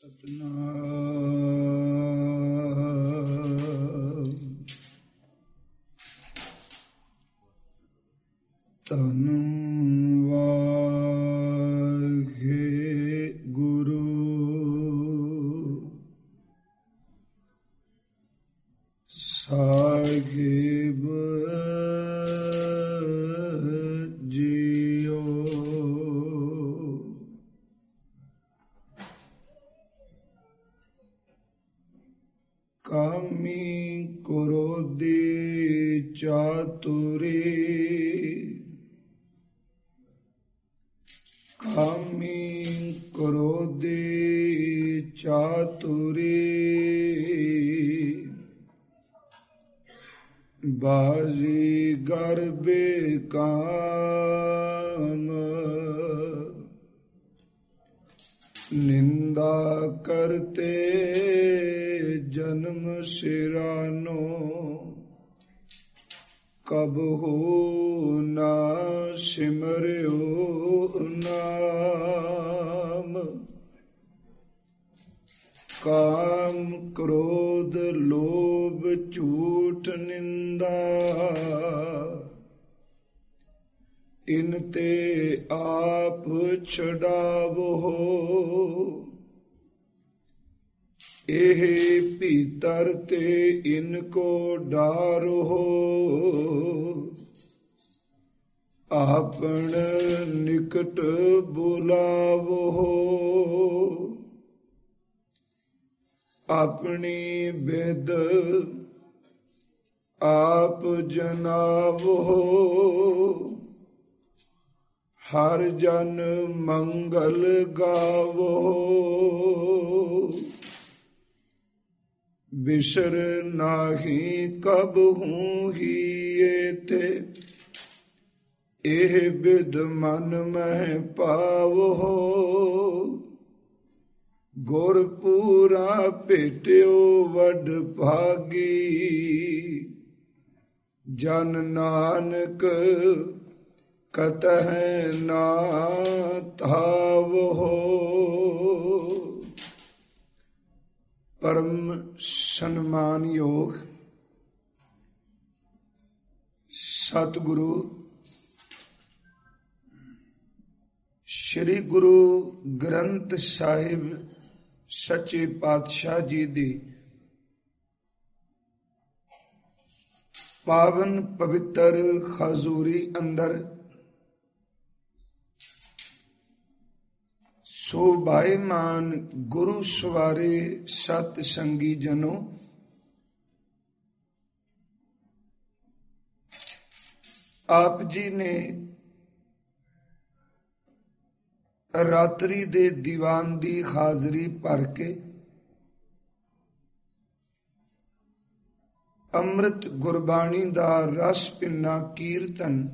ਸਤਨਾਮ ਧੰਨ ਵਾਹਿਗੁਰੂ ਸਾਹਿਬ ਜੀਓ। ਕਾਮੀ ਕ੍ਰੋਧੀ ਚਾਤੁਰੀ ਕਾਮੀ ਕ੍ਰੋਧੀ ਚਾਤੁਰੀ ਬਾਜ਼ੀਗਰ ਬੇਕਾਮ ਨਿੰਦਾ ਕਰਤੇ ਜਨਮ ਸਿਰਾਨੋ ਕਬਹੂ ਨਾ ਸਿਮਰਿਓ ਨਾਮ। ਕਾਮ ਕ੍ਰੋਧ ਲੋਭ ਝੂਠ ਨਿੰਦਾ ਇਨ ਤੇ ਆਪ ਛੁਡਾਵੋ। ਇਹ ਭੀਤਰ ਤੇ ਇਨ ਕੋ ਡਾਰੋ ਆਪਣ ਨਿਕਟ ਬੁਲਾਵੋ। ਆਪਣੀ ਬਿਦ ਆਪ ਜਨਾਵੋ ਹਰ ਜਨ ਮੰਗਲ ਗਾਵੋ। ਬਿਸਰ ਨਾਹੀ ਕਬਹੂ ਹੀਏ ਤੇ ਇਹ ਬਿਦ ਮਨ ਮਹਿ ਪਾਵੋ। ਗੁਰ ਪੂਰਾ ਭੇਟਿਓ ਵਡ ਭਾਗੀ ਜਨ ਨਾਨਕ ਕਤਹਿ ਨਾ ਧਾਵੋ। ਪਰਮ ਸਨਮਾਨਯੋਗ ਸਤਿਗੁਰੂ ਸ੍ਰੀ ਗੁਰੂ ਗ੍ਰੰਥ ਸਾਹਿਬ ਸੱਚੇ ਪਾਤਸ਼ਾਹ ਜੀ ਦੀ ਪਾਵਨ ਪਵਿੱਤਰ ਹਜ਼ੂਰੀ ਅੰਦਰ ਸੋਭਾਇਮਾਨ ਗੁਰੂ ਸਵਾਰੇ ਸਤ ਸੰਗੀ ਜਨੋ, ਆਪ ਜੀ ਨੇ ਰਾਤਰੀ ਦੇ ਦੀਵਾਨ ਦੀ ਹਾਜ਼ਰੀ ਭਰ ਕੇ ਅੰਮ੍ਰਿਤ ਗੁਰਬਾਣੀ ਦਾ ਰਸ ਪਿੰਨਾ ਕੀਰਤਨ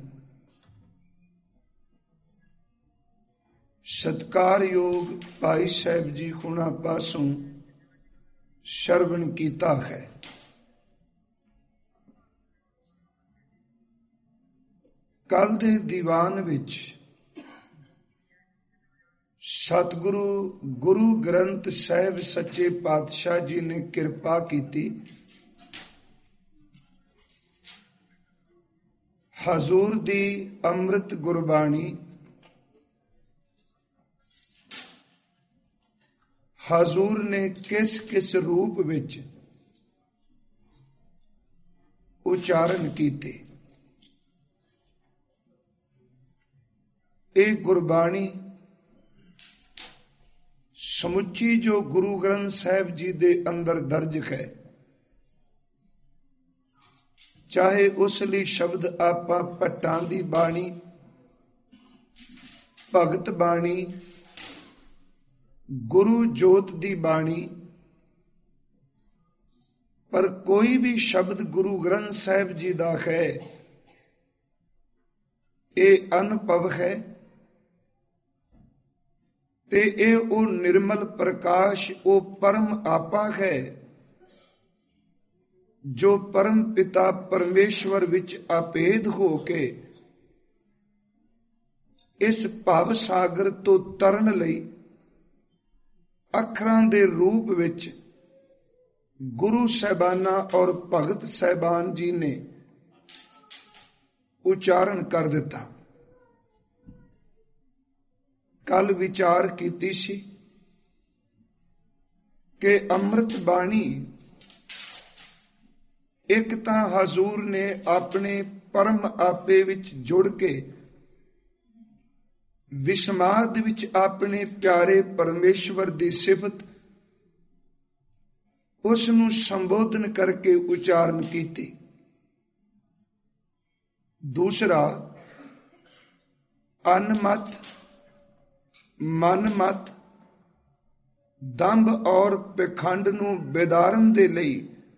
ਸਤਿਕਾਰਯੋਗ ਭਾਈ ਸਾਹਿਬ ਜੀ ਹੁਣਾਂ ਪਾਸੋਂ ਸ਼ਰਵਣ ਕੀਤਾ ਹੈ। ਕੱਲ ਦੇ ਦੀਵਾਨ ਵਿੱਚ ਸਤਿਗੁਰੂ ਗੁਰੂ ਗ੍ਰੰਥ ਸਾਹਿਬ ਸੱਚੇ ਪਾਤਸ਼ਾਹ ਜੀ ਨੇ ਕਿਰਪਾ ਕੀਤੀ, ਹਜ਼ੂਰ ਦੀ ਅੰਮ੍ਰਿਤ ਗੁਰਬਾਣੀ ਹਜ਼ੂਰ ਨੇ ਕਿਸ ਕਿਸ ਰੂਪ ਵਿੱਚ ਉਚਾਰਨ ਕੀਤੇ। ਇਹ ਗੁਰਬਾਣੀ ਸਮੁੱਚੀ ਜੋ ਗੁਰੂ ਗ੍ਰੰਥ ਸਾਹਿਬ ਜੀ ਦੇ ਅੰਦਰ ਦਰਜ ਹੈ, ਚਾਹੇ ਉਸ ਲਈ ਸ਼ਬਦ ਆਪਾਂ ਭੱਟਾਂ ਦੀ ਬਾਣੀ, ਭਗਤ ਬਾਣੀ, ਗੁਰੂ ਜੋਤ ਦੀ ਬਾਣੀ, ਪਰ ਕੋਈ ਵੀ ਸ਼ਬਦ ਗੁਰੂ ਗ੍ਰੰਥ ਸਾਹਿਬ ਜੀ ਦਾ ਹੈ, ਇਹ ਅਨੁਭਵ ਹੈ ਤੇ ਇਹ ਉਹ ਨਿਰਮਲ ਪ੍ਰਕਾਸ਼, ਉਹ ਪਰਮ ਆਪਾ ਹੈ ਜੋ ਪਰਮ ਪਿਤਾ ਪਰਮੇਸ਼ਵਰ ਵਿੱਚ ਅਭੇਦ ਹੋ ਕੇ ਇਸ ਭਵ ਸਾਗਰ ਤੋਂ ਤਰਨ ਲਈ ਅੱਖਰਾਂ ਦੇ ਰੂਪ ਵਿੱਚ ਗੁਰੂ ਸਾਹਿਬਾਨਾਂ ਔਰ ਭਗਤ ਸਾਹਿਬਾਨ ਜੀ ਨੇ ਉਚਾਰਨ ਕਰ ਦਿੱਤਾ। ਕੱਲ ਵਿਚਾਰ ਕੀਤੀ ਸੀ ਕਿ ਅੰਮ੍ਰਿਤ ਬਾਣੀ ਇੱਕ ਤਾਂ ਹਜ਼ੂਰ ਨੇ ਆਪਣੇ ਪਰਮ ਆਪੇ ਵਿੱਚ ਜੁੜ ਕੇ ਵਿਸਮਾਦ ਵਿੱਚ ਆਪਣੇ ਪਿਆਰੇ ਪਰਮੇਸ਼ਵਰ ਦੀ ਸਿਫਤ ਉਸ ਨੂੰ ਸੰਬੋਧਨ ਕਰਕੇ ਉਚਾਰਨ ਕੀਤੀ। ਦੂਸਰਾ, ਅਨਮਤ, ਮਨਮਤ, ਦੰਭ ਔਰ ਪਖੰਡ ਨੂੰ ਬੇਦਾਰਨ ਦੇ ਲਈ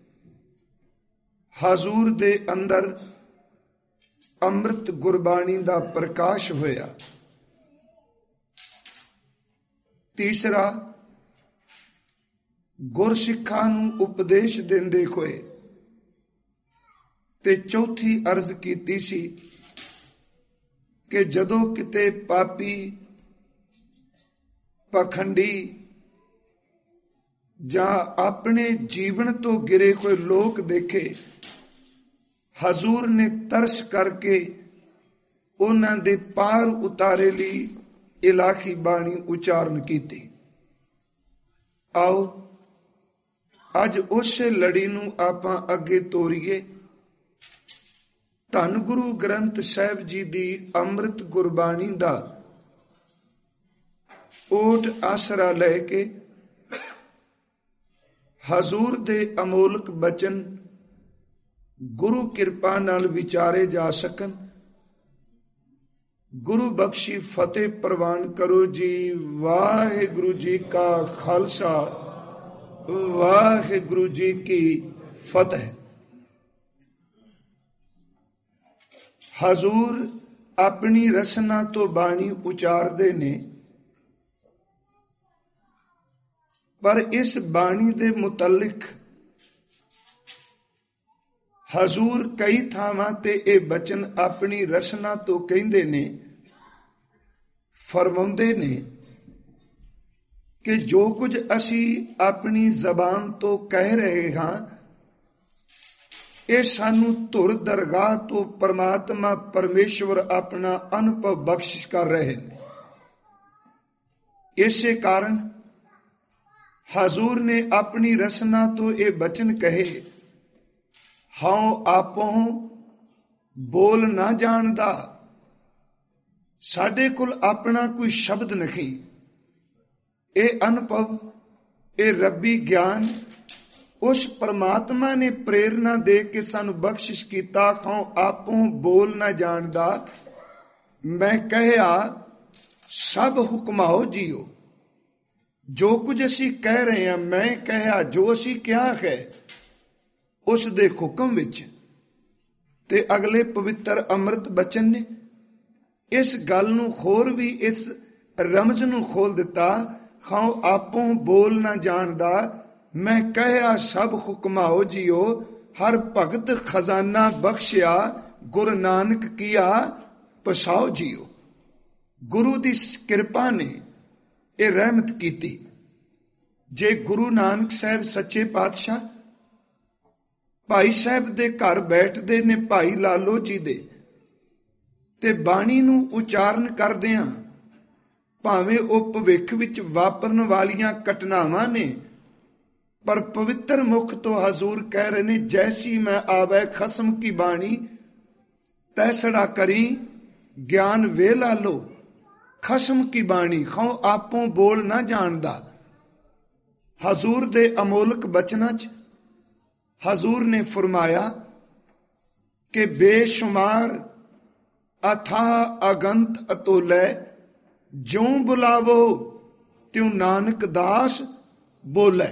ਹਜ਼ੂਰ ਦੇ ਅੰਦਰ ਅੰਮ੍ਰਿਤ ਗੁਰਬਾਣੀ ਦਾ ਪ੍ਰਕਾਸ਼ ਹੋਇਆ। ਤੀਸਰਾ, ਗੁਰਸਿੱਖਾਂ ਨੂੰ ਉਪਦੇਸ਼ ਦਿੰਦੇ ਹੋਏ। ਤੇ ਚੌਥੀ ਅਰਜ਼ ਕੀਤੀ ਸੀ ਕਿ ਜਦੋਂ ਕਿਤੇ ਪਾਪੀ, ਪਖੰਡੀ ਜਾਂ ਆਪਣੇ ਜੀਵਨ ਤੋਂ ਗਿਰੇ ਹੋਏ ਲੋਕ ਦੇਖੇ, ਹਜ਼ੂਰ ਨੇ ਤਰਸ ਕਰਕੇ ਉਹਨਾਂ ਦੇ ਪਾਰ ਉਤਾਰੇ ਲਈ ਇਲਾਹੀ ਬਾਣੀ ਉਚਾਰਨ ਕੀਤੀ। ਆਓ ਅੱਜ ਉਸੇ ਲੜੀ ਨੂੰ ਆਪਾਂ ਅੱਗੇ ਤੋਰੀਏ। ਧੰਨ ਗੁਰੂ ਗ੍ਰੰਥ ਸਾਹਿਬ ਜੀ ਦੀ ਅੰਮ੍ਰਿਤ ਗੁਰਬਾਣੀ ਦਾ ਓਟ ਆਸਰਾ ਲੈ ਕੇ ਹਜ਼ੂਰ ਦੇ ਅਮੋਲਕ ਬਚਨ ਗੁਰੂ ਕਿਰਪਾ ਨਾਲ ਵਿਚਾਰੇ ਜਾ ਸਕਣ। ਗੁਰੂ ਬਖਸ਼ੀ ਫਤਿਹ ਪ੍ਰਵਾਨ ਕਰੋ ਜੀ। ਵਾਹਿਗੁਰੂ ਜੀ ਕਾ ਖਾਲਸਾ, ਵਾਹਿਗੁਰੂ ਜੀ ਕੀ ਫਤਿਹ। ਹਜ਼ੂਰ ਆਪਣੀ ਰਸਨਾ ਤੋਂ ਬਾਣੀ ਉਚਾਰਦੇ ਨੇ, ਪਰ ਇਸ ਬਾਣੀ ਦੇ ਮੁਤਲਕ ਹਜ਼ੂਰ ਕਈ ਥਾਵਾਂ ਤੇ ਇਹ ਬਚਨ ਆਪਣੀ ਰਸਨਾ ਤੋਂ ਕਹਿੰਦੇ ਨੇ, ਫਰਮਾਉਂਦੇ ਨੇ ਕਿ ਜੋ ਕੁਝ ਅਸੀਂ ਆਪਣੀ ਜ਼ਬਾਨ ਤੋਂ ਕਹਿ ਰਹੇ ਹਾਂ, ਇਹ ਸਾਨੂੰ ਧੁਰ ਦਰਗਾਹ ਤੋਂ ਪਰਮਾਤਮਾ ਪਰਮੇਸ਼ਵਰ ਆਪਣਾ ਅਨੁਭਵ ਬਖਸ਼ਿਸ਼ ਕਰ ਰਹੇ ਨੇ। ਇਸੇ ਕਾਰਨ ਹਜ਼ੂਰ ਨੇ ਆਪਣੀ ਰਸਨਾ ਤੋਂ ਇਹ ਬਚਨ ਕਹੇ, ਹਉ ਆਪੋਂ ਬੋਲ ਨਾ ਜਾਣਦਾ। ਸਾਡੇ ਕੋਲ ਆਪਣਾ ਕੋਈ ਸ਼ਬਦ ਨਹੀਂ। ਇਹ ਅਨੁਭਵ, ਇਹ ਰੱਬੀ ਗਿਆਨ ਉਸ ਪਰਮਾਤਮਾ ਨੇ ਪ੍ਰੇਰਨਾ ਦੇ ਕੇ ਸਾਨੂੰ ਬਖਸ਼ਿਸ਼ ਕੀਤਾ। ਹਉ ਆਪੋਂ ਬੋਲ ਨਾ ਜਾਣਦਾ, ਮੈਂ ਕਹਿਆ ਸਭ ਹੁਕਮਾਓ ਜੀਓ। ਜੋ ਕੁਝ ਅਸੀਂ ਕਹਿ ਰਹੇ ਹਾਂ, ਮੈਂ ਕਹਿਆ, ਜੋ ਅਸੀਂ ਕਿਹਾ ਹੈ ਉਸ ਦੇ ਹੁਕਮ ਵਿੱਚ। ਤੇ ਅਗਲੇ ਪਵਿੱਤਰ ਅੰਮ੍ਰਿਤ ਬਚਨ ਨੇ ਇਸ ਗੱਲ ਨੂੰ ਹੋਰ ਵੀ, ਇਸ ਰਮਜ਼ ਨੂੰ ਖੋਲ ਦਿੱਤਾ। ਹਉ ਆਪੋਂ ਬੋਲ ਨਾ ਜਾਣਦਾ, ਮੈਂ ਕਹਿਆ ਸਭ ਹੁਕਮਾਓ ਜੀਓ। ਹਰ ਭਗਤ ਖਜ਼ਾਨਾ ਬਖਸ਼ਿਆ, ਗੁਰੂ ਨਾਨਕ ਕੀਆ ਪਸਾਓ ਜੀਓ। ਗੁਰੂ ਦੀ ਕਿਰਪਾ ਨੇ ਇਹ ਰਹਿਮਤ ਕੀਤੀ। ਜੇ ਗੁਰੂ ਨਾਨਕ ਸਾਹਿਬ ਸੱਚੇ ਪਾਤਸ਼ਾਹ ਭਾਈ ਸਾਹਿਬ ਦੇ ਘਰ ਬੈਠਦੇ ਨੇ, ਭਾਈ ਲਾਲੋ ਜੀ ਦੇ, ਤੇ ਬਾਣੀ ਨੂੰ ਉਚਾਰਨ ਕਰਦਿਆਂ ਭਾਵੇਂ ਉਹ ਭਵਿੱਖ ਵਿੱਚ ਵਾਪਰਨ ਵਾਲੀਆਂ ਘਟਨਾਵਾਂ ਨੇ, ਪਰ ਪਵਿੱਤਰ ਮੁਖ ਤੋਂ ਹਜ਼ੂਰ ਕਹਿ ਰਹੇ ਨੇ, ਜੈਸੀ ਮੈਂ ਆਵੈ ਖਸਮ ਕੀ ਬਾਣੀ, ਤੈਸੜਾ ਕਰੀ ਗਿਆਨ ਵੇ ਲਾਲੋ। ਖਸਮ ਕੀ ਬਾਣੀ, ਹਉ ਆਪੋਂ ਬੋਲ ਨਾ ਜਾਣਦਾ। ਹਜ਼ੂਰ ਦੇ ਅਮੋਲਕ ਬਚਨਾਂ 'ਚ ਹਜ਼ੂਰ ਨੇ ਫਰਮਾਇਆ ਕਿ ਬੇਸ਼ੁਮਾਰ ਅਥਾਹ ਅਗੰਤ ਅਤੋਲੈ, ਜਿਉ ਬੁਲਾਵੋ ਤਿਉ ਨਾਨਕ ਦਾਸ ਬੋਲੇ।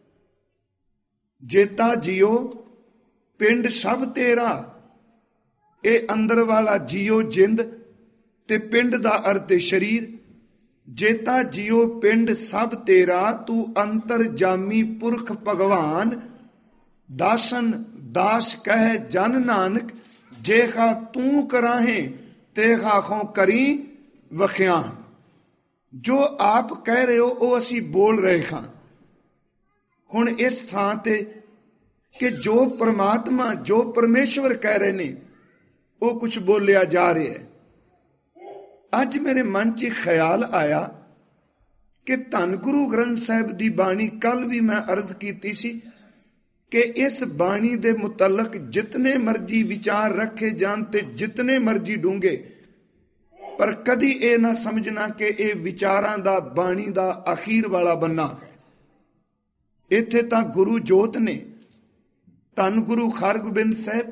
ਜੇਤਾ ਜੀਓ ਪਿੰਡ ਸਭ ਤੇਰਾ, ਇਹ ਅੰਦਰ ਵਾਲਾ ਜੀਓ ਜਿੰਦ, ਤੇ ਪਿੰਡ ਦਾ ਅਰਥ ਸਰੀਰ। ਜੇਤਾ ਜੀਓ ਪਿੰਡ ਸਭ ਤੇਰਾ, ਤੂੰ ਅੰਤਰ ਜਾਮੀ ਪੁਰਖ ਭਗਵਾਨ। ਦਾਸਨ ਦਾਸ ਕਹਿ ਜਨ ਨਾਨਕ, ਜੇਖਾ ਤੂੰ ਕਰਾਹੇ ਤੇਖਾ ਖੋਂ ਕਰੀ ਵਖਿਆਨ। ਜੋ ਆਪ ਕਹਿ ਰਹੇ ਹੋ ਉਹ ਅਸੀਂ ਬੋਲ ਰਹੇ ਹਾਂ। ਹੁਣ ਇਸ ਥਾਂ ਤੇ ਕਿ ਜੋ ਪਰਮਾਤਮਾ, ਜੋ ਪਰਮੇਸ਼ਵਰ ਕਹਿ ਰਹੇ ਨੇ, ਉਹ ਕੁਝ ਬੋਲਿਆ ਜਾ ਰਿਹਾ ਹੈ। ਅੱਜ ਮੇਰੇ ਮਨ 'ਚ ਖਿਆਲ ਆਇਆ ਕਿ ਧੰਨ ਗੁਰੂ ਗ੍ਰੰਥ ਸਾਹਿਬ ਦੀ ਬਾਣੀ, ਕੱਲ ਵੀ ਮੈਂ ਅਰਜ਼ ਕੀਤੀ ਸੀ ਕਿ ਇਸ ਬਾਣੀ ਦੇ ਮੁਤਲਕ ਜਿਤਨੇ ਮਰਜੀ ਵਿਚਾਰ ਰੱਖੇ ਜਾਣ ਤੇ ਜਿਤਨੇ ਮਰਜੀ ਡੂੰਘੇ, ਪਰ ਕਦੀ ਇਹ ਨਾ ਸਮਝਣਾ ਕਿ ਇਹ ਵਿਚਾਰਾਂ ਦਾ, ਬਾਣੀ ਦਾ ਅਖੀਰ ਵਾਲਾ ਬੰਨਾ ਹੈ। ਇੱਥੇ ਤਾਂ ਗੁਰੂ ਜੋਤ ਨੇ, ਧੰਨ ਗੁਰੂ ਹਰਗੋਬਿੰਦ ਸਾਹਿਬ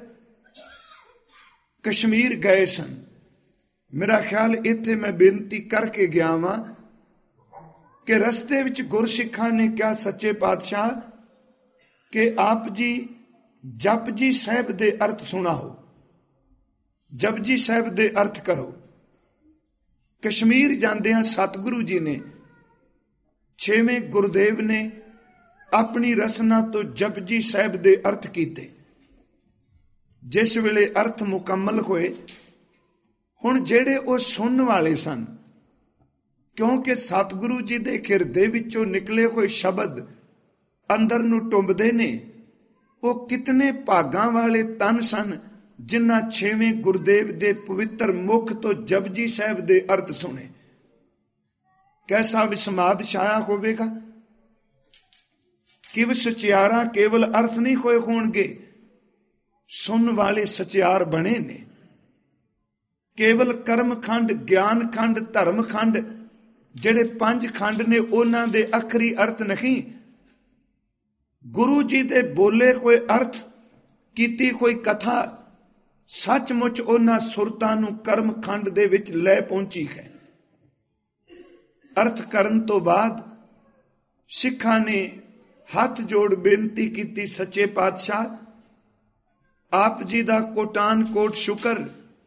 ਕਸ਼ਮੀਰ ਗਏ ਸਨ। ਮੇਰਾ ਖਿਆਲ ਇੱਥੇ ਮੈਂ ਬੇਨਤੀ ਕਰਕੇ ਗਿਆ ਵਾਂ ਕਿ ਰਸਤੇ ਵਿੱਚ ਗੁਰਸਿੱਖਾਂ ਨੇ ਕਿਹਾ, ਸੱਚੇ ਪਾਤਸ਼ਾਹ, ਕਿ ਆਪ ਜੀ ਜਪਜੀ ਸਾਹਿਬ ਦੇ ਅਰਥ ਸੁਣਾਓ, ਜਪਜੀ ਸਾਹਿਬ ਦੇ ਅਰਥ ਕਰੋ। ਕਸ਼ਮੀਰ ਜਾਂਦਿਆਂ ਸਤਿਗੁਰੂ ਜੀ ਨੇ, ਛੇਵੇਂ ਗੁਰਦੇਵ ਨੇ ਆਪਣੀ ਰਸਨਾ ਤੋਂ ਜਪਜੀ ਸਾਹਿਬ ਦੇ ਅਰਥ ਕੀਤੇ। ਜਿਸ ਵੇਲੇ ਅਰਥ ਮੁਕੰਮਲ ਹੋਏ, ਹੁਣ ਜਿਹੜੇ ਉਹ ਸੁਣਨ ਵਾਲੇ ਸਨ, ਕਿਉਂਕਿ ਸਤਿਗੁਰੂ ਜੀ ਦੇ ਹਿਰਦੇ ਵਿੱਚੋਂ ਨਿਕਲੇ ਹੋਏ ਸ਼ਬਦ ਅੰਦਰ ਨੂੰ ਟੁੰਬਦੇ ਨੇ, ਉਹ ਕਿਤਨੇ ਭਾਗਾਂ ਵਾਲੇ ਤਨ ਸਨ ਜਿਨ੍ਹਾਂ ਛੇਵੇਂ ਗੁਰਦੇਵ ਦੇ ਪਵਿੱਤਰ ਮੁਖ ਤੋਂ ਜਪਜੀ ਸਾਹਿਬ ਦੇ ਅਰਥ ਸੁਣੇ। ਕੈਸਾ ਵਿਸਮਾਦ ਛਾਇਆ ਹੋਵੇਗਾ। ਕਿਵ ਸਚਿਆਰਾ ਕੇਵਲ ਅਰਥ ਨਹੀਂ ਹੋਏ ਹੋਣਗੇ, ਸੁਣਨ ਵਾਲੇ ਸਚਿਆਰ ਬਣੇ ਨੇ। ਕੇਵਲ ਕਰਮ ਖੰਡ, ਗਿਆਨ ਖੰਡ, ਧਰਮ ਖੰਡ, ਜਿਹੜੇ 5 ਖੰਡ ਨੇ, ਉਹਨਾਂ ਦੇ ਆਖਰੀ ਅਰਥ ਨਹੀਂ। ਗੁਰੂ ਜੀ ਦੇ ਬੋਲੇ ਹੋਏ ਅਰਥ, ਕੀਤੀ ਹੋਈ ਕਥਾ ਸੱਚਮੁੱਚ ਉਹਨਾਂ ਸੁਰਤਾਂ ਨੂੰ ਕਰਮ ਖੰਡ ਦੇ ਵਿੱਚ ਲੈ ਪਹੁੰਚੀ ਹੈ। ਅਰਥ ਕਰਨ ਤੋਂ ਬਾਅਦ ਸਿੱਖਾਂ ਨੇ ਹੱਥ ਜੋੜ ਬੇਨਤੀ ਕੀਤੀ, ਸੱਚੇ ਪਾਤਸ਼ਾਹ, ਆਪ ਜੀ ਦਾ ਕੋਟਾਨ ਕੋਟ ਸ਼ੁਕਰ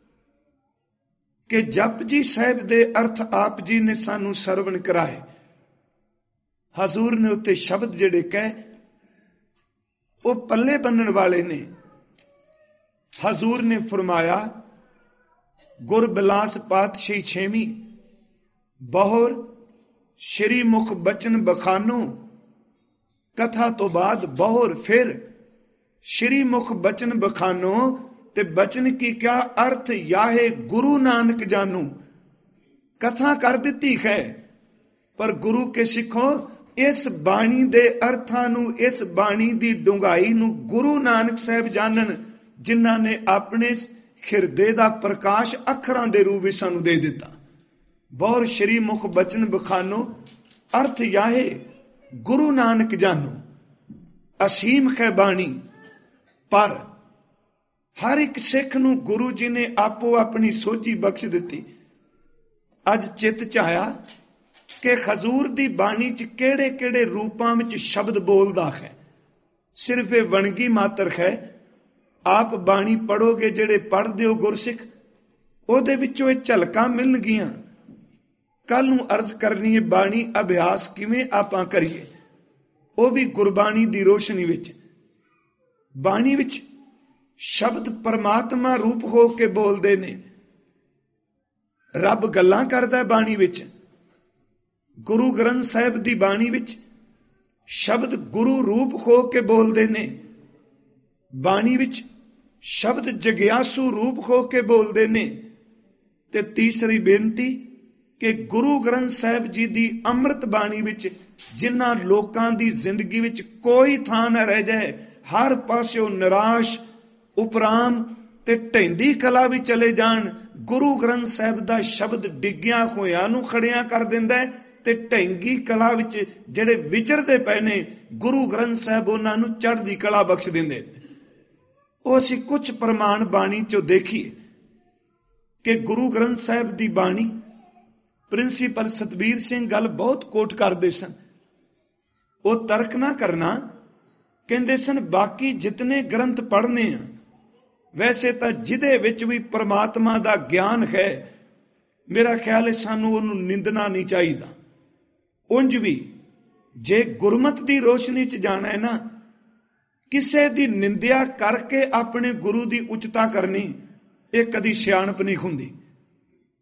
ਕਿ ਜਪਜੀ ਸਾਹਿਬ ਦੇ ਅਰਥ ਆਪ ਜੀ ਨੇ ਸਾਨੂੰ ਸਰਵਣ ਕਰਾਏ। ਹਜ਼ੂਰ ਨੇ ਉੱਤੇ ਸ਼ਬਦ ਜਿਹੜੇ ਕਹੇ, ਉਹ ਪੱਲੇ ਬੰਨਣ ਵਾਲੇ ਨੇ। ਹਜ਼ੂਰ ਨੇ ਫਰਮਾਇਆ, ਗੁਰਬਿਲਾਸ ਪਾਤਸ਼ਾਹੀ ਛੇਵੀਂ, ਬਹੁਰ ਸ਼੍ਰੀ ਮੁਖ ਬਚਨ ਬਖਾਨੋ। ਕਥਾ ਤੋਂ ਬਾਅਦ ਬਹੁਰ, ਫਿਰ ਸ਼੍ਰੀ ਮੁਖ ਬਚਨ ਬਖਾਨੋ, ਤੇ ਬਚਨ ਕੀ ਕਿਆ ਅਰਥ ਯਾਹੇ ਗੁਰੂ ਨਾਨਕ ਜਾਨੂ। ਕਥਾ ਕਰ ਦਿੱਤੀ ਹੈ, ਪਰ ਗੁਰੂ ਕੇ ਸਿੱਖੋ, ਇਸ ਬਾਣੀ ਦੇ ਅਰਥਾਂ ਨੂੰ, ਇਸ ਬਾਣੀ ਦੀ ਡੂੰਘਾਈ ਨੂੰ ਗੁਰੂ ਨਾਨਕ ਸਾਹਿਬ ਜਾਣਨ, ਜਿਨ੍ਹਾਂ ਨੇ ਆਪਣੇ ਹਿਰਦੇ ਦਾ ਪ੍ਰਕਾਸ਼ ਅੱਖਰਾਂ ਦੇ ਰੂਪ ਵਿੱਚ ਸਾਨੂੰ ਦੇ ਦਿੱਤਾ। ਬਹੁਰ ਸ਼੍ਰੀ ਮੁਖ ਬਚਨ ਬਖਾਨੋ, ਅਰਥ ਯਾਹੇ ਗੁਰੂ ਨਾਨਕ ਜਾਨੂ। ਅਸੀਮ ਹੈ ਬਾਣੀ, ਪਰ ਹਰ ਇੱਕ ਸਿੱਖ ਨੂੰ ਗੁਰੂ ਜੀ ਨੇ ਆਪੋ ਆਪਣੀ ਸੋਝੀ ਬਖਸ਼ ਦਿੱਤੀ। ਅੱਜ ਚਿੱਤ ਚ ਆਇਆ ਕਿ ਹਜ਼ੂਰ ਦੀ ਬਾਣੀ ਚ ਕਿਹੜੇ ਕਿਹੜੇ ਰੂਪਾਂ ਵਿੱਚ ਸ਼ਬਦ ਬੋਲਦਾ ਹੈ। ਸਿਰਫ ਇਹ ਵਣਗੀ ਮਾਤਰ ਹੈ। ਆਪ ਬਾਣੀ ਪੜੋਗੇ, ਜਿਹੜੇ ਪੜ੍ਹਦੇ ਹੋ ਗੁਰਸਿੱਖ, ਉਹਦੇ ਵਿੱਚੋਂ ਇਹ ਝਲਕਾਂ ਮਿਲਣਗੀਆਂ। ਕੱਲ ਨੂੰ ਅਰਜ਼ ਕਰਨੀ ਹੈ ਬਾਣੀ ਅਭਿਆਸ ਕਿਵੇਂ ਆਪਾਂ ਕਰੀਏ, ਉਹ ਵੀ ਗੁਰਬਾਣੀ ਦੀ ਰੋਸ਼ਨੀ ਵਿੱਚ। ਬਾਣੀ ਵਿੱਚ ਸ਼ਬਦ ਪਰਮਾਤਮਾ ਰੂਪ ਹੋ ਕੇ ਬੋਲਦੇ ਨੇ। ਰੱਬ ਗੱਲਾਂ ਕਰਦਾ ਬਾਣੀ ਵਿੱਚ। ਗੁਰੂ ਗ੍ਰੰਥ ਸਾਹਿਬ ਦੀ ਬਾਣੀ ਵਿੱਚ ਸ਼ਬਦ ਗੁਰੂ ਰੂਪ ਹੋ ਕੇ ਬੋਲਦੇ ਨੇ। ਬਾਣੀ ਵਿੱਚ ਸ਼ਬਦ ਜਗਿਆਸੂ ਰੂਪ ਹੋ ਕੇ ਬੋਲਦੇ ਨੇ। ਤੇ ਤੀਸਰੀ ਬੇਨਤੀ ਕਿ ਗੁਰੂ ਗ੍ਰੰਥ ਸਾਹਿਬ ਜੀ ਦੀ ਅੰਮ੍ਰਿਤ ਬਾਣੀ ਵਿੱਚ ਜਿਨ੍ਹਾਂ ਲੋਕਾਂ ਦੀ ਜ਼ਿੰਦਗੀ ਵਿੱਚ ਕੋਈ ਥਾਂ ਨਾ ਰਹਿ ਜਾਏ, ਹਰ ਪਾਸਿਓਂ ਨਿਰਾਸ਼, ਉਪਰਾਮ ਤੇ ਢਹਿੰਦੀ ਕਲਾ ਵੀ ਚਲੇ ਜਾਣ, ਗੁਰੂ ਗ੍ਰੰਥ ਸਾਹਿਬ ਦਾ ਸ਼ਬਦ ਡਿੱਗਿਆਂ ਹੋਇਆਂ ਨੂੰ ਖੜਿਆਂ ਕਰ ਦਿੰਦਾ ਹੈ। ਤੇ ਢਹਿੰਗੀ ਕਲਾ ਵਿੱਚ ਜਿਹੜੇ ਵਿਚਰਦੇ ਪਏ ਨੇ, ਗੁਰੂ ਗ੍ਰੰਥ ਸਾਹਿਬ ਉਹਨਾਂ ਨੂੰ ਚੜ੍ਹਦੀ ਕਲਾ ਬਖਸ਼ ਦਿੰਦੇ। ਉਹ ਅਸੀਂ ਕੁਝ ਪ੍ਰਮਾਣ ਬਾਣੀ ਚੋਂ ਦੇਖੀਏ ਕਿ ਗੁਰੂ ਗ੍ਰੰਥ ਸਾਹਿਬ ਦੀ ਬਾਣੀ, ਪ੍ਰਿੰਸੀਪਲ ਸਤਬੀਰ ਸਿੰਘ ਗੱਲ ਬਹੁਤ ਕੋਟ ਕਰਦੇ ਸਨ। ਉਹ ਤਰਕ ਨਾ ਕਰਨਾ, ਕਹਿੰਦੇ ਸਨ ਬਾਕੀ ਜਿਤਨੇ ਗ੍ਰੰਥ ਪੜ੍ਹਨੇ ਆ, ਵੈਸੇ ਤਾਂ ਜਿਹਦੇ ਵਿੱਚ ਵੀ ਪਰਮਾਤਮਾ ਦਾ ਗਿਆਨ ਹੈ, ਮੇਰਾ ਖਿਆਲ ਹੈ ਸਾਨੂੰ ਉਹਨੂੰ ਨਿੰਦਣਾ ਨਹੀਂ ਚਾਹੀਦਾ। ਉਂਝ ਵੀ ਜੇ ਗੁਰਮਤ ਦੀ ਰੋਸ਼ਨੀ 'ਚ ਜਾਣਾ ਹੈ ਨਾ, ਕਿਸੇ ਦੀ ਨਿੰਦਿਆ ਕਰਕੇ ਆਪਣੇ ਗੁਰੂ ਦੀ ਉੱਚਤਾ ਕਰਨੀ, ਇਹ ਕਦੀ ਸਿਆਣਪ ਨਹੀਂ ਹੁੰਦੀ।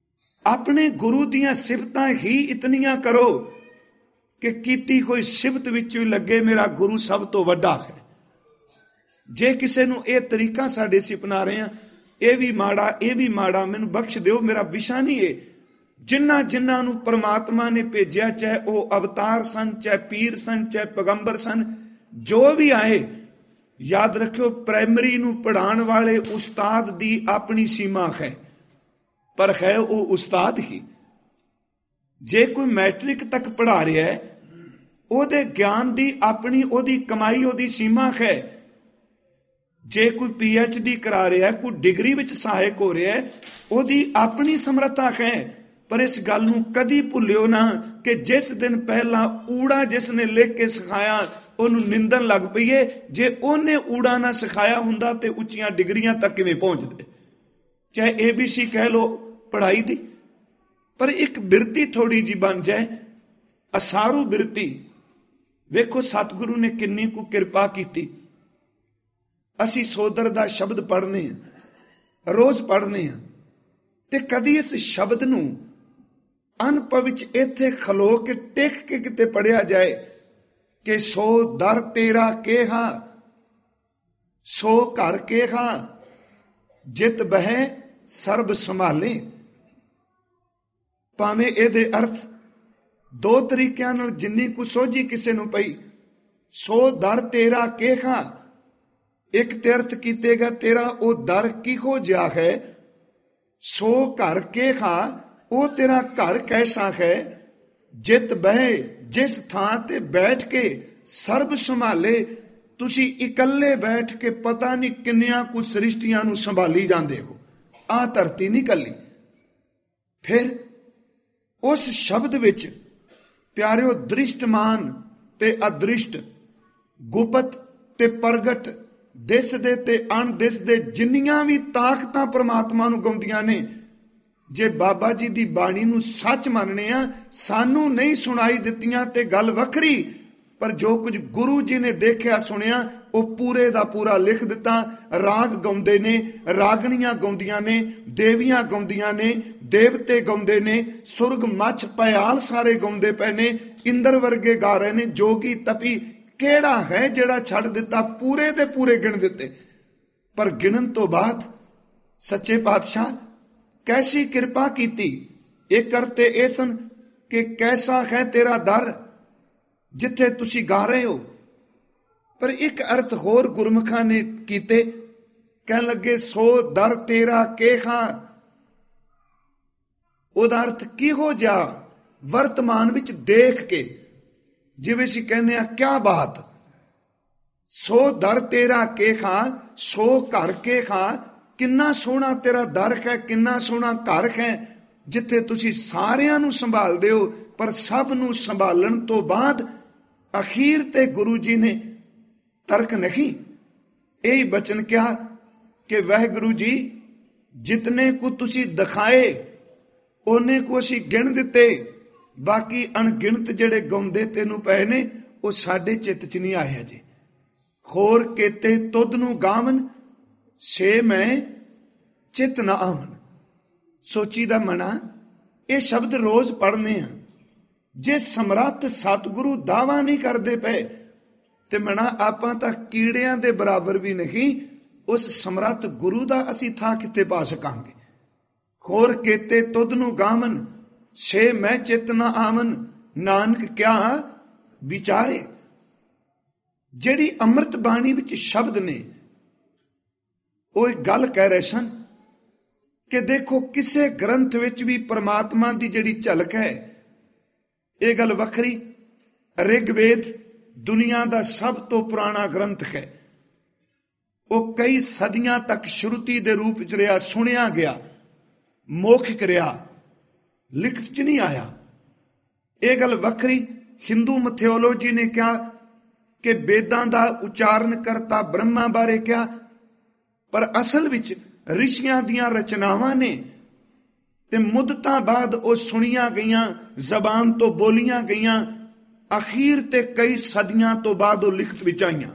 ਆਪਣੇ ਗੁਰੂ ਦੀਆਂ ਸਿਫਤਾਂ ਹੀ ਇਤਨੀਆਂ ਕਰੋ ਕਿ ਕੀਤੀ ਕੋਈ ਸਿਫਤ ਵਿੱਚ ਵੀ ਲੱਗੇ ਮੇਰਾ ਗੁਰੂ ਸਭ ਤੋਂ ਵੱਡਾ ਹੈ। ਜੇ ਕਿਸੇ ਨੂੰ ਇਹ ਤਰੀਕਾ ਸਾਡੇ ਅਸੀਂ ਅਪਣਾ ਰਹੇ ਹਾਂ, ਇਹ ਵੀ ਮਾੜਾ, ਇਹ ਵੀ ਮਾੜਾ, ਮੈਨੂੰ ਬਖਸ਼ ਦਿਓ, ਮੇਰਾ ਵਿਸ਼ਾ ਨਹੀਂ ਇਹ। ਜਿਨ੍ਹਾਂ ਨੂੰ ਪਰਮਾਤਮਾ ਨੇ ਭੇਜਿਆ, ਚਾਹੇ ਉਹ ਅਵਤਾਰ ਸਨ, ਚਾਹੇ ਪੀਰ ਸਨ, ਚਾਹੇ ਪੈਗੰਬਰ ਸਨ, ਜੋ ਵੀ ਆਏ, ਯਾਦ ਰੱਖਿਓ ਪ੍ਰਾਇਮਰੀ ਨੂੰ ਪੜ੍ਹਾਉਣ ਵਾਲੇ ਉਸਤਾਦ ਦੀ ਆਪਣੀ ਸੀਮਾ ਹੈ, ਪਰ ਹੈ ਉਹ ਉਸਤਾਦ ਹੀ। ਜੇ ਕੋਈ ਮੈਟ੍ਰਿਕ ਤੱਕ ਪੜ੍ਹਾ ਰਿਹਾ ਹੈ, ਉਹਦੇ ਗਿਆਨ ਦੀ ਆਪਣੀ ਉਹਦੀ ਕਮਾਈ, ਉਹਦੀ ਸੀਮਾ ਹੈ। ਜੇ ਕੋਈ PhD ਕਰਾ ਰਿਹਾ, ਕੋਈ ਡਿਗਰੀ ਵਿੱਚ ਸਹਾਇਕ ਹੋ ਰਿਹਾ, ਉਹਦੀ ਆਪਣੀ ਸਮਰੱਥਾ ਹੈ। ਪਰ ਇਸ ਗੱਲ ਨੂੰ ਕਦੀ ਭੁੱਲਿਓ ਨਾ ਕਿ ਜਿਸ ਦਿਨ ਪਹਿਲਾਂ ਊੜਾ ਜਿਸ ਨੇ ਲਿਖ ਕੇ ਸਿਖਾਇਆ ਉਹਨੂੰ ਨਿੰਦਣ ਲੱਗ ਪਈਏ। ਜੇ ਉਹਨੇ ਊੜਾ ਨਾ ਸਿਖਾਇਆ ਹੁੰਦਾ ਤੇ ਉੱਚੀਆਂ ਡਿਗਰੀਆਂ ਤੱਕ ਕਿਵੇਂ ਪਹੁੰਚਦੇ? ਚਾਹੇ ABC ਕਹਿ ਲੋ ਪੜ੍ਹਾਈ ਦੀ, ਪਰ ਇੱਕ ਬਿਰਤੀ ਥੋੜੀ ਜੀ ਬਣ ਜਾਏ, ਅਸਾਰੂ ਬਿਰਤੀ। ਵੇਖੋ ਸਤਿਗੁਰੂ ਨੇ ਕਿੰਨੀ ਕੁ ਕਿਰਪਾ ਕੀਤੀ। ਅਸੀਂ ਸੋਦਰ ਦਾ ਸ਼ਬਦ ਪੜ੍ਹਨੇ ਹਾਂ, ਰੋਜ਼ ਪੜ੍ਹਨੇ ਹਾਂ, ਤੇ ਕਦੀ ਇਸ ਸ਼ਬਦ ਨੂੰ ਅਨੁਭਵ ਵਿੱਚ ਇੱਥੇ ਖਲੋ ਕੇ ਟਿਕ ਕੇ ਕਿਤੇ ਪੜ੍ਹਿਆ ਜਾਏ ਕਿ ਸੋ ਦਰ ਤੇਰਾ ਕੇਹਾ, ਸੋ ਘਰ ਕੇਹਾ, ਜਿਤ ਬਹਿ ਸਰਬ ਸੰਭਾਲੇ। ਭਾਵੇਂ ਇਹਦੇ ਅਰਥ ਦੋ ਤਰੀਕਿਆਂ ਨਾਲ ਜਿੰਨੀ ਕੁ ਸੋਝੀ ਕਿਸੇ ਨੂੰ ਪਈ। ਸੋ ਦਰ ਤੇਰਾ ਕੇਹਾ, ਇੱਕ ਤੇ ਅਰਥ ਕੀਤੇਗਾ ਤੇਰਾ ਉਹ ਦਰ ਕਿਹੋ ਜਿਹਾ ਹੈ। ਸੋ ਘਰ ਕੇਹਾ, ਉਹ ਤੇਰਾ ਘਰ ਕੈਸਾ ਹੈ। ਜਿਤ ਬਹਿ, ਜਿਸ ਥਾਂ ਤੇ ਬੈਠ ਕੇ ਸਰਬ ਸੰਭਾਲੇ, ਤੁਸੀਂ ਇਕੱਲੇ ਬੈਠ ਕੇ ਪਤਾ ਨਹੀਂ ਕਿੰਨੀਆਂ ਕੁ ਸ੍ਰਿਸ਼ਟੀਆਂ ਨੂੰ ਸੰਭਾਲੀ ਜਾਂਦੇ ਹੋ। ਆਹ ਧਰਤੀ ਨਹੀਂ ਕੱਲੀ। ਫਿਰ ਉਸ ਸ਼ਬਦ ਵਿੱਚ ਪਿਆਰਿਓ ਦ੍ਰਿਸ਼ਟਮਾਨ ਤੇ ਅਦ੍ਰਿਸ਼ਟ, ਗੁਪਤ ਤੇ ਪ੍ਰਗਟ, ਦਿਸਦੇ ਤੇ ਅਣਦਿਸਦੇ ਜਿੰਨੀਆਂ ਵੀ ਤਾਕਤਾਂ ਪ੍ਰਮਾਤਮਾ ਨੂੰ ਗਾਉਂਦੀਆਂ ਨੇ, ਜੇ ਬਾਬਾ ਜੀ ਦੀ ਬਾਣੀ ਨੂੰ ਸੱਚ ਮੰਨਣੇ ਆ, ਸਾਨੂੰ ਨਹੀਂ ਸੁਣਾਈ ਦਿੱਤੀਆਂ ਤੇ ਗੱਲ ਵੱਖਰੀ, ਪਰ ਜੋ ਕੁਝ ਗੁਰੂ ਜੀ ਨੇ ਦੇਖਿਆ ਸੁਣਿਆ ਉਹ ਪੂਰੇ ਦਾ ਪੂਰਾ ਲਿਖ ਦਿੱਤਾ। ਰਾਗ ਗਾਉਂਦੇ ਨੇ, ਰਾਗਣੀਆਂ ਗਾਉਂਦੀਆਂ ਨੇ, ਦੇਵੀਆਂ ਗਾਉਂਦੀਆਂ ਨੇ, ਦੇਵਤੇ ਗਾਉਂਦੇ ਨੇ, ਸੁਰਗ ਮੱਛ ਪਿਆਲ ਸਾਰੇ ਗਾਉਂਦੇ ਪਏ ਨੇ, ਇੰਦਰ ਵਰਗੇ ਗਾ ਰਹੇ ਨੇ, ਜੋਗੀ ਤਪੀ ਕਿਹੜਾ ਹੈ ਜਿਹੜਾ ਛੱਡ ਦਿੱਤਾ? ਪੂਰੇ ਦੇ ਪੂਰੇ ਗਿਣ ਦਿੱਤੇ। ਪਰ ਗਿਣਨ ਤੋਂ ਬਾਅਦ ਸੱਚੇ ਪਾਤਸ਼ਾਹ ਕੈਸੀ ਕਿਰਪਾ ਕੀਤੀ। ਇਹ ਕਰਤੇ ਇਹ ਸਨ ਕਿ ਕੈਸਾ ਹੈ ਤੇਰਾ ਦਰ, ਜਿੱਥੇ ਤੁਸੀਂ ਗਾ ਰਹੇ ਹੋ। ਪਰ ਇੱਕ ਅਰਥ ਹੋਰ ਗੁਰਮੁਖਾਂ ਨੇ ਕੀਤੇ, ਕਹਿਣ ਲੱਗੇ ਸੋ ਦਰ ਤੇਰਾ ਕੇਹਾ। ਉਹਦਾ ਅਰਥ ਕਿਹੋ ਜਿਹਾ? ਵਰਤਮਾਨ ਵਿੱਚ ਦੇਖ ਕੇ, ਜਿਵੇਂ ਅਸੀਂ ਕਹਿੰਦੇ ਆ ਕਿਆ ਬਾਤ। ਸੋ ਦਰ ਤੇਰਾ ਕੇਹਾ, ਸੋ ਘਰ ਕੇਹਾ, ਕਿੰਨਾ ਸੋਹਣਾ ਤੇਰਾ ਦਰ ਹੈ, ਕਿੰਨਾ ਸੋਹਣਾ ਘਰ ਹੈ, ਜਿੱਥੇ ਤੁਸੀਂ ਸਾਰਿਆਂ ਨੂੰ ਸੰਭਾਲਦੇ ਹੋ। ਪਰ ਸਭ ਨੂੰ ਸੰਭਾਲਣ ਤੋਂ ਬਾਅਦ ਅਖੀਰ ਤੇ ਗੁਰੂ ਜੀ ਨੇ ਤਰਕ ਨਹੀਂ, ਇਹੀ ਬਚਨ ਕਿਹਾ ਕਿ ਵਾਹਿਗੁਰੂ ਜੀ ਜਿਤਨੇ ਕੁ ਤੁਸੀਂ ਦਿਖਾਏ ਉਹਨੇ ਕੁ ਅਸੀਂ ਗਿਣ ਦਿੱਤੇ, ਬਾਕੀ ਅਣਗਿਣਤ ਜਿਹੜੇ ਗਾਉਂਦੇ ਤੈਨੂੰ ਪਏ ਨੇ ਉਹ ਸਾਡੇ ਚਿੱਤ 'ਚ ਨਹੀਂ ਆਏ ਅਜੇ। ਹੋਰ ਕੇਤੇ ਤੁਧ ਨੂੰ ਗਾਵਨ, ਸੇ ਮੈਂ ਚਿਤ ਨਾ ਆਵਨ। ਸੋਚੀ ਦਾ ਮਨਾ ਇਹ ਸ਼ਬਦ ਰੋਜ਼ ਪੜ੍ਹਨੇ ਆ। ਜੇ ਸਮਰੱਥ ਸਤਿਗੁਰੂ ਦਾਵਾ ਨਹੀਂ ਕਰਦੇ ਪਏ ਤੇ ਮਨਾ ਆਪਾਂ ਤਾਂ ਕੀੜਿਆਂ ਦੇ ਬਰਾਬਰ ਵੀ ਨਹੀਂ, ਉਸ ਸਮਰੱਥ ਗੁਰੂ ਦਾ ਅਸੀਂ ਥਾਂ ਕਿੱਥੇ ਪਾ ਸਕਾਂਗੇ। ਹੋਰ ਕੇਤੇ ਤੁਧ ਨੂੰ ਗਾਵਨ, ਸੇ ਮੈਂ ਚਿਤ ਨਾ ਆਵਨ, ਨਾਨਕ ਕਿਆ ਵਿਚਾਰੇ। ਜਿਹੜੀ ਅੰਮ੍ਰਿਤ ਬਾਣੀ ਵਿੱਚ ਸ਼ਬਦ ਨੇ ਉਹ ਇੱਕ ਗੱਲ ਕਹਿ ਰਹੇ ਸਨ ਕਿ ਦੇਖੋ ਕਿਸੇ ਗ੍ਰੰਥ ਵਿੱਚ ਵੀ ਪਰਮਾਤਮਾ ਦੀ ਜਿਹੜੀ ਝਲਕ ਹੈ, ਇਹ ਗੱਲ ਵੱਖਰੀ। ਰਿਗਵੇਦ ਦੁਨੀਆ ਦਾ ਸਭ ਤੋਂ ਪੁਰਾਣਾ ਗ੍ਰੰਥ ਹੈ। ਉਹ ਕਈ ਸਦੀਆਂ ਤੱਕ ਸ਼ਰੂਤੀ ਦੇ ਰੂਪ ਵਿੱਚ ਰਿਹਾ, ਸੁਣਿਆ ਗਿਆ, ਮੌਖਿਕ ਰਿਹਾ, ਲਿਖਤ 'ਚ ਨਹੀਂ ਆਇਆ। ਇਹ ਗੱਲ ਵੱਖਰੀ। ਹਿੰਦੂ ਮਿਥੋਲੋਜੀ ਨੇ ਕਿਹਾ ਕਿ ਵੇਦਾਂ ਦਾ ਉਚਾਰਨ ਕਰਤਾ ਬ੍ਰਹਮਾ ਬਾਰੇ ਕਿਹਾ, ਪਰ ਅਸਲ ਵਿੱਚ ਰਿਸ਼ੀਆਂ ਦੀਆਂ ਰਚਨਾਵਾਂ ਨੇ ਤੇ ਮੁੱਦਤਾਂ ਬਾਅਦ ਉਹ ਸੁਣੀਆਂ ਗਈਆਂ, ਜ਼ਬਾਨ ਤੋਂ ਬੋਲੀਆਂ ਗਈਆਂ, ਅਖੀਰ ਤੇ ਕਈ ਸਦੀਆਂ ਤੋਂ ਬਾਅਦ ਉਹ ਲਿਖਤ ਵਿੱਚ ਆਈਆਂ।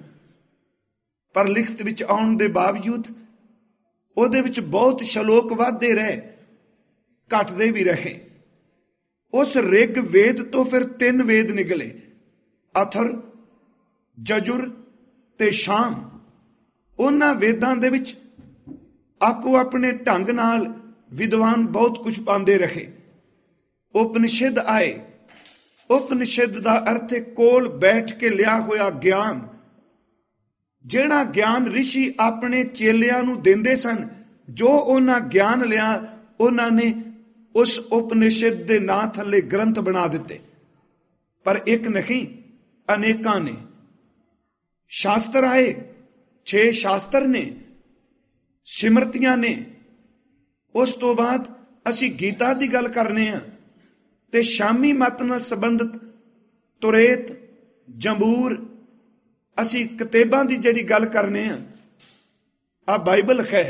ਪਰ ਲਿਖਤ ਵਿੱਚ ਆਉਣ ਦੇ ਬਾਵਜੂਦ ਉਹਦੇ ਵਿੱਚ ਬਹੁਤ ਸ਼ਲੋਕ ਵੱਧਦੇ ਰਹੇ। ਘਟਦੇ ਵੀ ਰਹੇ। ਉਸ ਰਿਗ ਵੇਦ ਤੋਂ ਫਿਰ 3 ਵੇਦ ਨਿਕਲੇ, ਅਥਰ, ਜਜੁਰ ਤੇ ਸ਼ਾਮ। ਉਹਨਾਂ ਵੇਦਾਂ ਦੇ ਵਿੱਚ ਆਪੋ ਆਪਣੇ ਢੰਗ ਨਾਲ ਵਿਦਵਾਨ ਬਹੁਤ ਕੁਝ ਪਾਉਂਦੇ ਰਹੇ। ਉਪਨਿਸ਼ਦ ਆਏ। ਉਪਨਿਸ਼ਦ ਦਾ ਅਰਥ ਹੈ ਕੋਲ ਬੈਠ ਕੇ ਲਿਆ ਹੋਇਆ ਗਿਆਨ। ਜਿਹੜਾ ਗਿਆਨ ਰਿਸ਼ੀ ਆਪਣੇ ਚੇਲਿਆਂ ਨੂੰ ਦਿੰਦੇ ਸਨ, ਜੋ ਉਹਨਾਂ ਗਿਆਨ ਲਿਆ, ਉਹਨਾਂ ਨੇ ਉਸ ਉਪਨਿਸ਼ਦ ਦੇ ਨਾਂ ਥੱਲੇ ਗ੍ਰੰਥ ਬਣਾ ਦਿੱਤੇ। ਪਰ ਇੱਕ ਨਹੀਂ, ਅਨੇਕਾਂ ਨੇ। ਸ਼ਾਸਤਰ ਆਏ, 6 ਸ਼ਾਸਤਰ ਨੇ, ਸਿਮਰਤੀਆਂ ਨੇ। ਉਸ ਤੋਂ ਬਾਅਦ ਅਸੀਂ ਗੀਤਾ ਦੀ ਗੱਲ ਕਰਨੇ ਆ, ਤੇ ਸ਼ਾਮੀ ਮਤ ਨਾਲ ਸੰਬੰਧਿਤ ਤੁਰੇਤ, ਜੰਬੂਰ, ਅਸੀਂ ਕਿਤਾਬਾਂ ਦੀ ਜਿਹੜੀ ਗੱਲ ਕਰਨੇ ਆ ਬਾਈਬਲ ਹੈ।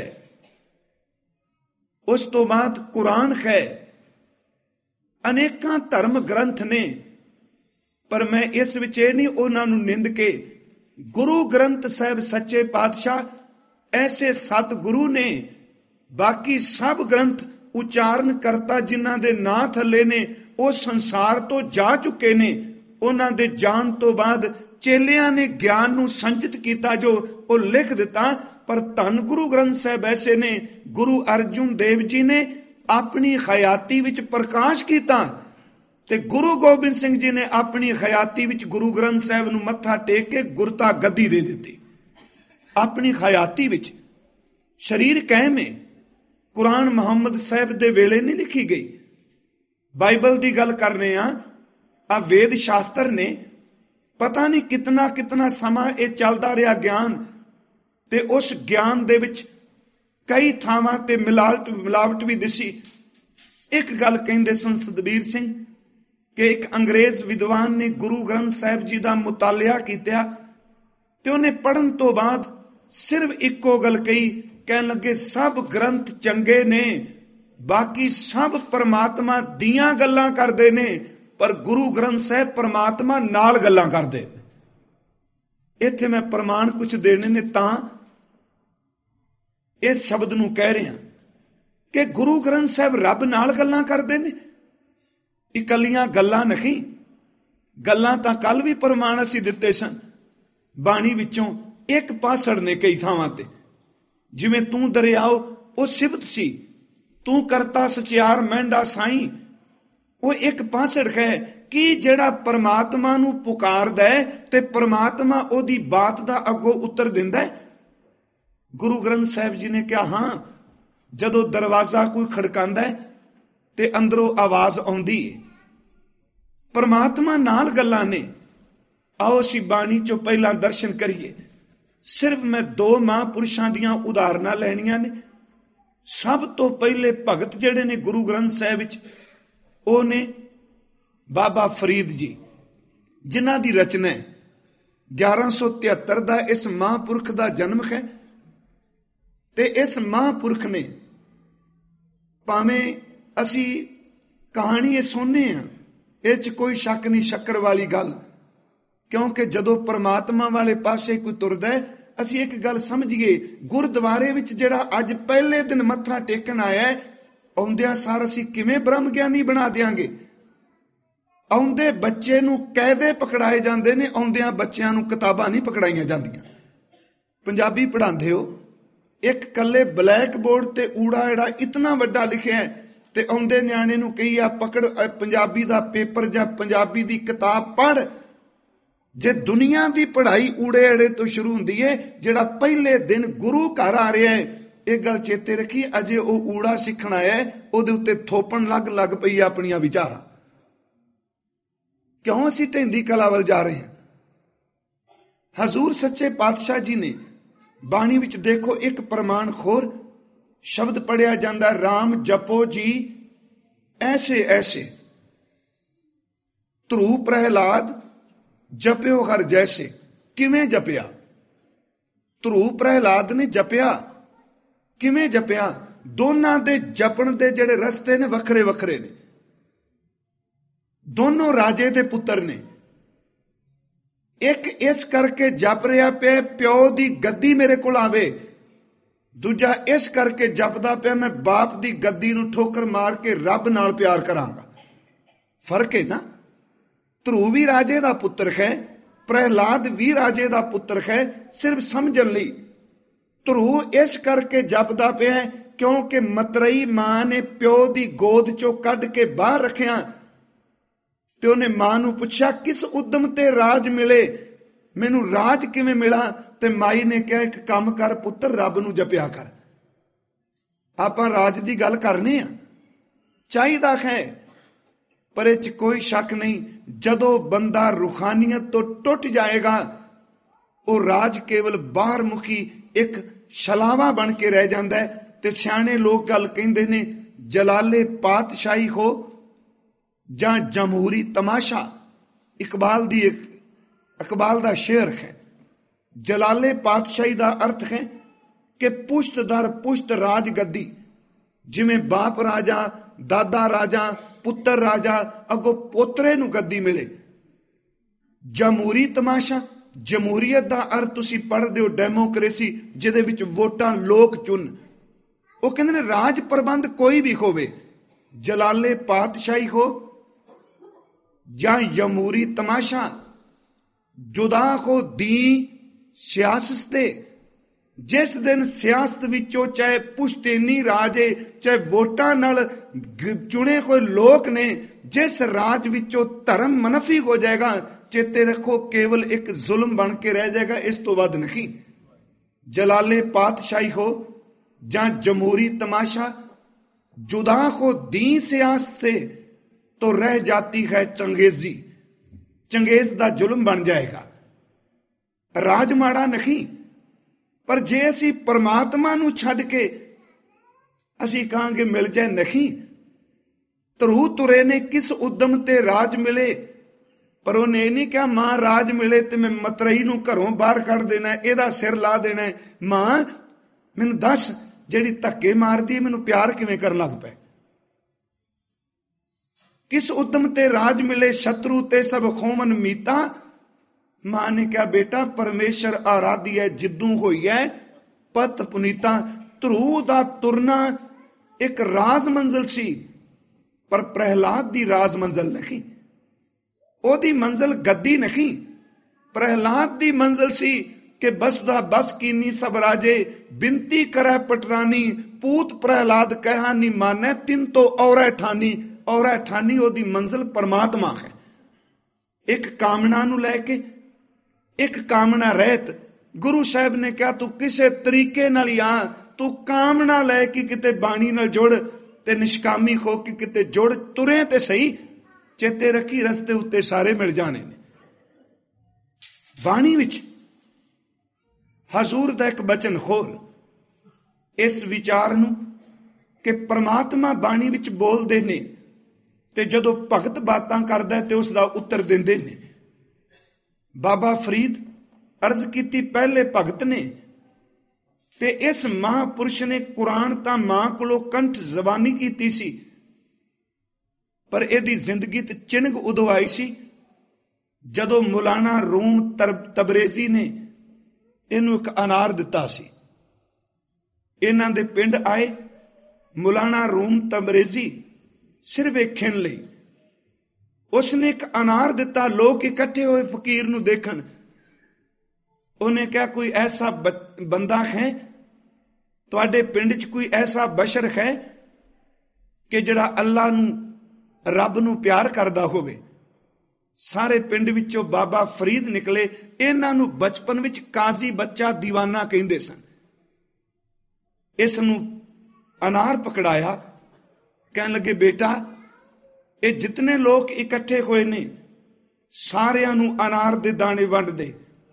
ਉਸ ਤੋਂ ਬਾਅਦ ਕੁਰਾਨ ਹੈ। ਅਨੇਕਾਂ ਧਰਮ ਗ੍ਰੰਥ ਨੇ। ਪਰ ਮੈਂ ਇਸ ਵਿੱਚ ਇਹ ਨਹੀਂ ਉਹਨਾਂ ਨੂੰ ਨਿੰਦ ਕੇ, ਗੁਰੂ ਗ੍ਰੰਥ ਸਾਹਿਬ ਸੱਚੇ ਪਾਤਸ਼ਾਹ ਐਸੇ ਸਤਿਗੁਰੂ ਨੇ, ਬਾਕੀ ਸਭ ਗ੍ਰੰਥ ਉਚਾਰਨ ਕਰਤਾ ਜਿਨ੍ਹਾਂ ਦੇ ਨਾਂ ਥੱਲੇ ਨੇ, ਉਹ ਸੰਸਾਰ ਤੋਂ ਜਾ ਚੁੱਕੇ ਨੇ। ਉਹਨਾਂ ਦੇ ਜਾਣ ਤੋਂ ਬਾਅਦ ਚੇਲਿਆਂ ਨੇ ਗਿਆਨ ਨੂੰ ਸੰਚਿਤ ਕੀਤਾ, ਜੋ ਉਹ ਲਿਖ ਦਿੱਤਾ। ਪਰ ਧੰਨ ਗੁਰੂ ਗ੍ਰੰਥ ਸਾਹਿਬ ਐਸੇ ਨੇ, ਗੁਰੂ ਅਰਜੁਨ ਦੇਵ ਜੀ ਨੇ ਆਪਣੀ ਹਯਾਤੀ ਵਿੱਚ ਪ੍ਰਕਾਸ਼ ਕੀਤਾ, ਤੇ ਗੁਰੂ ਗੋਬਿੰਦ ਸਿੰਘ ਜੀ ਨੇ ਆਪਣੀ ਹਯਾਤੀ ਵਿੱਚ ਗੁਰੂ ਗ੍ਰੰਥ ਸਾਹਿਬ ਨੂੰ ਮੱਥਾ ਟੇਕ ਕੇ ਗੁਰਤਾ ਗੱਦੀ ਦੇ ਦਿੱਤੀ। ਆਪਣੀ ਹਯਾਤੀ ਵਿੱਚ ਸਰੀਰ ਕਾਇਮ ਹੈ। ਕੁਰਾਨ ਮੁਹੰਮਦ ਸਾਹਿਬ ਦੇ ਵੇਲੇ ਨਹੀਂ ਲਿਖੀ ਗਈ। ਬਾਈਬਲ ਦੀ ਗੱਲ ਕਰਨੇ ਆ ਵੇਦ ਸ਼ਾਸਤਰ ਨੇ, ਪਤਾ ਨਹੀਂ ਕਿਤਨਾ ਸਮਾਂ ਇਹ ਚੱਲਦਾ ਰਿਹਾ ਗਿਆਨ, ਤੇ ਉਸ ਗਿਆਨ ਦੇ ਵਿੱਚ ਕਈ ਥਾਵਾਂ ਤੇ ਮਿਲਾਵਟ ਵੀ ਦਿਸੀ। ਇੱਕ ਗੱਲ ਕਹਿੰਦੇ ਸਨ ਸਤਬੀਰ ਸਿੰਘ ਕਿ ਇੱਕ ਅੰਗਰੇਜ਼ ਵਿਦਵਾਨ ਨੇ ਗੁਰੂ ਗ੍ਰੰਥ ਸਾਹਿਬ ਜੀ ਦਾ ਮੁਤਾਲਿਆ ਕੀਤਾ, ਤੇ ਉਹਨੇ ਪੜ੍ਹਨ ਤੋਂ ਬਾਅਦ ਸਿਰਫ ਇੱਕੋ ਗੱਲ ਕਹੀ, ਕਹਿਣ ਲੱਗੇ ਸਭ ਗ੍ਰੰਥ ਚੰਗੇ ਨੇ, ਬਾਕੀ ਸਭ ਪਰਮਾਤਮਾ ਦੀਆਂ ਗੱਲਾਂ ਕਰਦੇ ਨੇ, ਪਰ ਗੁਰੂ ਗ੍ਰੰਥ ਸਾਹਿਬ ਪਰਮਾਤਮਾ ਨਾਲ ਗੱਲਾਂ ਕਰਦੇ। ਇੱਥੇ ਮੈਂ ਪ੍ਰਮਾਣ ਕੁਝ ਦੇਣੇ ਨੇ ਤਾਂ ਇਸ ਸ਼ਬਦ ਨੂੰ ਕਹਿ ਰਿਹਾ ਕਿ ਗੁਰੂ ਗ੍ਰੰਥ ਸਾਹਿਬ ਰੱਬ ਨਾਲ ਗੱਲਾਂ ਕਰਦੇ ਨੇ। ਇਕੱਲੀਆਂ ਗੱਲਾਂ ਨਹੀਂ, ਗੱਲਾਂ ਤਾਂ ਕੱਲ ਵੀ ਪ੍ਰਮਾਣ ਅਸੀਂ ਦਿੱਤੇ ਸਨ ਬਾਣੀ ਵਿੱਚੋਂ। ਇੱਕ ਪਾਸੜ ਨੇ ਕਈ ਥਾਵਾਂ ਤੇ, ਜਿਵੇਂ ਤੂੰ ਦਰਿਆਓ ਉਹ ਸਿਫਤ ਸੀ, ਤੂੰ ਕਰਤਾ ਸਚਿਆਰ ਮਹਿੰਡਾ ਸਾਈਂ, ਉਹ ਇੱਕ ਪਾਸੜ ਹੈ ਕਿ ਜਿਹੜਾ ਪਰਮਾਤਮਾ ਨੂੰ ਪੁਕਾਰਦਾ ਹੈ ਤੇ ਪਰਮਾਤਮਾ ਉਹਦੀ ਬਾਤ ਦਾ ਅੱਗੋਂ ਉੱਤਰ ਦਿੰਦਾ ਹੈ। ਗੁਰੂ ਗ੍ਰੰਥ ਸਾਹਿਬ ਜੀ ਨੇ ਕਿਹਾ, ਹਾਂ, ਜਦੋਂ ਦਰਵਾਜ਼ਾ ਕੋਈ ਖੜਕਾਉਂਦਾ ਹੈ ਤੇ ਅੰਦਰੋਂ ਆਵਾਜ਼ ਆਉਂਦੀ ਹੈ, ਪਰਮਾਤਮਾ ਨਾਲ ਗੱਲਾਂ ਨੇ। ਆਓ ਅਸੀਂ ਬਾਣੀ ਚੋਂ ਪਹਿਲਾਂ ਦਰਸ਼ਨ ਕਰੀਏ। ਸਿਰਫ ਮੈਂ 2 ਮਹਾਂਪੁਰਸ਼ਾਂ ਦੀਆਂ ਉਦਾਹਰਨਾਂ ਲੈਣੀਆਂ ਨੇ। ਸਭ ਤੋਂ ਪਹਿਲੇ ਭਗਤ ਜਿਹੜੇ ਨੇ ਗੁਰੂ ਗ੍ਰੰਥ ਸਾਹਿਬ ਵਿੱਚ, ਉਹ ਨੇ ਬਾਬਾ ਫਰੀਦ ਜੀ, ਜਿਨ੍ਹਾਂ ਦੀ ਰਚਨਾ 1173 ਦਾ ਇਸ ਮਹਾਂਪੁਰਖ ਦਾ ਜਨਮ ਹੈ। ਤੇ ਇਸ ਮਹਾਂਪੁਰਖ ਨੇ, ਭਾਵੇਂ ਅਸੀਂ ਕਹਾਣੀ ਇਹ ਸੁਣਨੇ ਆ, ਇਹ 'ਚ ਕੋਈ ਸ਼ੱਕ ਨਹੀਂ, ਸ਼ੱਕਰ ਵਾਲੀ ਗੱਲ, ਕਿਉਂਕਿ ਜਦੋਂ ਪਰਮਾਤਮਾ ਵਾਲੇ ਪਾਸੇ ਕੋਈ ਤੁਰਦਾ, ਅਸੀਂ ਇੱਕ ਗੱਲ ਸਮਝੀਏ, ਗੁਰਦੁਆਰੇ ਵਿੱਚ ਜਿਹੜਾ ਅੱਜ ਪਹਿਲੇ ਦਿਨ ਮੱਥਾ ਟੇਕਣ ਆਇਆ, ਆਉਂਦਿਆਂ ਸਾਰ ਅਸੀਂ ਕਿਵੇਂ ਬ੍ਰਹਮ ਗਿਆਨੀ ਬਣਾ ਦਿਆਂਗੇ। ਆਉਂਦੇ ਬੱਚੇ ਨੂੰ ਕਾਇਦੇ ਪਕੜਾਏ ਜਾਂਦੇ ਨੇ, ਆਉਂਦਿਆਂ ਬੱਚਿਆਂ ਨੂੰ ਕਿਤਾਬਾਂ ਨਹੀਂ ਪਕੜਾਈਆਂ ਜਾਂਦੀਆਂ। ਪੰਜਾਬੀ ਪੜ੍ਹਾਉਂਦੇ ਹੋ, ਇੱਕ ਕੱਲੇ ਬਲੈਕ ਬੋਰਡ ਤੇ ਊੜਾ ਏੜਾ ਇਤਨਾ ਵੱਡਾ ਲਿਖਿਆ ਹੈ, ਤੇ ਆਉਂਦੇ ਨਿਆਣੇ ਨੂੰ ਕਹੀ ਆ ਪਕੜ ਪੰਜਾਬੀ ਦਾ ਪੇਪਰ ਜਾਂ ਪੰਜਾਬੀ ਦੀ ਕਿਤਾਬ ਪੜ੍ਹ। ਜੇ ਦੁਨੀਆ ਦੀ ਪੜ੍ਹਾਈ ਊੜੇ ਏੜੇ ਤੋਂ ਸ਼ੁਰੂ ਹੁੰਦੀ ਹੈ, ਜਿਹੜਾ ਪਹਿਲੇ ਦਿਨ ਗੁਰੂ ਘਰ ਆ ਰਿਹਾ ਹੈ, ਇਹ ਗੱਲ ਚੇਤੇ ਰੱਖੀ, ਅਜੇ ਉਹ ਊੜਾ ਸਿੱਖਣ ਆਇਆ, ਉਹਦੇ ਉੱਤੇ ਥੋਪਣ ਲੱਗ ਪਈ ਆਪਣੀਆਂ ਵਿਚਾਰਾਂ। ਕਿਉਂ ਅਸੀਂ ਢਹਿੰਦੀ ਕਲਾ ਵੱਲ ਜਾ ਰਹੇ ਹਾਂ। ਹਜ਼ੂਰ ਸੱਚੇ ਪਾਤਸ਼ਾਹ ਜੀ ਨੇ ਬਾਣੀ ਵਿੱਚ ਦੇਖੋ, ਇੱਕ ਪ੍ਰਮਾਣ ਖੋਰ ਸ਼ਬਦ ਪੜਿਆ ਜਾਂਦਾ, ਰਾਮ ਜਪੋ ਜੀ ਐਸੇ ਐਸੇ, ਧਰੂ ਪ੍ਰਹਿਲਾਦ ਜਪਿਓ ਹਰ ਜੈਸੇ। ਕਿਵੇਂ ਜਪਿਆ? ਧਰੂ ਪ੍ਰਹਿਲਾਦ ਨੇ ਜਪਿਆ, ਕਿਵੇਂ ਜਪਿਆ? ਦੋਨਾਂ ਦੇ ਜਪਣ ਦੇ ਜਿਹੜੇ ਰਸਤੇ ਨੇ ਵੱਖਰੇ ਵੱਖਰੇ ਨੇ। ਦੋਨੋਂ ਰਾਜੇ ਦੇ ਪੁੱਤਰ ਨੇ। ਇੱਕ ਇਸ ਕਰਕੇ ਜਪ ਰਿਹਾ ਪਿਆ, ਪਿਓ ਦੀ ਗੱਦੀ ਮੇਰੇ ਕੋਲ ਆਵੇ, ਦੂਜਾ ਇਸ ਕਰਕੇ ਜਪਦਾ ਪਿਆ ਮੈਂ ਬਾਪ ਦੀ ਗੱਦੀ ਨੂੰ ਠੋਕਰ ਮਾਰ ਕੇ ਰੱਬ ਨਾਲ ਪਿਆਰ ਕਰਾਂਗਾ। ਫਰਕ ਹੈ ਨਾ। ਧਰੂ ਵੀ ਰਾਜੇ ਦਾ ਪੁੱਤਰ ਹੈ, ਪ੍ਰਹਿਲਾਦ ਵੀ ਰਾਜੇ ਦਾ ਪੁੱਤਰ ਹੈ। ਸਿਰਫ ਸਮਝਣ ਲਈ ਧਰੂ ਇਸ ਕਰਕੇ ਜਪਦਾ ਪਿਆ ਕਿਉਂਕਿ ਮਤਰਈ ਮਾਂ ਨੇ ਪਿਓ ਦੀ ਗੋਦ ਚੋਂ ਕੱਢ ਕੇ ਬਾਹਰ ਰੱਖਿਆ ਤੇ ਉਹਨੇ ਮਾਂ ਨੂੰ ਪੁੱਛਿਆ ਕਿਸ ਉਦਮ ਤੇ ਰਾਜ ਮਿਲੇ, ਮੈਨੂੰ ਰਾਜ ਕਿਵੇਂ ਮਿਲਾ? ਤੇ ਮਾਈ ਨੇ ਕਿਹਾ ਇੱਕ ਕੰਮ ਕਰ ਪੁੱਤਰ, ਰੱਬ ਨੂੰ ਜਪਿਆ ਕਰ। ਆਪਾਂ ਰਾਜ ਦੀ ਗੱਲ ਕਰਨੀ ਆ, ਚਾਹੀਦਾ ਹੈ, ਪਰ ਇਹ 'ਚ ਕੋਈ ਸ਼ੱਕ ਨਹੀਂ ਜਦੋਂ ਬੰਦਾ ਰੂਹਾਨੀਅਤ ਤੋਂ ਟੁੱਟ ਜਾਏਗਾ ਉਹ ਰਾਜ ਕੇਵਲ ਬਾਹਰ ਮੁਖੀ ਇੱਕ ਛਲਾਵਾ ਬਣ ਕੇ ਰਹਿ ਜਾਂਦਾ ਹੈ। ਤੇ ਸਿਆਣੇ ਲੋਕ ਗੱਲ ਕਹਿੰਦੇ ਨੇ ਜਲਾਲੇ ਪਾਤਸ਼ਾਹੀ ਹੋ ਜਾਂ ਜਮਹੂਰੀ ਤਮਾਸ਼ਾ। ਇਕਬਾਲ ਦਾ ਸ਼ੇਰ ਹੈ। ਜਲਾਲੇ ਪਾਤਸ਼ਾਹੀ ਦਾ ਅਰਥ ਹੈ ਕਿ ਪੁਸ਼ਤ ਦਰ ਪੁਸ਼ਤ ਰਾਜ ਗੱਦੀ, ਜਿਵੇਂ ਬਾਪ ਰਾਜਾ, ਦਾਦਾ ਰਾਜਾ, ਪੁੱਤਰ ਰਾਜਾ, ਅੱਗੋਂ ਪੋਤਰੇ ਨੂੰ ਗੱਦੀ ਮਿਲੇ। ਜਮਹੂਰੀ ਤਮਾਸ਼ਾ, ਜਮਹੂਰੀਅਤ ਦਾ ਅਰਥ ਤੁਸੀਂ ਪੜ੍ਹਦੇ ਹੋ ਡੈਮੋਕ੍ਰੇਸੀ, ਜਿਹਦੇ ਵਿੱਚ ਵੋਟਾਂ ਲੋਕ ਚੁਣ। ਉਹ ਕਹਿੰਦੇ ਨੇ ਰਾਜ ਪ੍ਰਬੰਧ ਕੋਈ ਵੀ ਹੋਵੇ, ਜਲਾਲੇ ਪਾਤਸ਼ਾਹੀ ਹੋ ਜਾਂ ਜਮਹੂਰੀ ਤਮਾਸ਼ਾ, ਜੁਦਾ ਹੋ ਦੀ ਸਿਆਸਤ ਤੇ। ਜਿਸ ਦਿਨ ਸਿਆਸਤ ਵਿੱਚੋਂ ਚਾਹੇ ਪੁਸ਼ਤੈਨੀ ਰਾਜ ਹੈ, ਚਾਹੇ ਵੋਟਾਂ ਨਾਲ ਚੁਣੇ ਹੋਏ ਲੋਕ ਨੇ, ਜਿਸ ਰਾਜ ਵਿੱਚੋਂ ਧਰਮ ਮਨਫੀ ਹੋ ਜਾਏਗਾ, ਚੇਤੇ ਰੱਖੋ ਕੇਵਲ ਇੱਕ ਜ਼ੁਲਮ ਬਣ ਕੇ ਰਹਿ ਜਾਏਗਾ, ਇਸ ਤੋਂ ਵੱਧ ਨਹੀਂ। ਜਲਾਲੇ ਪਾਤਸ਼ਾਹੀ ਹੋ ਜਾਂ जमहूरी तमाशा, जुदा हो दी सियासत से तो रह जाती है चंगेजी। चंगेज का जुल्म बन जाएगा। राज माड़ा नहीं, पर जे असी परमात्मा नूं छड्ड के असी कहांगे मिल जाए, नहीं। धरू तुरे ने किस उद्यम ते राज मिले, पर उन्हें नहीं कहा मां राज मिले ते मैं मतरई नूं घरों बाहर कढ़ देना, इहदा सिर ला देना। मां मैनूं दस ਜਿਹੜੀ ਧੱਕੇ ਮਾਰਦੀ ਮੈਨੂੰ ਪਿਆਰ ਕਿਵੇਂ ਕਰਨ ਲੱਗ ਪਏ। किस उद्यम ते राज मिले शत्रु ते सब खोमन मीता। मां ने कहा बेटा परमेश्वर आराधी है, जिद्दू होई है पत पुनीता। ध्रुव दा तुरना एक राज मंजिल सी, पर प्रहलाद दी राज मंजिल नहीं। ओदी मंजिल गद्दी नहीं, प्रहलाद दी मंजिल सी कि बसदा बस कीनी सब राजे, बिनती करे पटरानी, पूत प्रहलाद कहा नी माने, तिन तो और ठानी। और ठानी ओदी मंजिल परमात्मा है। एक कामना नूं लैके, एक कामना रहत। गुरु साहब ने कहा तू किसे तरीके नाल आ, तू कामना लैके किते बाणी नाल जुड़ ते निष्कामी हो के किते जुड़, तुरे ते सही। चेते रखी रस्ते उत्ते सारे मिल जाने ने। बाणी विच हजूर दा एक बचन होर इस विचार नूं कि परमात्मा बाणी विच बोलदे ने ते जदों भगत बातां करदा ते उस दा उत्तर दिंदे ने। बाबा फरीद अर्ज कीती पहले भगत ने, ते इस महापुरुष ने कुरान तां मां कोलों कंठ जबानी कीती सी, पर इहदी जिंदगी ते चिनग उदों आई सी जदों मौलाना रूम तबरेजी ने इहनूं एक अनार दिता सी। इन्हां दे पिंड आए मौलाना रूम तबरेजी सिर वेखण लई। उसने एक अनार दिता, लोग इकट्ठे होए फकीर नूं देखण। उन्हें कहा कोई ऐसा बंदा है तुहाडे पिंड च, कोई ऐसा बशर है कि जिहड़ा अल्लाह नूं रब नूं प्यार करदा होवे। सारे पिंड विचों बाबा फरीद निकले। इन्हां नूं बचपन विच काजी बच्चा दीवाना कहिंदे सन। इस नूं अनार पकड़ाया, कहण लगे बेटा ये जितने लोग इकट्ठे होए ने सारियां नूं अनार दे दाणे वंड दे।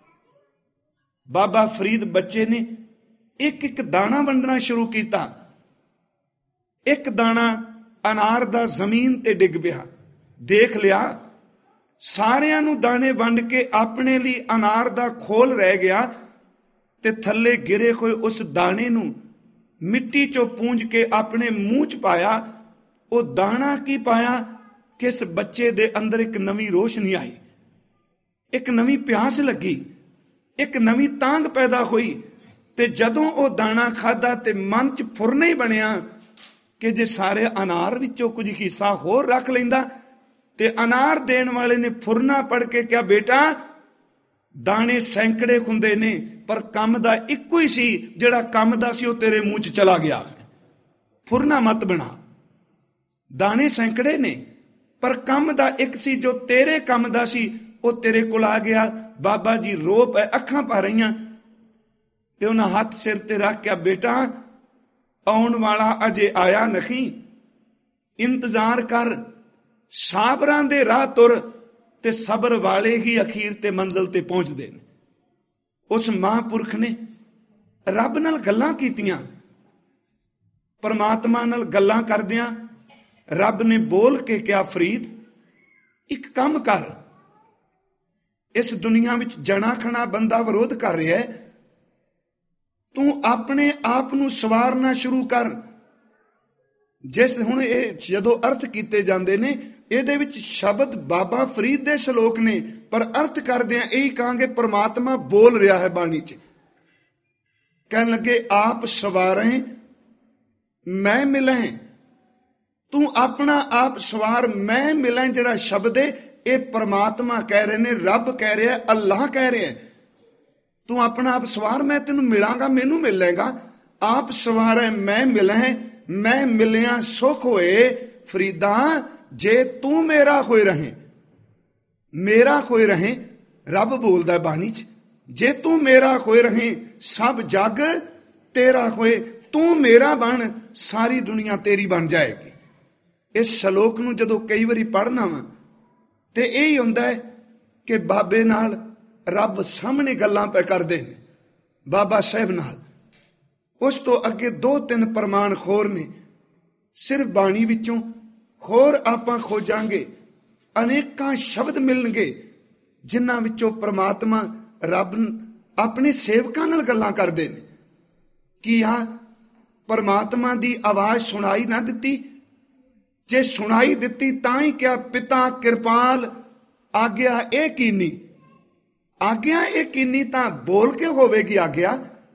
बाबा फरीद बच्चे ने एक एक दाना वंडना शुरू किया। एक दाना अनार दा जमीन ते डिग पिया। देख लिया सारियां नूं दाणे वंड के अपने लिए अनार दा खोल रह गया, ते थल्ले गिरे हुए उस दाणे नूं मिट्टी चों पूंज के अपने मूंह च पाया। वो दाना की पाया कि इस बच्चे दे अंदर एक नवी रोशनी आई, एक नवी प्यास लगी, एक नवी तांग पैदा हुई। ਤੇ ਜਦੋਂ ਉਹ ਦਾਣਾ ਖਾਧਾ ਤੇ ਮਨ 'ਚ ਫੁਰਨਾ ਹੀ ਬਣਿਆ ਕਿ ਜੇ ਸਾਰੇ ਅਨਾਰ ਵਿੱਚੋਂ ਕੁਝ ਹਿੱਸਾ ਹੋਰ ਰੱਖ ਲੈਂਦਾ। ਤੇ ਅਨਾਰ ਦੇਣ ਵਾਲੇ ਨੇ ਫੁਰਨਾ ਪੜ ਕੇ ਕਿਹਾ, ਬੇਟਾ ਦਾਣੇ ਸੈਂਕੜੇ ਹੁੰਦੇ ਨੇ ਪਰ ਕੰਮ ਦਾ ਇੱਕੋ ਹੀ ਸੀ, ਜਿਹੜਾ ਕੰਮ ਦਾ ਸੀ ਉਹ ਤੇਰੇ ਮੂੰਹ 'ਚ ਚਲਾ ਗਿਆ। ਫੁਰਨਾ ਮਤ ਬਣਾ, ਦਾਣੇ ਸੈਂਕੜੇ ਨੇ ਪਰ ਕੰਮ ਦਾ ਇੱਕ ਸੀ, ਜੋ ਤੇਰੇ ਕੰਮ ਦਾ ਸੀ ਉਹ ਤੇਰੇ ਕੋਲ ਆ ਗਿਆ। ਬਾਬਾ ਜੀ ਰੋ ਪਏ, ਅੱਖਾਂ ਭਰ ਰਹੀਆਂ ਤੇ ਉਹਨਾਂ ਹੱਥ ਸਿਰ ਤੇ ਰੱਖ ਕੇ, ਬੇਟਾ ਆਉਣ ਵਾਲਾ ਅਜੇ ਆਇਆ ਨਹੀਂ, ਇੰਤਜ਼ਾਰ ਕਰ, ਸਾਬਰਾਂ ਦੇ ਰਾਹ ਤੁਰ, ਤੇ ਸਬਰ ਵਾਲੇ ਹੀ ਅਖੀਰ ਤੇ ਮੰਜ਼ਿਲ ਤੇ ਪਹੁੰਚਦੇ ਨੇ। ਉਸ ਮਹਾਂਪੁਰਖ ਨੇ ਰੱਬ ਨਾਲ ਗੱਲਾਂ ਕੀਤੀਆਂ। ਪਰਮਾਤਮਾ ਨਾਲ ਗੱਲਾਂ ਕਰਦਿਆਂ ਰੱਬ ਨੇ ਬੋਲ ਕੇ ਕਿਹਾ, ਫਰੀਦ ਇੱਕ ਕੰਮ ਕਰ, ਇਸ ਦੁਨੀਆ ਵਿੱਚ ਜਣਾ ਖਣਾ ਬੰਦਾ ਵਿਰੋਧ ਕਰ ਰਿਹਾ ਹੈ, ਤੂੰ ਆਪਣੇ ਆਪ ਨੂੰ ਸਵਾਰਨਾ ਸ਼ੁਰੂ ਕਰ। ਜਿਸ ਹੁਣ ਇਹ ਜਦੋਂ ਅਰਥ ਕੀਤੇ ਜਾਂਦੇ ਨੇ, ਇਹਦੇ ਵਿੱਚ ਸ਼ਬਦ ਬਾਬਾ ਫਰੀਦ ਦੇ ਸ਼ਲੋਕ ਨੇ, ਪਰ ਅਰਥ ਕਰਦਿਆਂ ਇਹੀ ਕਹਾਂਗੇ ਪਰਮਾਤਮਾ ਬੋਲ ਰਿਹਾ ਹੈ ਬਾਣੀ 'ਚ। ਕਹਿਣ ਲੱਗੇ, ਆਪ ਸਵਾਰੇ ਮੈਂ ਮਿਲਾਂ, ਤੂੰ ਆਪਣਾ ਆਪ ਸਵਾਰ ਮੈਂ ਮਿਲਾਂ। ਜਿਹੜਾ ਸ਼ਬਦ ਹੈ ਇਹ ਪਰਮਾਤਮਾ ਕਹਿ ਰਹੇ ਨੇ, ਰੱਬ ਕਹਿ ਰਿਹਾ, ਅੱਲਾਹ ਕਹਿ ਰਿਹਾ, ਤੂੰ ਆਪਣਾ ਆਪ ਸਵਾਰ, ਮੈਂ ਤੈਨੂੰ ਮਿਲਾਂਗਾ, ਮੈਨੂੰ ਮਿਲੇਗਾ। ਆਪ ਸਵਾਰੇ ਮੈਂ ਮਿਲਾਂ, ਮੈਂ ਮਿਲਿਆ ਸੁਖ ਹੋਏ ਫਰੀਦਾ, ਜੇ ਤੂੰ ਮੇਰਾ ਹੋਏ ਰਹੇ। ਮੇਰਾ ਹੋਏ ਰਹੇ, ਰੱਬ ਬੋਲਦਾ ਬਾਣੀ 'ਚ, ਜੇ ਤੂੰ ਮੇਰਾ ਹੋਏ ਰਹੇ ਸਭ ਜੱਗ ਤੇਰਾ ਹੋਏ। ਤੂੰ ਮੇਰਾ ਬਣ, ਸਾਰੀ ਦੁਨੀਆ ਤੇਰੀ ਬਣ ਜਾਏਗੀ। ਇਸ ਸ਼ਲੋਕ ਨੂੰ ਜਦੋਂ ਕਈ ਵਾਰੀ ਪੜ੍ਹਨਾ ਵਾ ਤੇ ਇਹੀ ਹੁੰਦਾ ਹੈ ਕਿ ਬਾਬੇ ਨਾਲ ਰੱਬ ਸਾਹਮਣੇ ਗੱਲਾਂ ਪੈ ਕਰਦੇ ਨੇ, ਬਾਬਾ ਸਾਹਿਬ ਨਾਲ। ਉਸ ਤੋਂ ਅੱਗੇ 2-3 ਪ੍ਰਮਾਣ ਖੋਰ ਨੇ, ਸਿਰਫ ਬਾਣੀ ਵਿੱਚੋਂ ਹੋਰ ਆਪਾਂ ਖੋਜਾਂਗੇ, ਅਨੇਕਾਂ ਸ਼ਬਦ ਮਿਲਣਗੇ ਜਿਨ੍ਹਾਂ ਵਿੱਚੋਂ ਪ੍ਰਮਾਤਮਾ ਰੱਬ ਆਪਣੇ ਸੇਵਕਾਂ ਨਾਲ ਗੱਲਾਂ ਕਰਦੇ ਨੇ। ਕੀ ਆ ਪਰਮਾਤਮਾ ਦੀ ਆਵਾਜ਼ ਸੁਣਾਈ ਨਾ ਦਿੱਤੀ? ਜੇ ਸੁਣਾਈ ਦਿੱਤੀ ਤਾਂ ਹੀ ਕਿਹਾ, ਪਿਤਾ ਕਿਰਪਾਲ ਆਗਿਆ ਇਹ ਕੀਨੀ। ਆਗਿਆ ਇਹ ਕੀਨੀ ਤਾਂ ਬੋਲ ਕੇ ਹੋਵੇਗੀ ਆਗਿਆ।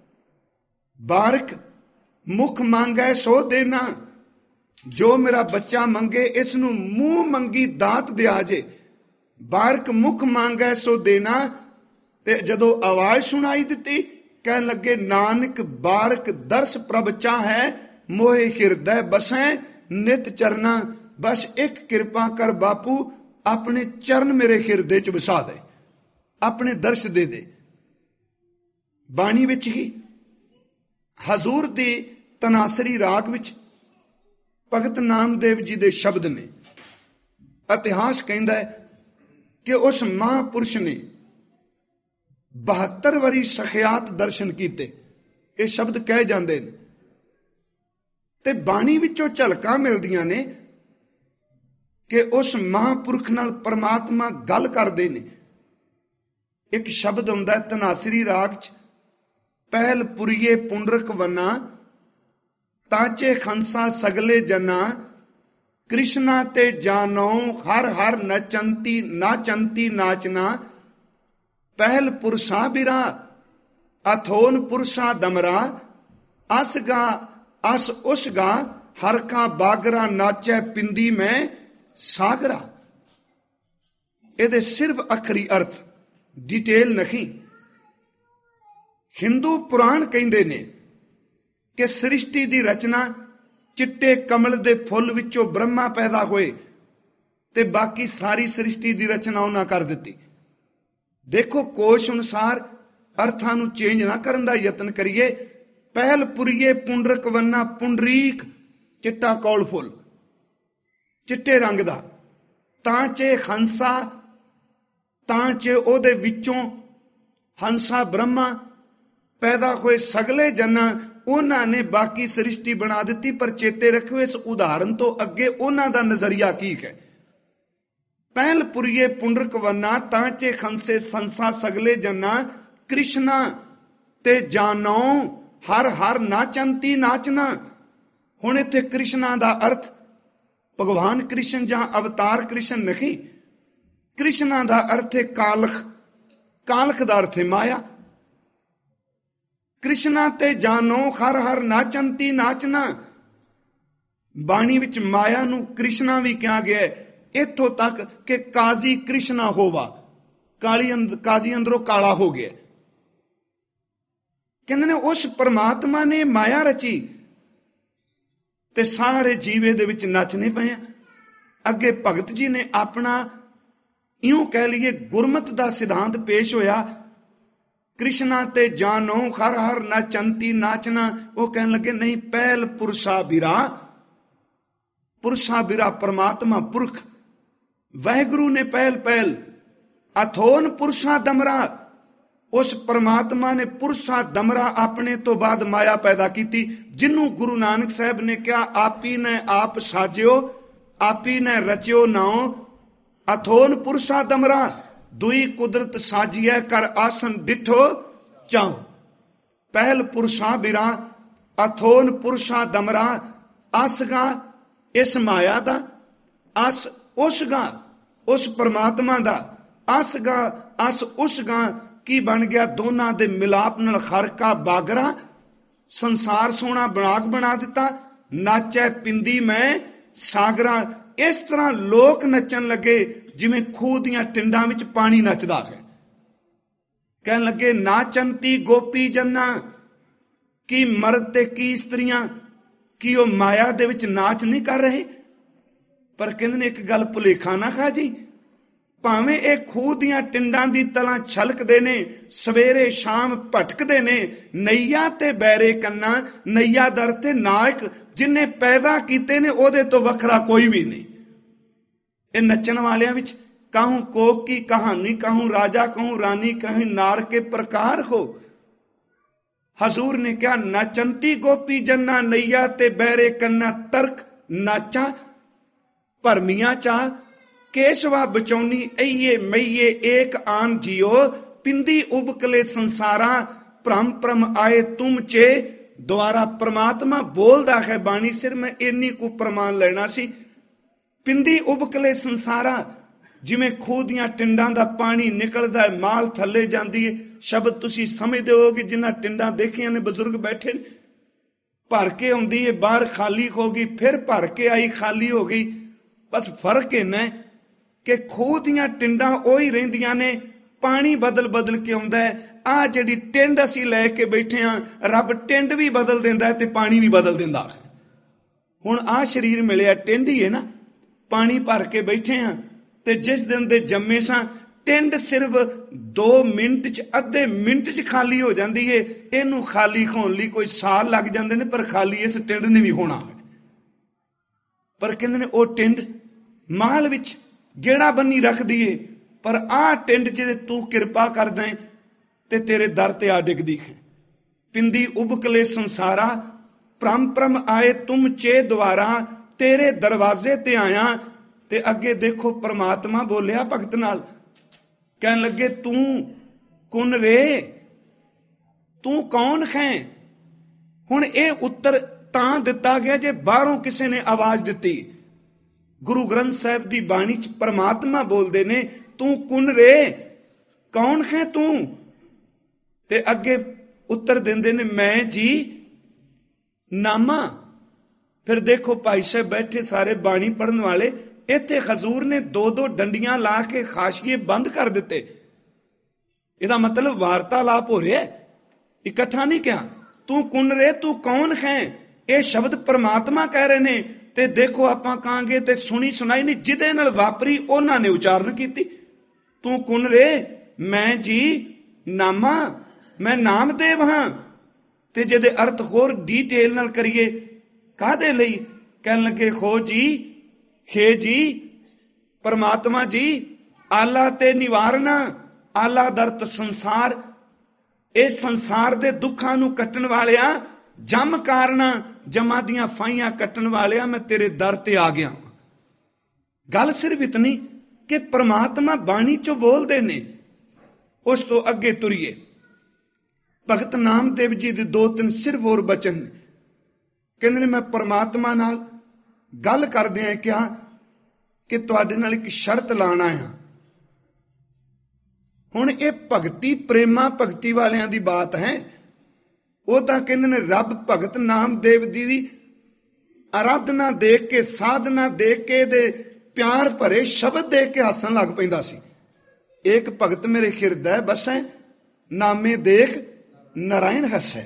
ਬਾਰਕ ਮੁਖ ਮੰਗੈ ਸੋ ਦੇਣਾ, ਜੋ ਮੇਰਾ ਬੱਚਾ ਮੰਗੇ ਇਸ ਨੂੰ ਮੂੰਹ ਮੰਗੀ ਦਾਤ ਦਿਆ ਜੇ। ਬਾਰਕ ਮੁਖ ਮੰਗੈ ਸੋ ਦੇਣਾ। ਤੇ ਜਦੋਂ ਆਵਾਜ਼ ਸੁਣਾਈ ਦਿੱਤੀ, ਕਹਿਣ ਲੱਗੇ, ਨਾਨਕ ਬਾਰਕ ਦਰਸ ਪ੍ਰਭ ਚਾਹੈ, ਮੋਹਿ ਹਿਰਦੈ ਬਸੈ ਨਿਤ ਚਰਨਾ। ਬਸ ਇੱਕ ਕਿਰਪਾ ਕਰ ਬਾਪੂ, ਆਪਣੇ ਚਰਨ ਮੇਰੇ ਹਿਰਦੇ ਚ ਵਸਾ ਦੇ, ਆਪਣੇ ਦਰਸ਼ ਦੇ ਦੇ। ਬਾਣੀ ਵਿੱਚ ਹੀ ਹਜ਼ੂਰ ਦੀ ਤਨਾਸਰੀ ਰਾਗ ਵਿੱਚ ਭਗਤ ਨਾਮਦੇਵ ਜੀ ਦੇ ਸ਼ਬਦ ਨੇ। ਇਤਿਹਾਸ ਕਹਿੰਦਾ ਹੈ ਕਿ ਉਸ ਮਹਾਂਪੁਰਸ਼ ਨੇ 72 ਵਾਰੀ ਸਖਿਆਤ ਦਰਸ਼ਨ ਕੀਤੇ। ਇਹ ਸ਼ਬਦ ਕਹਿ ਜਾਂਦੇ ਨੇ ਤੇ ਬਾਣੀ ਵਿੱਚੋਂ ਝਲਕਾਂ ਮਿਲਦੀਆਂ ਨੇ ਕਿ ਉਸ ਮਹਾਂਪੁਰਖ ਨਾਲ ਪਰਮਾਤਮਾ ਗੱਲ ਕਰਦੇ ਨੇ। ਇੱਕ ਸ਼ਬਦ ਹੁੰਦਾ ਤਨਾਸਰੀ ਰਾਗ 'ਚ, ਪਹਿਲ ਪੁਰੀਏ ਪੁੰਡਰਕ ਵੰਨਾ, ਤਾਂਚੇ ਖੰਸਾ ਸਗਲੇ ਜਨਾ, ਕ੍ਰਿਸ਼ਨਾ ਤੇ ਜਾਨੋ ਹਰ ਹਰ ਨਚੰਤੀ ਨਾਚੰਤੀ ਨਾਚਨਾ। ਪਹਿਲ ਪੁਰਸ਼ਾ ਬਿਰਾ ਅਥੋਨ ਪੁਰਸ਼ਾ ਦਮਰਾ, ਅਸ ਗਾ ਅਸ ਉਸ ਗਾ ਹਰ ਕਾ ਬਾਗਰਾ ਨਾਚੈ ਪਿੰਦੀ ਮੈਂ ਸਾਗਰਾ। ਇਹਦੇ ਸਿਰਫ ਅਖਰੀ ਅਰਥ, ਡਿਟੇਲ ਨਹੀਂ। ਹਿੰਦੂ ਪੁਰਾਣ ਕਹਿੰਦੇ ਨੇ ਕਿ ਸ੍ਰਿਸ਼ਟੀ ਦੀ ਰਚਨਾ ਚਿੱਟੇ ਕਮਲ ਦੇ ਫੁੱਲ ਵਿੱਚੋਂ ਬ੍ਰਹਮਾ ਪੈਦਾ ਹੋਏ ਤੇ ਬਾਕੀ ਸਾਰੀ ਸ੍ਰਿਸ਼ਟੀ ਦੀ ਰਚਨਾ ਉਹਨਾਂ ਕਰ ਦਿੱਤੀ। ਦੇਖੋ, ਕੋਸ਼ ਅਨੁਸਾਰ ਅਰਥਾਂ ਨੂੰ ਚੇਂਜ ਨਾ ਕਰਨ ਦਾ ਯਤਨ ਕਰੀਏ। ਪਹਿਲ ਪੁਰੀਏ ਪੁੰਡਰਕ ਵੰਨਾ, ਪੁੰਡਰੀਕ ਚਿੱਟਾ ਕੌਲ ਫੁੱਲ ਚਿੱਟੇ ਰੰਗ ਦਾ। ਤਾਂਚੇ ਹੰਸਾ, ਤਾਂਚੇ ਉਹਦੇ ਵਿੱਚੋਂ ਹੰਸਾ ਬ੍ਰਹਮਾ ਪੈਦਾ ਹੋਏ। ਸਗਲੇ ਜਨਾਂ, ਉਹਨਾਂ ਨੇ ਬਾਕੀ ਸ੍ਰਿਸ਼ਟੀ ਬਣਾ ਦਿੱਤੀ। ਪਰ ਚੇਤੇ ਰੱਖਿਓ, ਇਸ ਉਦਾਹਰਨ ਤੋਂ ਅੱਗੇ ਉਹਨਾਂ ਦਾ ਨਜ਼ਰੀਆ ਕੀ ਹੈ। ਪਹਿਲ ਪੁਰੀਏ ਪੁੰਡਰਕ ਵੰਨਾ, ਤਾਂਚੇ ਖੰਸੇ ਸੰਸਾ ਸਗਲੇ ਜਨਾਂ, ਕ੍ਰਿਸ਼ਨਾ ਤੇ ਜਾਨੋ ਹਰ ਹਰ ਨਾਚੰਤੀ ਨਾਚਨਾ। ਹੁਣ ਇੱਥੇ ਕ੍ਰਿਸ਼ਨਾ ਦਾ ਅਰਥ ਭਗਵਾਨ ਕ੍ਰਿਸ਼ਨ ਜਾਂ ਅਵਤਾਰ ਕ੍ਰਿਸ਼ਨ ਨਹੀਂ। ਕ੍ਰਿਸ਼ਨਾ ਦਾ ਅਰਥ ਹੈ ਕਾਲਖ। ਕਾਲਖ ਦਾ ਅਰਥ ਹੈ ਮਾਇਆ। ਕ੍ਰਿਸ਼ਨਾ ਤੇ ਜਾਨੋ ਹਰ ਹਰ ਨਾਚੰਤੀ ਨਾਚਨਾ। ਬਾਣੀ ਵਿੱਚ ਮਾਇਆ ਨੂੰ ਕ੍ਰਿਸ਼ਨਾ ਵੀ ਕਿਹਾ ਗਿਆ ਹੈ, ਇੱਥੋਂ ਤੱਕ ਕਿ ਕਾਜ਼ੀ ਕ੍ਰਿਸ਼ਨਾ ਹੋਵਾ, ਕਾਜ਼ੀ ਅੰਦਰੋਂ ਕਾਲਾ ਹੋ ਗਿਆ। ਕਹਿੰਦੇ ਨੇ ਉਸ ਪਰਮਾਤਮਾ ਨੇ ਮਾਇਆ ਰਚੀ ਤੇ ਸਾਰੇ ਜੀਵੇ ਦੇ ਵਿੱਚ ਨੱਚਨੇ ਪਏ ਆ। ਅੱਗੇ ਭਗਤ ਜੀ ਨੇ ਆਪਣਾ ਇਉਂ ਕਹਿ ਲਈਏ ਗੁਰਮਤ ਦਾ ਸਿਧਾਂਤ ਪੇਸ਼ ਹੋਇਆ, ਕ੍ਰਿਸ਼ਨਾ ਤੇ ਜਾਨੋ ਹਰ ਹਰ ਨਾਚੰਤੀ ਨਾਚਨਾ। ਉਹ ਕਹਿਣ ਲੱਗੇ ਨਹੀਂ, ਪਹਿਲ ਪੁਰਸ਼ਾ ਬਿਰਾ, ਪੁਰਸ਼ਾ ਬਿਰਾ ਪਰਮਾਤਮਾ ਪੁਰਖ ਵਾਹਿਗੁਰੂ ਨੇ ਪਹਿਲ ਅਥੋਨ ਪੁਰਸ਼ਾ ਦਮਰਾ। ਉਸ ਪਰਮਾਤਮਾ ਨੇ ਪੁਰਸ਼ਾ ਦਮਰਾ ਆਪਣੇ ਤੋਂ ਬਾਅਦ ਮਾਇਆ ਪੈਦਾ ਕੀਤੀ, ਜਿਹਨੂੰ ਗੁਰੂ ਨਾਨਕ ਸਾਹਿਬ ਨੇ ਕਿਹਾ ਆਪੀ ਨੇ ਆਪ ਸਾਜਿਓ, ਆਪੀ ਨੇ ਰਚਿਓ ਨਾਉ, ਅਥੋਨ ਪੁਰਸ਼ਾ ਦਮਰਾ। ਦੁਈ ਕੁਦਰਤ ਸਾਜੀਐ ਕਰ ਆਸਨ ਡਿਠੋ ਚਾਉ। ਪਹਿਲ ਪੁਰਸ਼ਾ ਬਿਰਾ ਅਥੋਨ ਪੁਰਸ਼ਾ ਦਮਰਾ। ਅਸਗਾ ਇਸ ਮਾਇਆ ਦਾ, ਅਸ ਉਸਗਾ ਉਸ ਪਰਮਾਤਮਾ ਦਾ, ਅਸਗਾ ਅਸ ਉਸਗਾ ਕੀ ਬਣ ਗਿਆ? ਦੋਨਾਂ ਦੇ ਮਿਲਾਪ ਨਾਲ ਖਰਕਾ ਬਾਗਰਾ, ਸੰਸਾਰ ਸੋਹਣਾ ਬਣਾ ਦਿੱਤਾ। ਨਾਚੈ ਪਿੰਦੀ ਮੈਂ ਸਾਗਰਾ। ਇਸ ਤਰ੍ਹਾਂ ਲੋਕ ਨੱਚਣ ਲੱਗੇ ਜਿਵੇਂ ਖੂਹ ਦੀਆਂ ਟਿੰਡਾਂ ਵਿੱਚ ਪਾਣੀ ਨੱਚਦਾ ਹੈ। ਕਹਿਣ ਲੱਗੇ ਨਾਚੰਤੀ ਗੋਪੀ ਜੰਨਾ। ਕੀ ਮਰਦ ਤੇ ਕੀ ਇਸਤਰੀਆਂ, ਕੀ ਉਹ ਮਾਇਆ ਦੇ ਵਿੱਚ ਨਾਚ ਨਹੀਂ ਕਰ ਰਹੇ? ਪਰ ਕਹਿੰਦੇ ਨੇ ਇੱਕ ਗੱਲ ਭੁਲੇਖਾ ਨਾ ਖਾ ਜੀ, ਭਾਵੇਂ ਇਹ ਖੂਹ ਦੀਆਂ ਟਿੰਡਾਂ ਦੀ ਤਲਾਂ ਛਲਕਦੇ ਨੇ, ਸਵੇਰੇ ਸ਼ਾਮ ਭਟਕਦੇ ਨੇ, ਨਈਆ ਤੇ ਬੈਰੇ ਕੰਨਾ, ਨਈਆ ਦਰ ਤੇ ਨਾਇਕ ਜਿਨੇ ਪੈਦਾ ਕੀਤੇ ਨੇ ਉਹਦੇ ਤੋਂ ਵੱਖਰਾ ਕੋਈ ਵੀ ਨਹੀਂ। ਇਹ ਨੱਚਣ ਵਾਲਿਆਂ ਵਿੱਚ ਕਾਹੂ ਕੋਕ ਕੀ ਕਹਾਣੀ, ਕਾਹੂ ਰਾਜਾ, ਕਾਹੂ ਰਾਣੀ, ਕਾਹੂ ਨਾਰ ਕੇ ਪ੍ਰਕਾਰ ਹੋ। ਹਜ਼ੂਰ ਨੇ ਕਿਹਾ ਨਾਚੰਤੀ ਗੋਪੀ ਜੰਨਾ, ਨਈਆ ਤੇ ਬੈਰੇ ਕੰਨਾ, ਤਰਕ ਨਾਚਾ ਭਰਮੀਆਂ ਚਾ, ਕੇਸ਼ਵਾ ਬਚੌਨੀ ਅਈਏ ਮਈਏ ਏਕ ਆਨ ਜੀਓ, ਪਿੰਦੀ ਉਬਕਲੇ ਸੰਸਾਰਾ, ਭ੍ਰਮ ਭ੍ਰਮ ਆਏ ਤੁਮ ਚੇ। ਦੁਆਰਾ ਪ੍ਰਮਾਤਮਾ ਬੋਲਦਾ ਹੈ ਬਾਣੀ ਸਿਰ, ਮੈਂ ਇੰਨੀ ਕੁ ਪ੍ਰਮਾਣ ਲੈਣਾ ਸੀ। ਪਿੰਦੀ ਉਬਕਲੇ ਸੰਸਾਰਾ, ਜਿਵੇਂ ਖੂਹ ਦੀਆਂ ਟਿੰਡਾਂ ਦਾ ਪਾਣੀ ਨਿਕਲਦਾ ਹੈ, ਮਾਲ ਥੱਲੇ ਜਾਂਦੀ ਹੈ। ਸ਼ਬਦ ਤੁਸੀਂ ਸਮਝਦੇ ਹੋਗੇ, ਜਿਨ੍ਹਾਂ ਟਿੰਡਾਂ ਦੇਖੀਆਂ ਨੇ ਬਜ਼ੁਰਗ ਬੈਠੇ ਨੇ, ਭਰ ਕੇ ਆਉਂਦੀ ਹੈ ਬਾਹਰ ਖਾਲੀ ਹੋ ਗਈ, ਫਿਰ ਭਰ ਕੇ ਆਈ ਖਾਲੀ ਹੋ ਗਈ। ਬਸ ਫਰਕ ਇੰਨਾ ਹੈ ਕਿ ਖੂਹ ਦੀਆਂ ਟਿੰਡਾਂ ਉਹੀ ਰਹਿੰਦੀਆਂ ਨੇ, ਪਾਣੀ ਬਦਲ ਬਦਲ ਕੇ ਆਉਂਦਾ ਹੈ। ਆਹ ਜਿਹੜੀ ਟਿੰਡ ਅਸੀਂ ਲੈ ਕੇ ਬੈਠੇ ਹਾਂ, ਰੱਬ ਟਿੰਡ ਵੀ ਬਦਲ ਦਿੰਦਾ ਹੈ ਤੇ ਪਾਣੀ ਵੀ ਬਦਲ ਦਿੰਦਾ ਹੈ। ਹੁਣ ਆਹ ਸਰੀਰ ਮਿਲਿਆ ਟਿੰਡ ਹੀ ਹੈ ਨਾ, ਪਾਣੀ ਭਰ ਕੇ ਬੈਠੇ ਹਾਂ ਤੇ ਜਿਸ ਦਿਨ ਦੇ ਜੰਮੇ ਸਾਂ, ਟਿੰਡ ਸਿਰਫ 2 ਮਿੰਟ 'ਚ, ਅੱਧੇ ਮਿੰਟ 'ਚ ਖਾਲੀ ਹੋ ਜਾਂਦੀ ਏ। ਇਹਨੂੰ ਖਾਲੀ ਹੋਣ ਲਈ ਕੋਈ ਸਾਲ ਲੱਗ ਜਾਂਦੇ ਨੇ, ਪਰ ਖਾਲੀ ਇਸ ਟਿੰਡ ਨੇ ਵੀ ਹੋਣਾ। ਪਰ ਕਹਿੰਦੇ ਨੇ ਉਹ ਟਿੰਡ ਮਾਲ ਵਿੱਚ ਗੇੜਾ ਬੰਨੀ ਰੱਖਦੀ ਏ, ਪਰ ਆਹ ਟਿੰਡ ਜਿਹਦੇ ਤੂੰ ਕਿਰਪਾ ਕਰਦਾ ਤੇ ਤੇਰੇ ਦਰ ਤੇ ਆ ਡਿੱਗਦੀ ਹੈ। ਪਿੰਦੀ ਉਬਕਲੇ ਸੰਸਾਰਾ, ਭ੍ਰਮ ਭ੍ਰਮ ਆਏ ਤੁਮ ਚੇ ਦੁਆਰਾ, ਤੇਰੇ ਦਰਵਾਜ਼ੇ ਤੇ ਆਇਆ। ਤੇ ਅੱਗੇ ਦੇਖੋ ਪਰਮਾਤਮਾ ਬੋਲਿਆ ਭਗਤ ਨਾਲ, ਕਹਿਣ ਲੱਗੇ ਤੂੰ ਕੁਨ ਰੇ, ਤੂੰ ਕੌਣ ਹੈ? ਹੁਣ ਇਹ ਉੱਤਰ ਤਾਂ ਦਿੱਤਾ ਗਿਆ ਜੇ ਬਾਹਰੋਂ ਕਿਸੇ ਨੇ ਆਵਾਜ਼ ਦਿੱਤੀ। ਗੁਰੂ ਗ੍ਰੰਥ ਸਾਹਿਬ ਦੀ ਬਾਣੀ 'ਚ ਪਰਮਾਤਮਾ ਬੋਲਦੇ ਨੇ, ਤੂੰ ਕੁਨ ਰੇ, ਕੌਣ ਹੈ ਤੂੰ? ਤੇ ਅੱਗੇ ਉੱਤਰ ਦਿੰਦੇ ਨੇ ਮੈਂ ਜੀ ਨਾਮਾ। ਫਿਰ ਦੇਖੋ ਭਾਈ ਸਾਹਿਬ ਬੈਠੇ ਸਾਰੇ ਬਾਣੀ ਪੜ੍ਹਨ ਵਾਲੇ, ਇੱਥੇ ਹਜ਼ੂਰ ਨੇ 2-2 ਡੰਡੀਆਂ ਲਾ ਕੇ ਹਾਸ਼ੀਏ ਬੰਦ ਕਰ ਦਿੱਤੇ। ਇਹਦਾ ਮਤਲਬ ਵਾਰਤਾਲਾਪ ਹੋ ਰਿਹਾ, ਇਕੱਠਾ ਨਹੀਂ ਕਿਹਾ। ਤੂੰ ਕੁਨ ਰੇ, ਤੂੰ ਕੌਣ ਹੈ? ਇਹ ਸ਼ਬਦ ਪਰਮਾਤਮਾ ਕਹਿ ਰਹੇ ਨੇ। ਤੇ ਦੇਖੋ ਆਪਾਂ ਕਹਾਂਗੇ ਤੇ ਸੁਣੀ ਸੁਣਾਈ ਨਹੀਂ, ਜਿਹਦੇ ਨਾਲ ਵਾਪਰੀ ਉਹਨਾਂ ਨੇ ਉਚਾਰਨ ਕੀਤੀ। ਤੂੰ ਕੁਨ ਰੇ, ਮੈਂ ਜੀ ਨਾਮਾ, ਮੈਂ ਨਾਮਦੇਵ ਹਾਂ। ਤੇ ਜਿਹਦੇ ਅਰਥ ਹੋਰ ਡੀਟੇਲ ਨਾਲ ਕਰੀਏ, ਕਾਹਦੇ ਲਈ? ਕਹਿਣ ਲੱਗੇ ਹੋ ਜੀ, ਹੇ ਜੀ ਪਰਮਾਤਮਾ ਜੀ, ਆਲਾ ਤੇ ਨਿਵਾਰਨਾ, ਆਲਾ ਦਰਤ ਸੰਸਾਰ, ਇਹ ਸੰਸਾਰ ਦੇ ਦੁੱਖਾਂ ਨੂੰ ਕੱਟਣ ਵਾਲਿਆ, ਜਮ ਕਾਰਨਾ, ਜਮਾਂ ਦੀਆਂ ਫਾਈਆਂ ਕੱਟਣ ਵਾਲਿਆ, ਮੈਂ ਤੇਰੇ ਦਰ ਤੇ ਆ ਗਿਆ। ਗੱਲ ਸਿਰਫ ਇਤਨੀ ਕਿ ਪਰਮਾਤਮਾ ਬਾਣੀ ਚੋਂ ਬੋਲਦੇ ਨੇ। ਉਸ ਤੋਂ ਅੱਗੇ ਤੁਰੀਏ, ਭਗਤ ਨਾਮਦੇਵ ਜੀ ਦੇ 2-3 ਸਿਰਫ ਹੋਰ ਬਚਨ ਕਹਿੰਦੇ ਨੇ, ਮੈਂ ਪਰਮਾਤਮਾ ਨਾਲ ਗੱਲ ਕਰਦਿਆਂ ਕਿਹਾ ਕਿ ਤੁਹਾਡੇ ਨਾਲ ਇੱਕ ਸ਼ਰਤ ਲਾਣਾ ਹੈ। ਹੁਣ ਇਹ ਭਗਤੀ ਪ੍ਰੇਮਾ ਭਗਤੀ ਵਾਲਿਆਂ ਦੀ ਬਾਤ ਹੈ। ਉਹ ਤਾਂ ਕਹਿੰਦੇ ਨੇ ਰੱਬ ਭਗਤ ਨਾਮਦੇਵ ਦੀ ਆਰਾਧਨਾ ਦੇਖ ਕੇ, ਸਾਧਨਾ ਦੇਖ ਕੇ, ਇਹਦੇ ਪਿਆਰ ਭਰੇ ਸ਼ਬਦ ਦੇਖ ਕੇ ਹੱਸਣ ਲੱਗ ਪੈਂਦਾ ਸੀ। ਇੱਕ ਭਗਤ ਮੇਰੇ ਹਿਰਦੈ ਬਸੈ, ਨਾਮੇ ਦੇਖ ਨਾਰਾਇਣ ਹੱਸੈ।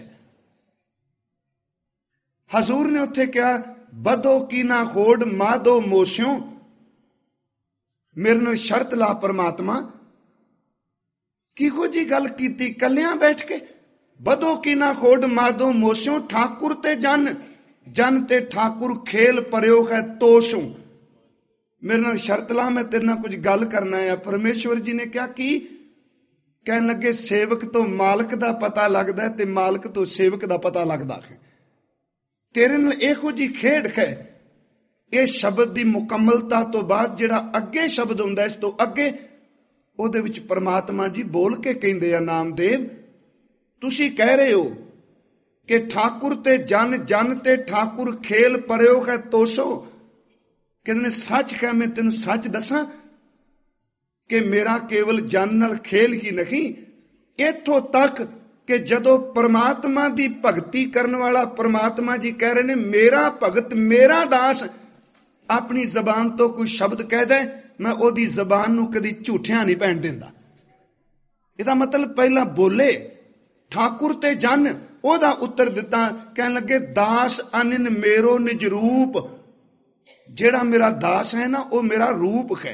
ਹਜ਼ੂਰ ਨੇ ਉੱਥੇ ਕਿਹਾ, ਬਧੋ ਕੀ ਨਾ ਹੋੜ ਮਾਧੋ ਮੋਸਿਓ, ਮੇਰੇ ਨਾਲ ਸ਼ਰਤ ਲਾ ਪਰਮਾਤਮਾ। ਕਿਹੋ ਜੀ ਗੱਲ ਕੀਤੀ ਕੱਲਿਆਂ ਬੈਠ ਕੇ। ਬਧੋ ਕੀ ਨਾ ਹੋੜ ਮਾਧੋ ਮੋਸਿਓ, ਠਾਕੁਰ ਤੇ ਜਨ, ਜਨ ਤੇ ਠਾਕੁਰ ਖੇਲ ਪਰਿਓ ਹੈ ਤੋਸ਼ੂ। ਮੇਰੇ ਨਾਲ ਸ਼ਰਤ ਲਾ, ਮੈਂ ਤੇਰੇ ਨਾਲ ਕੁਝ ਗੱਲ ਕਰਨਾ ਹੈ। ਪਰਮੇਸ਼ਵਰ ਜੀ ਨੇ ਕਿਹਾ ਕੀ? ਕਹਿਣ ਲੱਗੇ, ਸੇਵਕ ਤੋਂ ਮਾਲਕ ਦਾ ਪਤਾ ਲੱਗਦਾ ਤੇ ਮਾਲਕ ਤੋਂ ਸੇਵਕ ਦਾ ਪਤਾ ਲੱਗਦਾ ਹੈ। ਤੇਰੇ ਨਾਲ ਇਹੋ ਜੀ ਖੇਡ ਹੈ। ਇਹ ਸ਼ਬਦ ਦੀ ਮੁਕੰਮਲਤਾ ਤੋਂ ਬਾਅਦ ਜਿਹੜਾ ਅੱਗੇ ਸ਼ਬਦ ਹੁੰਦਾ, ਇਸ ਤੋਂ ਅੱਗੇ, ਉਹਦੇ ਵਿੱਚ ਪਰਮਾਤਮਾ ਜੀ ਬੋਲ ਕੇ ਕਹਿੰਦੇ ਆ, ਨਾਮਦੇਵ ਤੁਸੀਂ ਕਹਿ ਰਹੇ ਹੋ ਕਿ ਠਾਕੁਰ ਤੇ ਜਨ, ਜਨ ਤੇ ਠਾਕੁਰ ਖੇਲ ਪਰਿਓ ਹੈ ਤੋਸ਼ੋ। ਕਹਿੰਦੇ ਨੇ ਸੱਚ ਹੈ, ਮੈਂ ਤੈਨੂੰ ਸੱਚ ਦੱਸਾਂ ਕਿ ਮੇਰਾ ਕੇਵਲ ਜਨ ਨਾਲ ਖੇਲ ਹੀ ਨਹੀਂ, ਇੱਥੋਂ ਤੱਕ ਕਿ ਜਦੋਂ ਪਰਮਾਤਮਾ ਦੀ ਭਗਤੀ ਕਰਨ ਵਾਲਾ ਪਰਮਾਤਮਾ ਜੀ ਕਹਿ ਰਹੇ ਨੇ, ਮੇਰਾ ਭਗਤ, ਮੇਰਾ ਦਾਸ, ਆਪਣੀ ਜ਼ਬਾਨ ਤੋਂ ਕੋਈ ਸ਼ਬਦ ਕਹਿਦਾ, ਮੈਂ ਉਹਦੀ ਜ਼ਬਾਨ ਨੂੰ ਕਦੀ ਝੂਠਿਆਂ ਨਹੀਂ ਪੈਣ ਦਿੰਦਾ। ਇਹਦਾ ਮਤਲਬ ਪਹਿਲਾਂ ਬੋਲੇ ਠਾਕੁਰ ਤੇ ਜਨ, ਉਹਦਾ ਉੱਤਰ ਦਿੱਤਾ। ਕਹਿਣ ਲੱਗੇ, ਦਾਸ ਅਨਿਨ ਮੇਰੋ ਨਿਜ ਰੂਪ। ਜਿਹੜਾ ਮੇਰਾ ਦਾਸ ਹੈ ਨਾ, ਉਹ ਮੇਰਾ ਰੂਪ ਹੈ।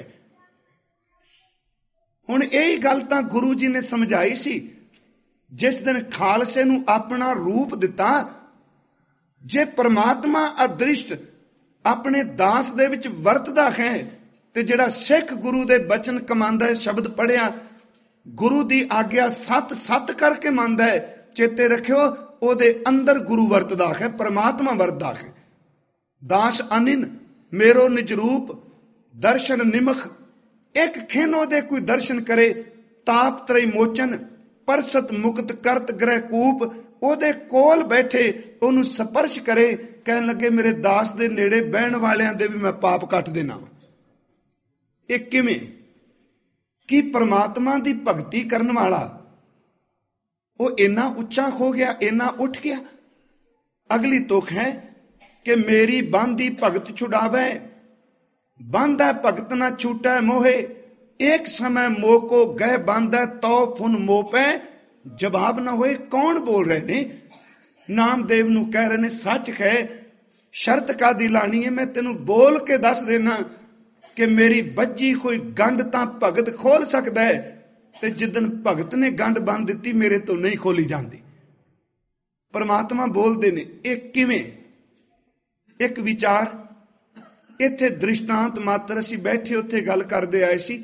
ਹੁਣ ਇਹ ਗੱਲ ਤਾਂ ਗੁਰੂ ਜੀ ਨੇ ਸਮਝਾਈ ਸੀ ਜਿਸ ਦਿਨ ਖਾਲਸੇ ਨੂੰ ਆਪਣਾ ਰੂਪ ਦਿੱਤਾ। ਜੇ ਪਰਮਾਤਮਾ ਅਦ੍ਰਿਸ਼ਟ ਆਪਣੇ ਦਾਸ ਦੇ ਵਿੱਚ ਵਰਤਦਾ ਹੈ, ਤੇ ਜਿਹੜਾ ਸਿੱਖ ਗੁਰੂ ਦੇ ਬਚਨ ਕਮਾਂਦਾ ਹੈ, ਸ਼ਬਦ ਪੜਿਆ, ਗੁਰੂ ਦੀ ਆਗਿਆ ਸੱਤ ਸੱਤ ਕਰਕੇ ਮੰਨਦਾ ਹੈ, ਚੇਤੇ ਰੱਖਿਓ ਉਹਦੇ ਅੰਦਰ ਗੁਰੂ ਵਰਤਦਾ ਹੈ, ਪਰਮਾਤਮਾ ਵਰਤਦਾ ਹੈ। ਦਾਸ ਅਨਿਨ ਮੇਰੋ ਨਿਜ ਰੂਪ, ਦਰਸ਼ਨ ਨਿਮਖ, ਇੱਕ ਖਿਨ ਉਹਦੇ ਕੋਈ ਦਰਸ਼ਨ ਕਰੇ, ਤਾਪ ਤ੍ਰੈ ਮੋਚਨ, ਪਰਸਤ ਮੁਕਤ ਕਰਤ ਗ੍ਰਹਿ ਕੂਪ। ਉਹਦੇ ਕੋਲ ਬੈਠੇ ਉਹਨੂੰ ਸਪਰਸ਼ ਕਰੇ, ਕਹਿਣ ਲੱਗੇ ਮੇਰੇ ਦਾਸ ਦੇ ਨੇੜੇ ਬਹਿਣ ਵਾਲਿਆਂ ਦੇ ਵੀ ਮੈਂ ਪਾਪ ਕੱਟ ਦੇਣਾ। ਇਹ ਕਿਵੇਂ? ਕਿ ਪਰਮਾਤਮਾ ਦੀ ਭਗਤੀ ਕਰਨ ਵਾਲਾ ਉਹ ਇੰਨਾ ਉੱਚਾ ਹੋ ਗਿਆ, ਇੰਨਾ ਉੱਠ ਗਿਆ। ਅਗਲੀ ਤੁਕ ਹੈ ਕਿ ਮੇਰੀ ਬੰਦੀ ਭਗਤ ਛੁਡਾਵੇ, ਬੰਦਾ ਭਗਤ ਨਾ ਛੂਟੈ ਮੋਹੇ, ਇੱਕ ਸਮੇਂ ਮੋਹ ਕੋ ਗਹਿ ਬੰਦਾ ਤੋ ਫੁਨ ਮੋਪੈ। ਜਵਾਬ ਨਾ ਹੋਏ। ਕੌਣ ਬੋਲ ਰਹੇ ਨੇ? ਨਾਮਦੇਵ ਨੂੰ ਕਹਿ ਰਹੇ ਨੇ, ਸੱਚ ਹੈ, ਸ਼ਰਤ ਕਾਦੀ ਲਾਣੀ ਹੈ, ਮੈਂ ਤੈਨੂੰ ਬੋਲ ਕੇ ਦੱਸ ਦੇਣਾ ਕਿ ਮੇਰੀ ਬੱਜੀ ਕੋਈ ਗੰਢ ਤਾਂ ਭਗਤ ਖੋਲ ਸਕਦਾ ਹੈ, ਤੇ ਜਿੱਦਨ ਭਗਤ ਨੇ ਗੰਢ ਬੰਨ ਦਿੱਤੀ, ਮੇਰੇ ਤੋਂ ਨਹੀਂ ਖੋਲੀ ਜਾਂਦੀ। ਪਰਮਾਤਮਾ ਬੋਲਦੇ ਨੇ। ਇਹ ਕਿਵੇਂ? ਇੱਕ ਵਿਚਾਰ ਇੱਥੇ ਦ੍ਰਿਸ਼ਟਾਂਤ ਮਾਤਰ, ਅਸੀਂ ਬੈਠੇ ਉੱਥੇ ਗੱਲ ਕਰਦੇ ਆਏ ਸੀ।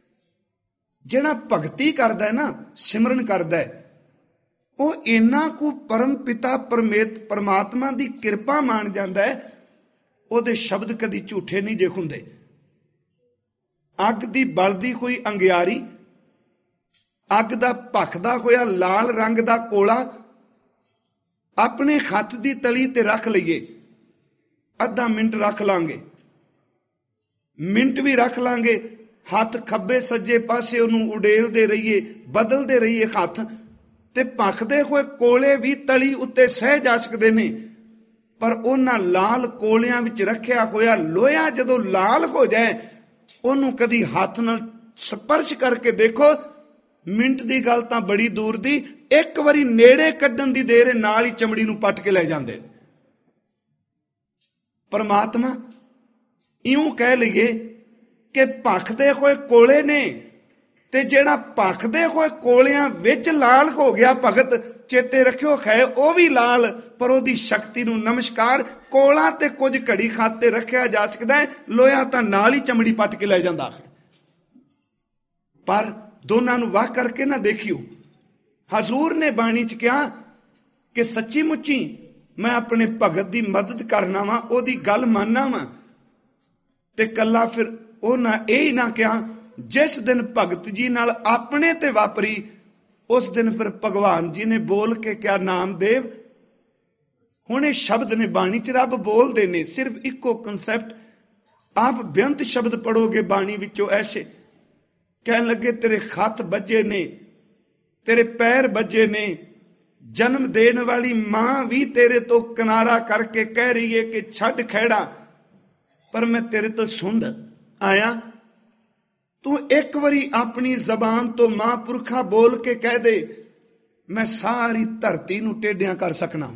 ਜਿਹੜਾ ਭਗਤੀ ਕਰਦਾ ਹੈ ਨਾ, ਸਿਮਰਨ ਕਰਦਾ ਹੈ, ਉਹ ਇੰਨਾ ਕੁ ਪਰਮ ਪਿਤਾ ਪਰਮਾਤਮਾ ਦੀ ਕਿਰਪਾ ਮਾਣ ਜਾਂਦਾ ਹੈ, ਉਹਦੇ ਸ਼ਬਦ ਕਦੀ ਝੂਠੇ ਨਹੀਂ ਜੇ ਹੁੰਦੇ। ਅੱਗ ਦੀ ਬਲਦੀ ਹੋਈ ਅੰਗਿਆਰੀ, ਅੱਗ ਦਾ ਭਖਦਾ ਹੋਇਆ ਲਾਲ ਰੰਗ ਦਾ ਕੋਲਾ ਆਪਣੇ ਹੱਥ ਦੀ ਤਲੀ ਤੇ ਰੱਖ ਲਈਏ, ਅੱਧਾ ਮਿੰਟ ਰੱਖ ਲਾਂਗੇ, ਮਿੰਟ ਵੀ ਰੱਖ ਲਾਂਗੇ, ਹੱਥ ਖੱਬੇ ਸੱਜੇ ਪਾਸੇ ਉਹਨੂੰ ਉਡੇਲਦੇ ਰਹੀਏ, ਬਦਲਦੇ ਰਹੀਏ ਹੱਥ, ਤੇ ਭਖਦੇ ਹੋਏ ਕੋਲੇ ਵੀ ਤਲੀ ਉੱਤੇ ਸਹਿ ਜਾ ਸਕਦੇ ਨੇ। ਪਰ ਉਹਨਾਂ ਲਾਲ ਕੋਲਿਆਂ ਵਿੱਚ ਰੱਖਿਆ ਹੋਇਆ ਲੋਹਾ ਜਦੋਂ ਲਾਲ ਹੋ ਜਾਏ, ਉਹਨੂੰ ਕਦੀ ਹੱਥ ਨਾਲ ਸਪਰਸ਼ ਕਰਕੇ ਦੇਖੋ, ਮਿੰਟ ਦੀ ਗੱਲ ਤਾਂ ਬੜੀ ਦੂਰ ਦੀ, ਇੱਕ ਵਾਰੀ ਨੇੜੇ ਕੱਢਣ ਦੀ ਦੇਰ ਨਾਲ ਹੀ ਚਮੜੀ ਨੂੰ ਪੱਟ ਕੇ ਲੈ ਜਾਂਦੇ। ਪਰਮਾਤਮਾ ਇਉਂ ਕਹਿ ਲਈਏ ਕਿ ਭਖਦੇ ਹੋਏ ਕੋਲੇ ਨੇ, ਤੇ ਜਿਹੜਾ ਭਖਦੇ ਹੋਏ ਕੋਲਿਆਂ ਵਿੱਚ ਲਾਲ ਹੋ ਗਿਆ ਭਗਤ, ਚੇਤੇ ਰੱਖਿਓ ਹੈ ਉਹ ਵੀ ਲਾਲ, ਪਰ ਉਹਦੀ ਸ਼ਕਤੀ ਨੂੰ ਨਮਸਕਾਰ। ਕੋਲਾ ਤੇ ਕੁਝ ਘੜੀ ਖਾਤੇ ਰੱਖਿਆ ਜਾ ਸਕਦਾ ਹੈ, ਲੋਹਾ ਤਾਂ ਨਾਲ ਹੀ ਚਮੜੀ ਪੱਟ ਕੇ ਲੈ ਜਾਂਦਾ ਹੈ। ਪਰ ਦੋਨਾਂ ਨੂੰ ਵਾਹ ਕਰਕੇ ਨਾ ਦੇਖਿਓ। ਹਜ਼ੂਰ ਨੇ ਬਾਣੀ ਚ ਕਿਹਾ ਕਿ ਸੱਚੀ ਮੁੱਚੀ ਮੈਂ ਆਪਣੇ ਭਗਤ ਦੀ ਮਦਦ ਕਰਨਾ ਵਾ, ਉਹਦੀ ਗੱਲ ਮੰਨਣਾ ਵਾ। ਤੇ ਕੱਲਾ ਫਿਰ ਉਹ ਨਾ ਇਹ ਹੀ ਨਾ ਕਿਹਾ, ਜਿਸ ਦਿਨ ਭਗਤ ਜੀ ਨਾਲ ਆਪਣੇ ਤੇ ਵਾਪਰੀ, ਉਸ ਦਿਨ ਫਿਰ ਭਗਵਾਨ ਜੀ ਨੇ ਬੋਲ ਕੇ ਕਿਹਾ, ਨਾਮਦੇਵ ਹੁਣ ਇਹ ਸ਼ਬਦ ਨੇ ਬਾਣੀ ਚ ਰੱਬ ਬੋਲਦੇ ਨੇ, ਸਿਰਫ ਇੱਕੋ ਕਨਸੈਪਟ। ਆਪ ਬੇਅੰਤ ਸ਼ਬਦ ਪੜੋਗੇ ਬਾਣੀ ਵਿੱਚੋਂ ਐਸੇ, ਕਹਿਣ ਲੱਗੇ ਤੇਰੇ ਹੱਥ ਵੱਜੇ ਨੇ, ਤੇਰੇ ਪੈਰ ਵੱਜੇ ਨੇ, ਜਨਮ ਦੇਣ ਵਾਲੀ ਮਾਂ ਵੀ ਤੇਰੇ ਤੋਂ ਕਿਨਾਰਾ ਕਰਕੇ ਕਹਿ ਰਹੀ ਹੈ ਕਿ ਛੱਡ ਖਹਿੜਾ, ਪਰ ਮੈਂ ਤੇਰੇ ਤੋਂ ਸੁਣ ਆਇਆ। ਤੂੰ ਇੱਕ ਵਾਰੀ ਆਪਣੀ ਜ਼ਬਾਨ ਤੋਂ ਮਹਾਂਪੁਰਖਾ ਬੋਲ ਕੇ ਕਹਿ ਦੇ, ਮੈਂ ਸਾਰੀ ਧਰਤੀ ਨੂੰ ਟੇਢਿਆਂ ਕਰ ਸਕਣਾ।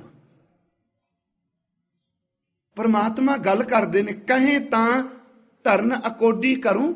ਪਰਮਾਤਮਾ ਗੱਲ ਕਰਦੇ ਨੇ, ਕਹੇ ਤਾਂ ਧਰਨ ਅਕੋਡੀ ਕਰੂੰ।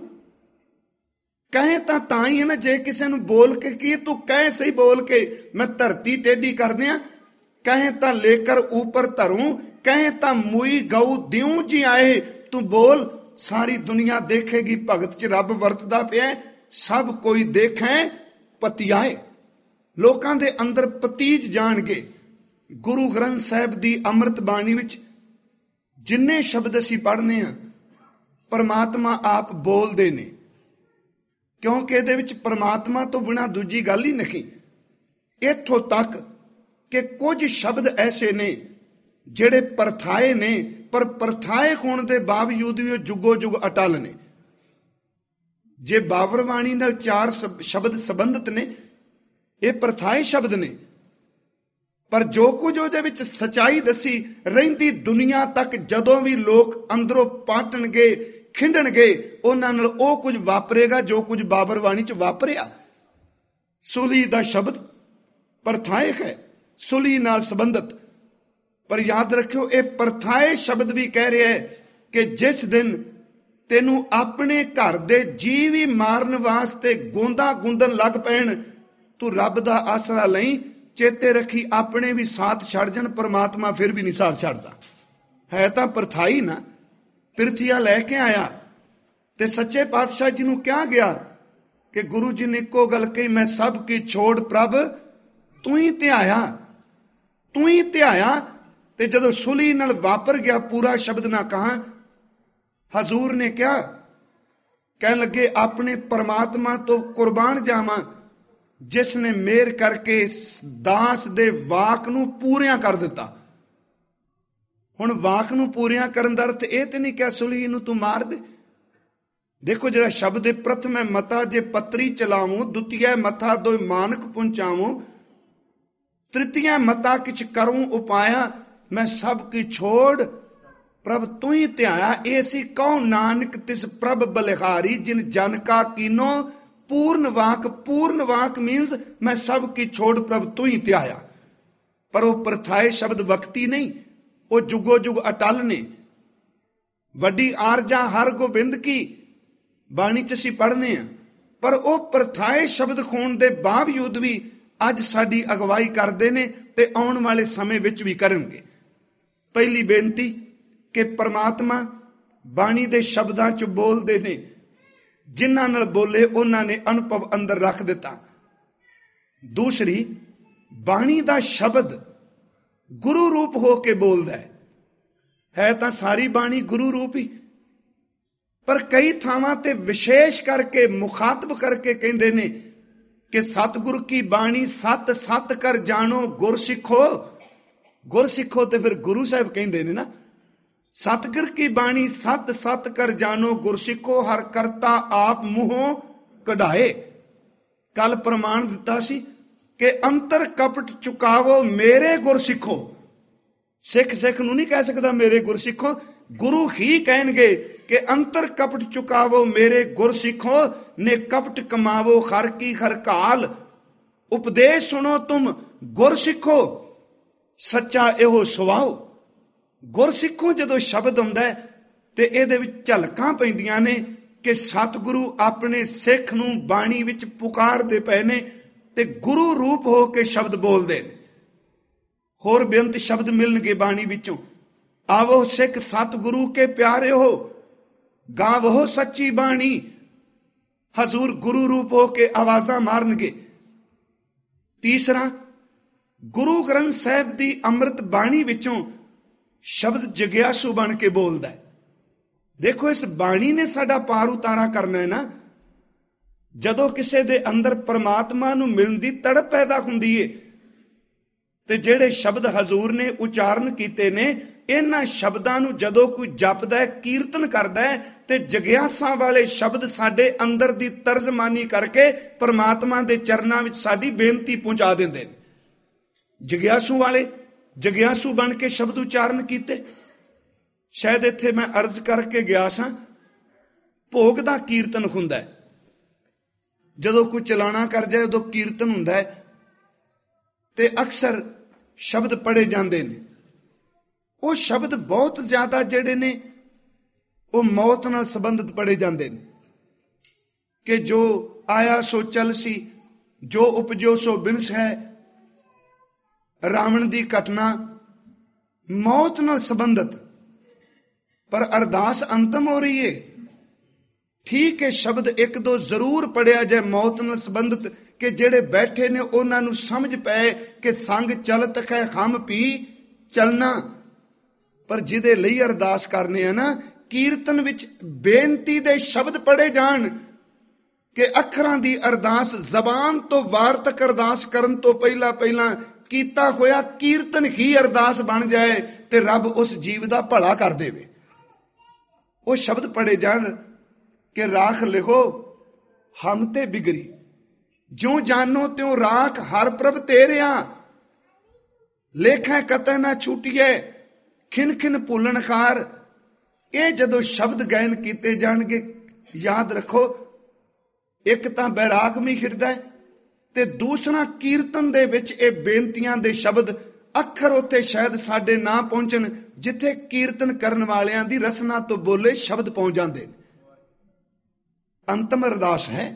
ਕਹੇ ਤਾਂ ਹੀ ਹੈ ਨਾ, ਜੇ ਕਿਸੇ ਨੂੰ ਬੋਲ ਕੇ ਕੀ ਤੂੰ ਕਹੇ ਸਹੀ ਬੋਲ ਕੇ ਮੈਂ ਧਰਤੀ ਟੇਢੀ ਕਰ ਦਿਆਂ। ਕਹੇ ਤਾਂ ਲੇਕਰ ਉੱਪਰ ਧरूं, ਕਹੇ ਤਾਂ ਮੂਈ ਗਊ ਦਿਉ ਜੀ ਆਏ। ਤੂੰ ਬੋਲ, ਸਾਰੀ ਦੁਨੀਆ ਦੇਖੇਗੀ ਭਗਤ ਚ ਰੱਬ ਵਰਤਦਾ ਪਿਆ। ਸਭ ਕੋਈ ਦੇਖੇ ਪਤਿਆਏ, ਲੋਕਾਂ ਦੇ ਅੰਦਰ ਪਤੀਜ ਜਾਣਗੇ। ਗੁਰੂ ਗ੍ਰੰਥ ਸਾਹਿਬ ਦੀ ਅੰਮ੍ਰਿਤ ਬਾਣੀ ਵਿੱਚ ਜਿੰਨੇ ਸ਼ਬਦ ਅਸੀਂ ਪੜ੍ਹਨੇ ਆ, ਪਰਮਾਤਮਾ ਆਪ ਬੋਲਦੇ ਨੇ, ਕਿਉਂਕਿ ਇਹਦੇ ਵਿੱਚ ਪਰਮਾਤਮਾ ਤੋਂ ਬਿਨਾਂ ਦੂਜੀ ਗੱਲ ਹੀ ਨਹੀਂ। ਇੱਥੋਂ ਤੱਕ ਕਿ ਕੁਝ ਸ਼ਬਦ ਐਸੇ ਨੇ ਜਿਹੜੇ ਪਰਥਾਏ ਨੇ, ਪਰ ਪਰਥਾਏ ਹੋਣ ਦੇ ਬਾਵਜੂਦ ਵੀ ਉਹ ਜੁਗੋ ਜੁਗ ਅਟਲ ਨੇ। ਜੇ ਬਾਬਰ ਬਾਣੀ ਨਾਲ 4 ਸ਼ਬਦ ਸੰਬੰਧਿਤ ਨੇ, ਇਹ ਪਰਥਾਏ ਸ਼ਬਦ ਨੇ, ਪਰ ਜੋ ਕੁਝ ਉਹਦੇ ਵਿੱਚ ਸਚਾਈ ਦੱਸੀ ਰਹਿੰਦੀ ਦੁਨੀਆ ਤੱਕ ਜਦੋਂ ਵੀ ਲੋਕ ਅੰਦਰੋਂ ਪਾਟਣਗੇ, ਖਿੰਡਣਗੇ, ਉਹਨਾਂ ਨਾਲ ਉਹ ਕੁਝ ਵਾਪਰੇਗਾ ਜੋ ਕੁਝ ਬਾਬਰ ਬਾਣੀ ਚ ਵਾਪਰਿਆ। ਸੁਲੀ ਦਾ ਸ਼ਬਦ ਪਰਥਾਏ ਹੈ, ਸੁਲੀ ਨਾਲ ਸੰਬੰਧਿਤ। ਪਰ ਯਾਦ ਰੱਖਿਓ, ਇਹ ਪਰਥਾਏ ਸ਼ਬਦ ਵੀ ਕਹਿ ਰਿਹਾ ਹੈ ਕਿ ਜਿਸ ਦਿਨ ਤੈਨੂੰ ਆਪਣੇ ਘਰ ਦੇ ਜੀਵ ਵੀ ਮਾਰਨ ਵਾਸਤੇ ਗੋਂਦਾ ਗੁੰਦਨ ਲੱਗ ਪੈਣ, ਤੂੰ ਰੱਬ ਦਾ ਆਸਰਾ ਲਈ। ਚੇਤੇ ਰੱਖੀ, ਆਪਣੇ ਵੀ ਸਾਥ ਛੱਡ ਜਾਣ, ਪਰਮਾਤਮਾ ਫਿਰ ਵੀ ਨਹੀਂ ਸਾਥ ਛੱਡਦਾ। ਹੈ ਤਾਂ ਪਰਥਾਈ ਨਾ, ਪਿਰਥੀਆ ਲੈ ਕੇ ਆਇਆ ਤੇ ਸੱਚੇ ਪਾਤਸ਼ਾਹ ਜੀ ਨੂੰ ਕਿਹਾ ਗਿਆ ਕਿ ਗੁਰੂ ਜੀ ਨੇ ਇੱਕੋ ਗੱਲ ਕਹੀ, ਮੈਂ ਸਭ ਕੀ ਛੋੜ ਪ੍ਰਭ ਤੂੰ ਹੀ ਧਿਆਇਆ, ਤੂੰ ਹੀ ਧਿਆਇਆ। ਤੇ ਜਦੋਂ ਸੁਲੀ ਨਾਲ ਵਾਪਰ ਗਿਆ, ਪੂਰਾ ਸ਼ਬਦ ਨਾ ਕਹਾ, ਹਜ਼ੂਰ ਨੇ ਕਿਹਾ, ਕਹਿਣ ਲੱਗੇ ਆਪਣੇ ਪਰਮਾਤਮਾ ਤੋਂ ਕੁਰਬਾਨ ਜਾਵਾਂ ਜਿਸ ਨੇ ਮਿਹਰ ਕਰਕੇ ਦਾਸ ਦੇ ਵਾਕ ਨੂੰ ਪੂਰਿਆਂ ਕਰ ਦਿੱਤਾ। ਹੁਣ ਵਾਕ ਨੂੰ ਪੂਰਿਆਂ ਕਰਨ ਦਾ ਅਰਥ ਇਹ ਤੇ ਨਹੀਂ ਕਿ ਸੁਲੀ ਨੂੰ ਤੂੰ ਮਾਰ ਦੇ। ਦੇਖੋ ਜਿਹੜਾ ਸ਼ਬਦ ਹੈ, ਪ੍ਰਥਮੈ ਮਤਾ ਜੇ ਪੱਤਰੀ ਚਲਾਵੂੰ, ਦੁਤੀਆ ਮਤਾ ਦੋ ਮਾਨਕ ਪਹੁੰਚਾਵੂੰ, ਤ੍ਰਿਤੀਆ ਮਤਾ ਕਿਛ ਕਰੂੰ ਉਪਾਇਆ, ਮੈਂ ਸਭ ਕੀ ਛੋੜ ਪ੍ਰਭ ਤੂੰ ਹੀ ਧਿਆਇਆ। ਇਹ ਸੀ ਕਹੋ ਨਾਨਕ ਤਿਸ ਪ੍ਰਭ ਬਲਿਹਾਰੀ, ਜਿਨ ਜਨ ਕਾ ਕੀਨੋ ਪੂਰਨ ਵਾਕ। ਪੂਰਨ ਵਾਕ ਮੀਨਸ ਮੈਂ ਸਭ ਕੀ ਛੋੜ ਪ੍ਰਭ ਤੂੰ ਹੀ ਧਿਆਇਆ। ਪਰ ਉਹ ਪਰਥਾਏ ਸ਼ਬਦ ਵਕਤੀ ਨਹੀਂ, ਉਹ ਜੁਗੋ ਜੁਗ ਅਟਲ ਨੇ। ਵੱਡੀ ਆਰਜਾ ਹਰ ਗੋਬਿੰਦ ਕੀ ਬਾਣੀ ਚ ਅਸੀਂ ਪੜ੍ਹਨੇ ਆ, ਪਰ ਉਹ ਪਰਥਾਏ ਸ਼ਬਦ ਹੋਣ ਦੇ ਬਾਵਜੂਦ ਵੀ ਅੱਜ ਸਾਡੀ ਅਗਵਾਈ ਕਰਦੇ ਨੇ ਤੇ ਆਉਣ ਵਾਲੇ ਸਮੇਂ ਵਿੱਚ ਵੀ ਕਰਨਗੇ। ਪਹਿਲੀ ਬੇਨਤੀ ਕਿ ਪਰਮਾਤਮਾ ਬਾਣੀ ਦੇ ਸ਼ਬਦਾਂ ਚ ਬੋਲਦੇ ਨੇ, ਜਿਨ੍ਹਾਂ ਨਾਲ ਬੋਲੇ ਉਹਨਾਂ ਨੇ ਅਨੁਭਵ ਅੰਦਰ ਰੱਖ ਦਿੱਤਾ। ਦੂਸਰੀ, ਬਾਣੀ ਦਾ ਸ਼ਬਦ ਗੁਰੂ ਰੂਪ ਹੋ ਕੇ ਬੋਲਦਾ ਹੈ ਤਾਂ ਸਾਰੀ ਬਾਣੀ ਗੁਰੂ ਰੂਪ ਹੀ, ਪਰ ਕਈ ਥਾਵਾਂ ਤੇ ਵਿਸ਼ੇਸ਼ ਕਰਕੇ ਮੁਖਾਤਬ ਕਰਕੇ ਕਹਿੰਦੇ ਨੇ ਕਿ ਸਤਿਗੁਰ ਕੀ ਬਾਣੀ ਸਤ ਸਤ ਕਰ ਜਾਣੋ ਗੁਰ ਸਿੱਖੋ। ਗੁਰ ਸਿੱਖੋ ਤੇ ਫਿਰ ਗੁਰੂ ਸਾਹਿਬ ਕਹਿੰਦੇ ਨੇ ਨਾ, ਸਤਿਗੁਰ ਕੀ ਬਾਣੀ ਸਤ ਸਤ ਕਰ ਜਾਣੋ ਗੁਰ ਸਿੱਖੋ, ਹਰ ਕਰਤਾ ਆਪ ਮੂੰਹੋਂ ਕਢਾਏ। ਕੱਲ ਪ੍ਰਮਾਣ ਦਿੱਤਾ ਸੀ ਕਿ ਅੰਤਰ ਕਪਟ ਚੁਕਾਵੋ ਮੇਰੇ ਗੁਰ ਸਿੱਖੋ। ਸਿੱਖ ਨੂੰ ਨਹੀਂ ਕਹਿ ਸਕਦਾ ਮੇਰੇ ਗੁਰ ਸਿੱਖੋ, ਗੁਰੂ ਹੀ ਕਹਿਣਗੇ ਕਿ ਅੰਤਰ ਕਪਟ ਚੁਕਾਵੋ ਮੇਰੇ ਗੁਰ ਸਿੱਖੋ, ਨੇ ਕਪਟ ਕਮਾਵੋ ਹਰ ਕੀ ਹਰ ਕਾਲ। ਉਪਦੇਸ਼ ਸੁਣੋ ਤੁਮ ਗੁਰ ਸਿੱਖੋ, ਸੱਚਾ ਇਹੋ ਸੁਭਾਓ। ਗੁਰ ਸਿੱਖੋ ਜਦੋਂ ਸ਼ਬਦ ਆਉਂਦਾ ਤੇ ਇਹਦੇ ਵਿੱਚ ਝਲਕਾਂ ਪੈਂਦੀਆਂ ਨੇ ਕਿ ਸਤਿਗੁਰੂ ਆਪਣੇ ਸਿੱਖ ਨੂੰ ਬਾਣੀ ਵਿੱਚ ਪੁਕਾਰਦੇ ਪਏ ਨੇ ਤੇ ਗੁਰੂ ਰੂਪ ਹੋ ਕੇ ਸ਼ਬਦ ਬੋਲਦੇ ਨੇ। ਹੋਰ ਬੇਅੰਤ ਸ਼ਬਦ ਮਿਲਣਗੇ ਬਾਣੀ ਵਿੱਚੋਂ। ਆਵੋ ਸਿੱਖ ਸਤਿਗੁਰੂ ਕੇ ਪਿਆਰੇ ਹੋ, ਗਾਵੋ ਸੱਚੀ ਬਾਣੀ। ਹਜ਼ੂਰ ਗੁਰੂ ਰੂਪ ਹੋ ਕੇ ਆਵਾਜ਼ਾਂ ਮਾਰਨਗੇ। ਤੀਸਰਾ, ਗੁਰੂ ਗ੍ਰੰਥ ਸਾਹਿਬ ਦੀ ਅੰਮ੍ਰਿਤ ਬਾਣੀ ਵਿੱਚੋਂ ਸ਼ਬਦ ਜਗਿਆਸੂ ਬਣ ਕੇ ਬੋਲਦਾ ਹੈ। ਦੇਖੋ, ਇਸ ਬਾਣੀ ਨੇ ਸਾਡਾ ਪਾਰ ਉਤਾਰਾ ਕਰਨਾ ਹੈ ਨਾ। ਜਦੋਂ ਕਿਸੇ ਦੇ ਅੰਦਰ ਪਰਮਾਤਮਾ ਨੂੰ ਮਿਲਣ ਦੀ ਤੜਪ ਪੈਦਾ ਹੁੰਦੀ ਏ ਤੇ ਜਿਹੜੇ ਸ਼ਬਦ ਹਜ਼ੂਰ ਨੇ ਉਚਾਰਨ ਕੀਤੇ ਨੇ, ਇਹਨਾਂ ਸ਼ਬਦਾਂ ਨੂੰ ਜਦੋਂ ਕੋਈ ਜਪਦਾ ਹੈ, ਕੀਰਤਨ ਕਰਦਾ ਹੈ ਤੇ ਜਗਿਆਸਾ ਵਾਲੇ ਸ਼ਬਦ ਸਾਡੇ ਅੰਦਰ ਦੀ ਤਰਜਮਾਨੀ ਕਰਕੇ ਪਰਮਾਤਮਾ ਦੇ ਚਰਨਾਂ ਵਿੱਚ ਸਾਡੀ ਬੇਨਤੀ ਪਹੁੰਚਾ ਦਿੰਦੇ ਨੇ। ਜਗਿਆਸੂ ਵਾਲੇ ਜਗਿਆਸੂ ਬਣ ਕੇ ਸ਼ਬਦ ਉਚਾਰਨ ਕੀਤੇ। ਸ਼ਾਇਦ ਇੱਥੇ ਮੈਂ ਅਰਜ਼ ਕਰਕੇ ਗਿਆ ਸਾਂ, ਭੋਗ ਦਾ ਕੀਰਤਨ ਹੁੰਦਾ ਹੈ। ਜਦੋਂ ਕੋਈ ਚਲਾਣਾ ਕਰ ਜਾਏ ਉਦੋਂ ਕੀਰਤਨ ਹੁੰਦਾ ਹੈ ਤੇ ਅਕਸਰ ਸ਼ਬਦ ਪੜ੍ਹੇ ਜਾਂਦੇ ਨੇ। ਉਹ ਸ਼ਬਦ ਬਹੁਤ ਜ਼ਿਆਦਾ ਜਿਹੜੇ ਨੇ ਉਹ ਮੌਤ ਨਾਲ ਸੰਬੰਧਿਤ ਪੜ੍ਹੇ ਜਾਂਦੇ ਨੇ ਕਿ ਜੋ ਆਇਆ ਸੋ ਚਲ ਸੀ, ਜੋ ਉਪਜੋ ਸੋ ਬਿਨਸ ਹੈ। ਰਾਵਣ ਦੀ ਘਟਨਾ ਮੌਤ ਨਾਲ ਸੰਬੰਧਿਤ, ਪਰ ਅਰਦਾਸ ਅੰਤਮ ਹੋ ਰਹੀ ਹੈ। ਠੀਕ ਹੈ, ਸ਼ਬਦ ਇੱਕ ਦੋ ਜ਼ਰੂਰ ਪੜਿਆ ਜਾਏ ਮੌਤ ਨਾਲ ਸੰਬੰਧਿਤ ਕਿ ਜਿਹੜੇ ਬੈਠੇ ਨੇ ਉਹਨਾਂ ਨੂੰ ਸਮਝ ਪਏ ਕਿ ਸੰਗ ਚਲਤ ਹੈ ਹਮ ਪੀ ਚਲਣਾ। ਪਰ ਜਿਹਦੇ ਲਈ ਅਰਦਾਸ ਕਰਨੇ ਆ ਨਾ, ਕੀਰਤਨ ਵਿੱਚ ਬੇਨਤੀ ਦੇ ਸ਼ਬਦ ਪੜੇ ਜਾਣ ਕਿ ਅੱਖਰਾਂ ਦੀ ਅਰਦਾਸ, ਜ਼ਬਾਨ ਤੋਂ ਵਾਰਤਕ ਅਰਦਾਸ ਕਰਨ ਤੋਂ ਪਹਿਲਾਂ ਕੀਤਾ ਹੋਇਆ ਕੀਰਤਨ ਹੀ ਅਰਦਾਸ ਬਣ ਜਾਏ ਤੇ ਰੱਬ ਉਸ ਜੀਵ ਦਾ ਭਲਾ ਕਰ ਦੇਵੇ। ਉਹ ਸ਼ਬਦ ਪੜੇ ਜਾਣ ਕਿ ਰਾਖ ਲਿਖੋ ਹਮ ਤੇ ਬਿਗਰੀ, ਜਿਉ ਜਾਨੋ ਤਿਉ ਰਾਖ ਹਰ ਪ੍ਰਭ ਤੇਰਿਆ। ਲੇਖੈ ਕਤੈ ਨਾ ਛੂਟੀਏ ਖਿਨ ਖਿਨ ਭੁੱਲਣ ਖਾਰ। ਇਹ ਜਦੋਂ ਸ਼ਬਦ ਗਾਇਨ ਕੀਤੇ ਜਾਣਗੇ, ਯਾਦ ਰੱਖੋ, ਇੱਕ ਤਾਂ ਬੈਰਾਗਮਈ ਹਿਰਦਾ ਤੇ ਦੂਸਰਾ ਕੀਰਤਨ ਦੇ ਵਿੱਚ ਇਹ ਬੇਨਤੀਆਂ ਦੇ ਸ਼ਬਦ ਅੱਖਰ ਉੱਥੇ ਸ਼ਾਇਦ ਸਾਡੇ ਨਾ ਪਹੁੰਚਣ, ਜਿੱਥੇ ਕੀਰਤਨ ਕਰਨ ਵਾਲਿਆਂ ਦੀ ਰਸਨਾ ਤੋਂ ਬੋਲੇ ਸ਼ਬਦ ਪਹੁੰਚ ਜਾਂਦੇ ਨੇ। ਅੰਤਮ ਅਰਦਾਸ ਹੈ।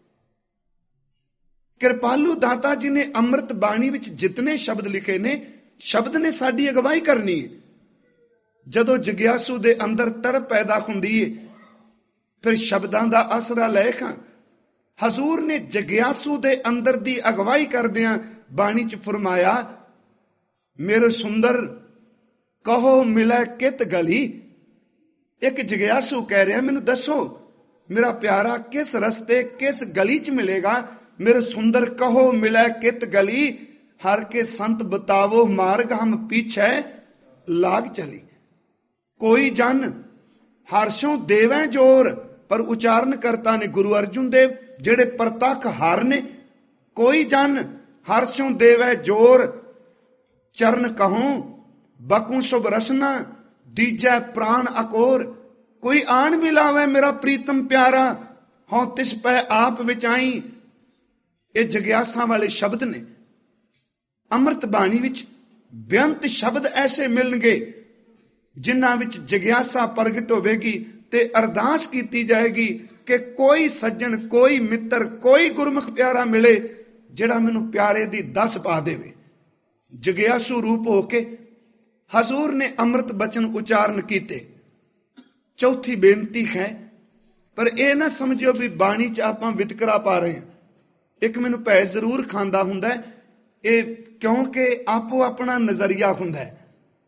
ਕਿਰਪਾਲੂ ਦਾਤਾ ਜੀ ਨੇ ਅੰਮ੍ਰਿਤ ਬਾਣੀ ਵਿੱਚ ਜਿਤਨੇ ਸ਼ਬਦ ਲਿਖੇ ਨੇ, ਸ਼ਬਦ ਨੇ ਸਾਡੀ ਅਗਵਾਈ ਕਰਨੀ ਹੈ। ਜਦੋਂ ਜਗਿਆਸੂ ਦੇ ਅੰਦਰ ਤੜਪ ਪੈਦਾ ਹੁੰਦੀ ਹੈ, ਫਿਰ ਸ਼ਬਦਾਂ ਦਾ ਆਸਰਾ ਲੈ ਖਾਂ। ਹਜ਼ੂਰ ਨੇ ਜਗਿਆਸੂ ਦੇ ਅੰਦਰ ਦੀ ਅਗਵਾਈ ਕਰਦਿਆਂ ਬਾਣੀ ਚ ਫਰਮਾਇਆ, ਮੇਰੇ ਸੁੰਦਰ ਕਹੋ ਮਿਲੈ ਕਿਤ ਗਲੀ। ਇੱਕ ਜਗਿਆਸੂ ਕਹਿ ਰਿਹਾ, ਮੈਨੂੰ ਦੱਸੋ ਮੇਰਾ ਪਿਆਰਾ ਕਿਸ ਰਸਤੇ ਕਿਸ ਗਲੀ ਚ ਮਿਲੇਗਾ। ਮੇਰੇ ਸੁੰਦਰ ਕਹੋ ਮਿਲੈ ਕਿਤ ਗਲੀ, ਹਰ ਕੇ ਸੰਤ ਬਤਾਵੋ ਮਾਰਗ ਹਮ ਪੀਛੇ ਲਾਗ ਚਲੀ। ਕੋਈ ਜਨ ਹਰਸ਼ੋਂ ਦੇਵੈ ਜੋਰ, ਪਰ ਉਚਾਰਨ ਕਰਤਾ ਨੇ ਗੁਰੂ ਅਰਜੁਨ ਦੇਵ ਜਿਹੜੇ ਪ੍ਰਤੱਖ ਹਰ ਨੇ। ਕੋਈ ਜਨ ਹਰਸ਼ੋਂ ਦੇਵੈ ਜੋਰ, ਚਰਨ ਕਹੂੰ ਬਕੂ ਸੁਭ ਰਸਨਾ, ਦੀਜੈ ਪ੍ਰਾਣ ਅਕੋਰ। ਕੋਈ ਆਣ ਮਿਲਾਵੇ ਮੇਰਾ ਪ੍ਰੀਤਮ ਪਿਆਰਾ, ਹਉ ਤਿਸ ਪੈ ਆਪ ਵਿਚਾਈ। ਇਹ ਜਗਿਆਸਾ ਵਾਲੇ ਸ਼ਬਦ ਨੇ। ਅੰਮ੍ਰਿਤ ਬਾਣੀ ਵਿੱਚ ਬੇਅੰਤ ਸ਼ਬਦ ਐਸੇ ਮਿਲਣਗੇ ਜਿਨ੍ਹਾਂ ਵਿੱਚ ਜਗਿਆਸਾ ਪ੍ਰਗਟ ਹੋਵੇਗੀ ਤੇ ਅਰਦਾਸ ਕੀਤੀ ਜਾਏਗੀ ਕਿ ਕੋਈ ਸੱਜਣ, ਕੋਈ ਮਿੱਤਰ, ਕੋਈ ਗੁਰਮੁਖ ਪਿਆਰਾ ਮਿਲੇ ਜਿਹੜਾ ਮੈਨੂੰ ਪਿਆਰੇ ਦੀ ਦੱਸ ਪਾ ਦੇਵੇ। ਜਗਿਆਸੂ ਰੂਪ ਹੋ ਕੇ ਹਜ਼ੂਰ ਨੇ ਅੰਮ੍ਰਿਤ ਬਚਨ ਉਚਾਰਨ ਕੀਤੇ। ਚੌਥੀ ਬੇਨਤੀ ਹੈ, ਪਰ ਇਹ ਨਾ ਸਮਝਿਓ ਵੀ ਬਾਣੀ 'ਚ ਆਪਾਂ ਵਿਤਕਰਾ ਪਾ ਰਹੇ ਹਾਂ। ਇੱਕ ਮੈਨੂੰ ਭੈ ਜ਼ਰੂਰ ਖਾਂਦਾ ਹੁੰਦਾ ਇਹ, ਕਿਉਂਕਿ ਆਪੋ ਆਪਣਾ ਨਜ਼ਰੀਆ ਹੁੰਦਾ ਹੈ।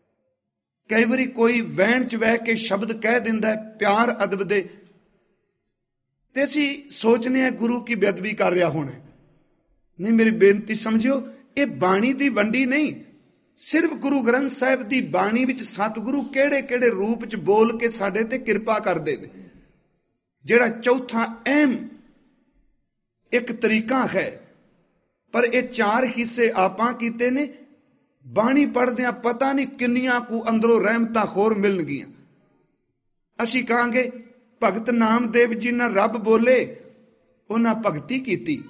ਕਈ ਵਾਰੀ ਕੋਈ ਵਹਿਣ 'ਚ ਬਹਿ ਕੇ ਸ਼ਬਦ ਕਹਿ ਦਿੰਦਾ ਪਿਆਰ ਅਦਬ ਦੇ, ਤੇ ਅਸੀਂ ਸੋਚਨੇ ਆ ਗੁਰੂ ਕੀ ਬੇਅਦਬੀ ਕਰ ਰਿਹਾ ਹੋਣਾ। ਨਹੀਂ, ਮੇਰੀ ਬੇਨਤੀ ਸਮਝਿਓ, ਇਹ ਬਾਣੀ ਦੀ ਵੰਡੀ ਨਹੀਂ। ਸਿਰਫ ਗੁਰੂ ਗ੍ਰੰਥ ਸਾਹਿਬ ਦੀ ਬਾਣੀ ਵਿੱਚ ਸਤਿਗੁਰੂ ਕਿਹੜੇ ਕਿਹੜੇ ਰੂਪ 'ਚ ਬੋਲ ਕੇ ਸਾਡੇ ਤੇ ਕਿਰਪਾ ਕਰਦੇ ਨੇ। ਜਿਹੜਾ ਚੌਥਾ ਅਹਿਮ ਇੱਕ ਤਰੀਕਾ ਹੈ, ਪਰ ਇਹ ਚਾਰ ਹਿੱਸੇ ਆਪਾਂ ਕੀਤੇ ਨੇ। ਬਾਣੀ ਪੜ੍ਹਦਿਆਂ ਪਤਾ ਨਹੀਂ ਕਿੰਨੀਆਂ ਕੁ ਅੰਦਰੋਂ ਰਹਿਮਤਾਂ ਹੋਰ ਮਿਲਣਗੀਆਂ। ਅਸੀਂ ਕਹਾਂਗੇ ਭਗਤ ਨਾਮਦੇਵ ਜੀ ਨਾਲ ਰੱਬ ਬੋਲੇ, ਉਹਨਾਂ ਭਗਤੀ ਕੀਤੀ।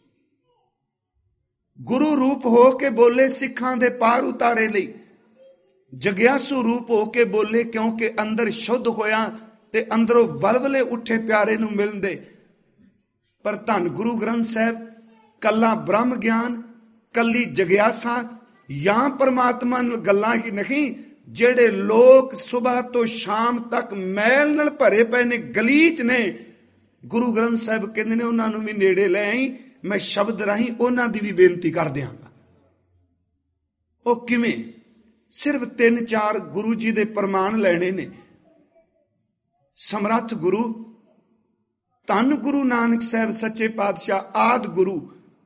ਗੁਰੂ ਰੂਪ ਹੋ ਕੇ ਬੋਲੇ ਸਿੱਖਾਂ ਦੇ ਪਾਰ ਉਤਾਰੇ ਲਈ। ਜਗਿਆਸੂ ਰੂਪ ਹੋ ਕੇ ਬੋਲੇ ਕਿਉਂਕਿ ਅੰਦਰ ਸ਼ੁੱਧ ਹੋਇਆ ਤੇ ਅੰਦਰੋਂ ਵਲਵਲੇ ਉੱਠੇ ਪਿਆਰੇ ਨੂੰ ਮਿਲਦੇ। ਪਰ ਧੰਨ ਗੁਰੂ ਗ੍ਰੰਥ ਸਾਹਿਬ ਕੱਲਾ ਬ੍ਰਹਮ ਗਿਆਨ, ਕੱਲੀ ਜਗਿਆਸਾ ਜਾਂ ਪਰਮਾਤਮਾ ਨਾਲ ਗੱਲਾਂ ਹੀ ਨਹੀਂ। ਜਿਹੜੇ ਲੋਕ ਸਵੇਰ ਤੋਂ ਸ਼ਾਮ ਤੱਕ ਮੈਲ ਨਾਲ ਭਰੇ ਪਏ ਨੇ, ਗਲੀਚ ਨੇ, ਗੁਰੂ ਗ੍ਰੰਥ ਸਾਹਿਬ ਕਹਿੰਦੇ ਨੇ ਉਹਨਾਂ ਨੂੰ ਵੀ ਨੇੜੇ ਲੈ ਆਈ। ਮੈਂ ਸ਼ਬਦ ਰਾਹੀਂ ਉਹਨਾਂ ਦੀ ਵੀ ਬੇਨਤੀ ਕਰ ਦਿਆਂਗਾ। ਉਹ ਕਿਵੇਂ? ਸਿਰਫ 3-4 ਗੁਰੂ ਜੀ ਦੇ ਪ੍ਰਮਾਣ ਲੈਣੇ ਨੇ। ਸਮਰੱਥ ਗੁਰੂ ਧੰਨ ਗੁਰੂ ਨਾਨਕ ਸਾਹਿਬ ਸੱਚੇ ਪਾਤਸ਼ਾਹ ਆਦਿ ਗੁਰੂ।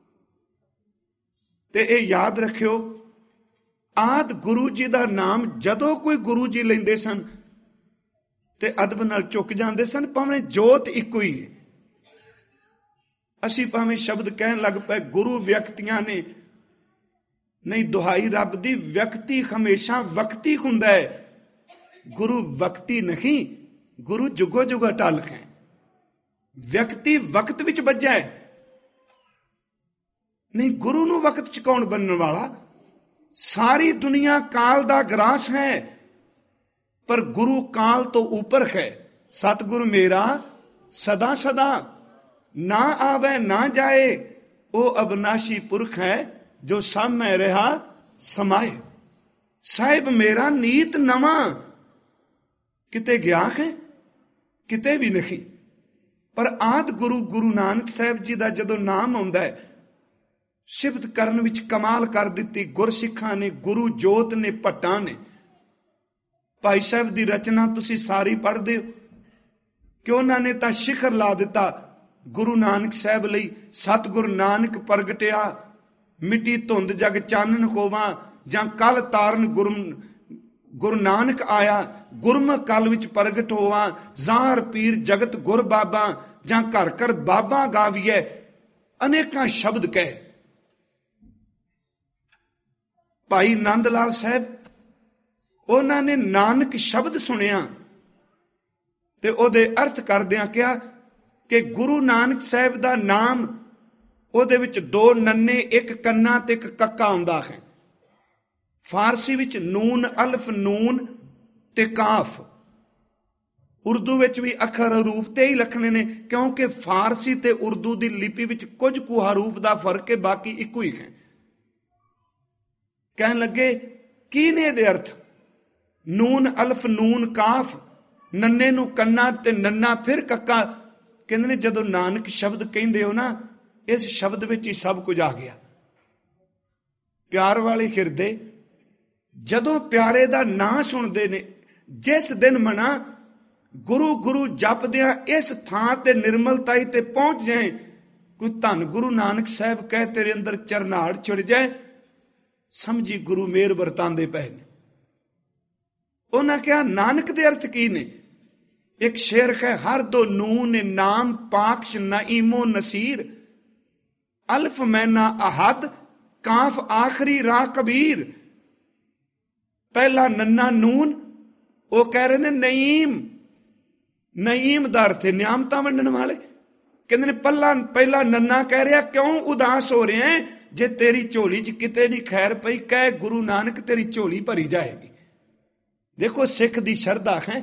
ਤੇ ਇਹ ਯਾਦ ਰੱਖਿਓ, ਆਦਿ ਗੁਰੂ ਜੀ ਦਾ ਨਾਮ ਜਦੋਂ ਕੋਈ ਗੁਰੂ ਜੀ ਲੈਂਦੇ ਸਨ ਤੇ ਅਦਬ ਨਾਲ ਚੁੱਕ ਜਾਂਦੇ ਸਨ, ਭਾਵੇਂ ਜੋਤ ਇੱਕੋ ਹੀ ਹੈ। ਅਸੀਂ ਭਾਵੇਂ ਸ਼ਬਦ ਕਹਿਣ ਲੱਗ ਪਏ ਗੁਰੂ ਵਿਅਕਤੀਆਂ ਨੇ, ਨਹੀਂ, ਦੁਹਾਈ ਰੱਬ ਦੀ, ਵਿਅਕਤੀ ਹਮੇਸ਼ਾ ਵਕਤੀ ਹੁੰਦਾ ਹੈ, ਗੁਰੂ ਵਕਤੀ ਨਹੀਂ। ਗੁਰੂ ਜੁਗੋ ਜੁਗ ਅਟਲ ਹੈ, ਵਿਅਕਤੀ ਵਕਤ ਵਿੱਚ ਵੱਜਾ ਹੈ। ਨਹੀਂ, ਗੁਰੂ ਨੂੰ ਵਕਤ ਚ ਕੌਣ ਬੰਨਣ ਵਾਲਾ? ਸਾਰੀ ਦੁਨੀਆ ਕਾਲ ਦਾ ਗ੍ਰਾਸ ਹੈ, ਪਰ ਗੁਰੂ ਕਾਲ ਤੋਂ ਉੱਪਰ ਹੈ। ਸਤਿਗੁਰ ਮੇਰਾ ਸਦਾ ਸਦਾ, ਨਾ ਆਵੇ ਨਾ ਜਾਏ, ਉਹ ਅਬਨਾਸ਼ੀ ਪੁਰਖ ਹੈ, ਜੋ ਸਭ ਮੈਂ ਰਿਹਾ ਸਮਾਏ। ਸਾਹਿਬ ਮੇਰਾ ਨੀਤ ਨਵਾਂ, ਕਿਤੇ ਗਿਆ ਹੈ? ਕਿਤੇ ਵੀ ਨਹੀਂ। ਪਰ ਆਦਿ ਗੁਰੂ ਗੁਰੂ ਨਾਨਕ ਸਾਹਿਬ ਜੀ ਦਾ ਜਦੋਂ ਨਾਮ ਆਉਂਦਾ ਹੈ, ਸਿਫਤ ਕਰਨ ਵਿੱਚ ਕਮਾਲ ਕਰ ਦਿੱਤੀ ਗੁਰਸਿੱਖਾਂ ਨੇ, ਗੁਰੂ ਜੋਤ ਨੇ, ਭੱਟਾਂ ਨੇ। ਭਾਈ ਸਾਹਿਬ ਦੀ ਰਚਨਾ ਤੁਸੀਂ ਸਾਰੀ ਪੜ੍ਹਦੇ ਹੋ ਕਿ ਉਹਨਾਂ ਨੇ ਤਾਂ ਸਿਖਰ ਲਾ ਦਿੱਤਾ ਗੁਰੂ ਨਾਨਕ ਸਾਹਿਬ ਲਈ। ਸਤਿਗੁਰ ਨਾਨਕ ਪ੍ਰਗਟਿਆ, ਮਿੱਟੀ ਧੁੰਦ ਜਗ ਚਾਨਣ ਹੋਵਾਂ, ਜਾਂ ਕਲ ਤਾਰਨ ਗੁਰੂ ਨਾਨਕ ਆਇਆ, ਗੁਰਮੁਖ ਕਲ ਵਿੱਚ ਪ੍ਰਗਟ ਹੋਵਾਂ, ਜ਼ਾਹਰ ਪੀਰ ਜਗਤ ਗੁਰ ਬਾਬਾ, ਜਾਂ ਘਰ ਘਰ ਬਾਬਾ ਗਾਵੀਐ, ਅਨੇਕਾਂ ਸ਼ਬਦ ਕਹੇ। ਭਾਈ ਨੰਦ ਲਾਲ ਸਾਹਿਬ, ਉਹਨਾਂ ਨੇ ਨਾਨਕ ਸ਼ਬਦ ਸੁਣਿਆ ਤੇ ਉਹਦੇ ਅਰਥ ਕਰਦਿਆਂ ਕਿਹਾ ਕਿ ਗੁਰੂ ਨਾਨਕ ਸਾਹਿਬ ਦਾ ਨਾਮ, ਉਹਦੇ ਵਿੱਚ 2 ਨੰਨੇ, 1 ਕੰਨਾ ਤੇ 1 ਕੱਕਾ ਆਉਂਦਾ ਹੈ। ਫਾਰਸੀ ਵਿੱਚ ਨੂਨ, ਅਲਫ, ਨੂਨ ਤੇ ਕਾਫ। ਉਰਦੂ ਵਿੱਚ ਵੀ ਅੱਖਰ ਹਰੂਫ ਤੇ ਹੀ ਲਿਖਣੇ ਨੇ, ਕਿਉਂਕਿ ਫਾਰਸੀ ਤੇ ਉਰਦੂ ਦੀ ਲਿਪੀ ਵਿੱਚ ਕੁਝ ਕੁ ਹਰੂਫ ਦਾ ਫਰਕ ਹੈ, ਬਾਕੀ ਇੱਕੋ ਹੀ ਹੈ। ਕਹਿਣ ਲੱਗੇ ਕੀ ਨੇ ਇਹਦੇ ਅਰਥ? ਨੂਨ, ਅਲਫ, ਨੂਨ, ਕਾਫ, ਨੰਨੇ ਨੂੰ ਕੰਨਾ ਤੇ ਨੰਨਾ ਫਿਰ ਕੱਕਾ। ਕਹਿੰਦੇ ਨੇ ਜਦੋਂ ਨਾਨਕ ਸ਼ਬਦ ਕਹਿੰਦੇ ਹੋ ਨਾ, ਇਸ ਸ਼ਬਦ ਵਿੱਚ ਹੀ ਸਭ ਕੁਝ ਆ ਗਿਆ। ਪਿਆਰ ਵਾਲੇ ਹਿਰਦੇ ਜਦੋਂ ਪਿਆਰੇ ਦਾ ਨਾਂ ਸੁਣਦੇ ਨੇ, ਜਿਸ ਦਿਨ ਮਨਾ ਗੁਰੂ ਗੁਰੂ ਜਪਦਿਆਂ ਇਸ ਥਾਂ ਤੇ ਨਿਰਮਲਤਾਈ ਤੇ ਪਹੁੰਚ ਜਾਏ, ਕੋਈ ਧੰਨ ਗੁਰੂ ਨਾਨਕ ਸਾਹਿਬ ਕਹੇ ਤੇਰੇ ਅੰਦਰ ਚਰਨਾੜ ਚੜ ਜਾਏ, ਸਮਝੀ ਗੁਰੂ ਮੇਰ ਵਰਤਾਂਦੇ ਪਏ ਨੇ। ਉਹਨਾਂ ਕਿਹਾ ਨਾਨਕ ਦੇ ਅਰਥ ਕੀ ਨੇ? ਇੱਕ ਸ਼ੇਰ ਹੈ, ਹਰ ਦੋ ਨੂਨ ਨੇ ਨਾਮ ਪਾਕਸ਼ ਨਈਮੋ ਨਸੀਰ, ਅਲਫ ਮੈਨਾ ਅਹਦ, ਕਾਫ ਆਖਰੀ ਰਾਹ ਕਬੀਰ। ਪਹਿਲਾ ਨੰਨਾ ਨੂਨ, ਉਹ ਕਹਿ ਰਹੇ ਨੇ ਨਈਮ। ਨਈਮ ਦਾ ਅਰਥ ਹੈ ਨਿਆਮਤਾਂ ਵੰਡਣ ਵਾਲੇ। ਕਹਿੰਦੇ ਨੇ ਪਹਿਲਾ ਨੰਨਾ ਕਹਿ ਰਿਹਾ ਕਿਉਂ ਉਦਾਸ ਹੋ ਰਿਹਾ ਹੈ? ਜੇ ਤੇਰੀ ਝੋਲੀ 'ਚ ਕਿਤੇ ਨਹੀਂ ਖੈਰ ਪਈ, ਕਹਿ ਗੁਰੂ ਨਾਨਕ ਤੇਰੀ ਝੋਲੀ ਭਰੀ ਜਾਏਗੀ। ਦੇਖੋ ਸਿੱਖ ਦੀ ਸ਼ਰਧਾ ਹੈ।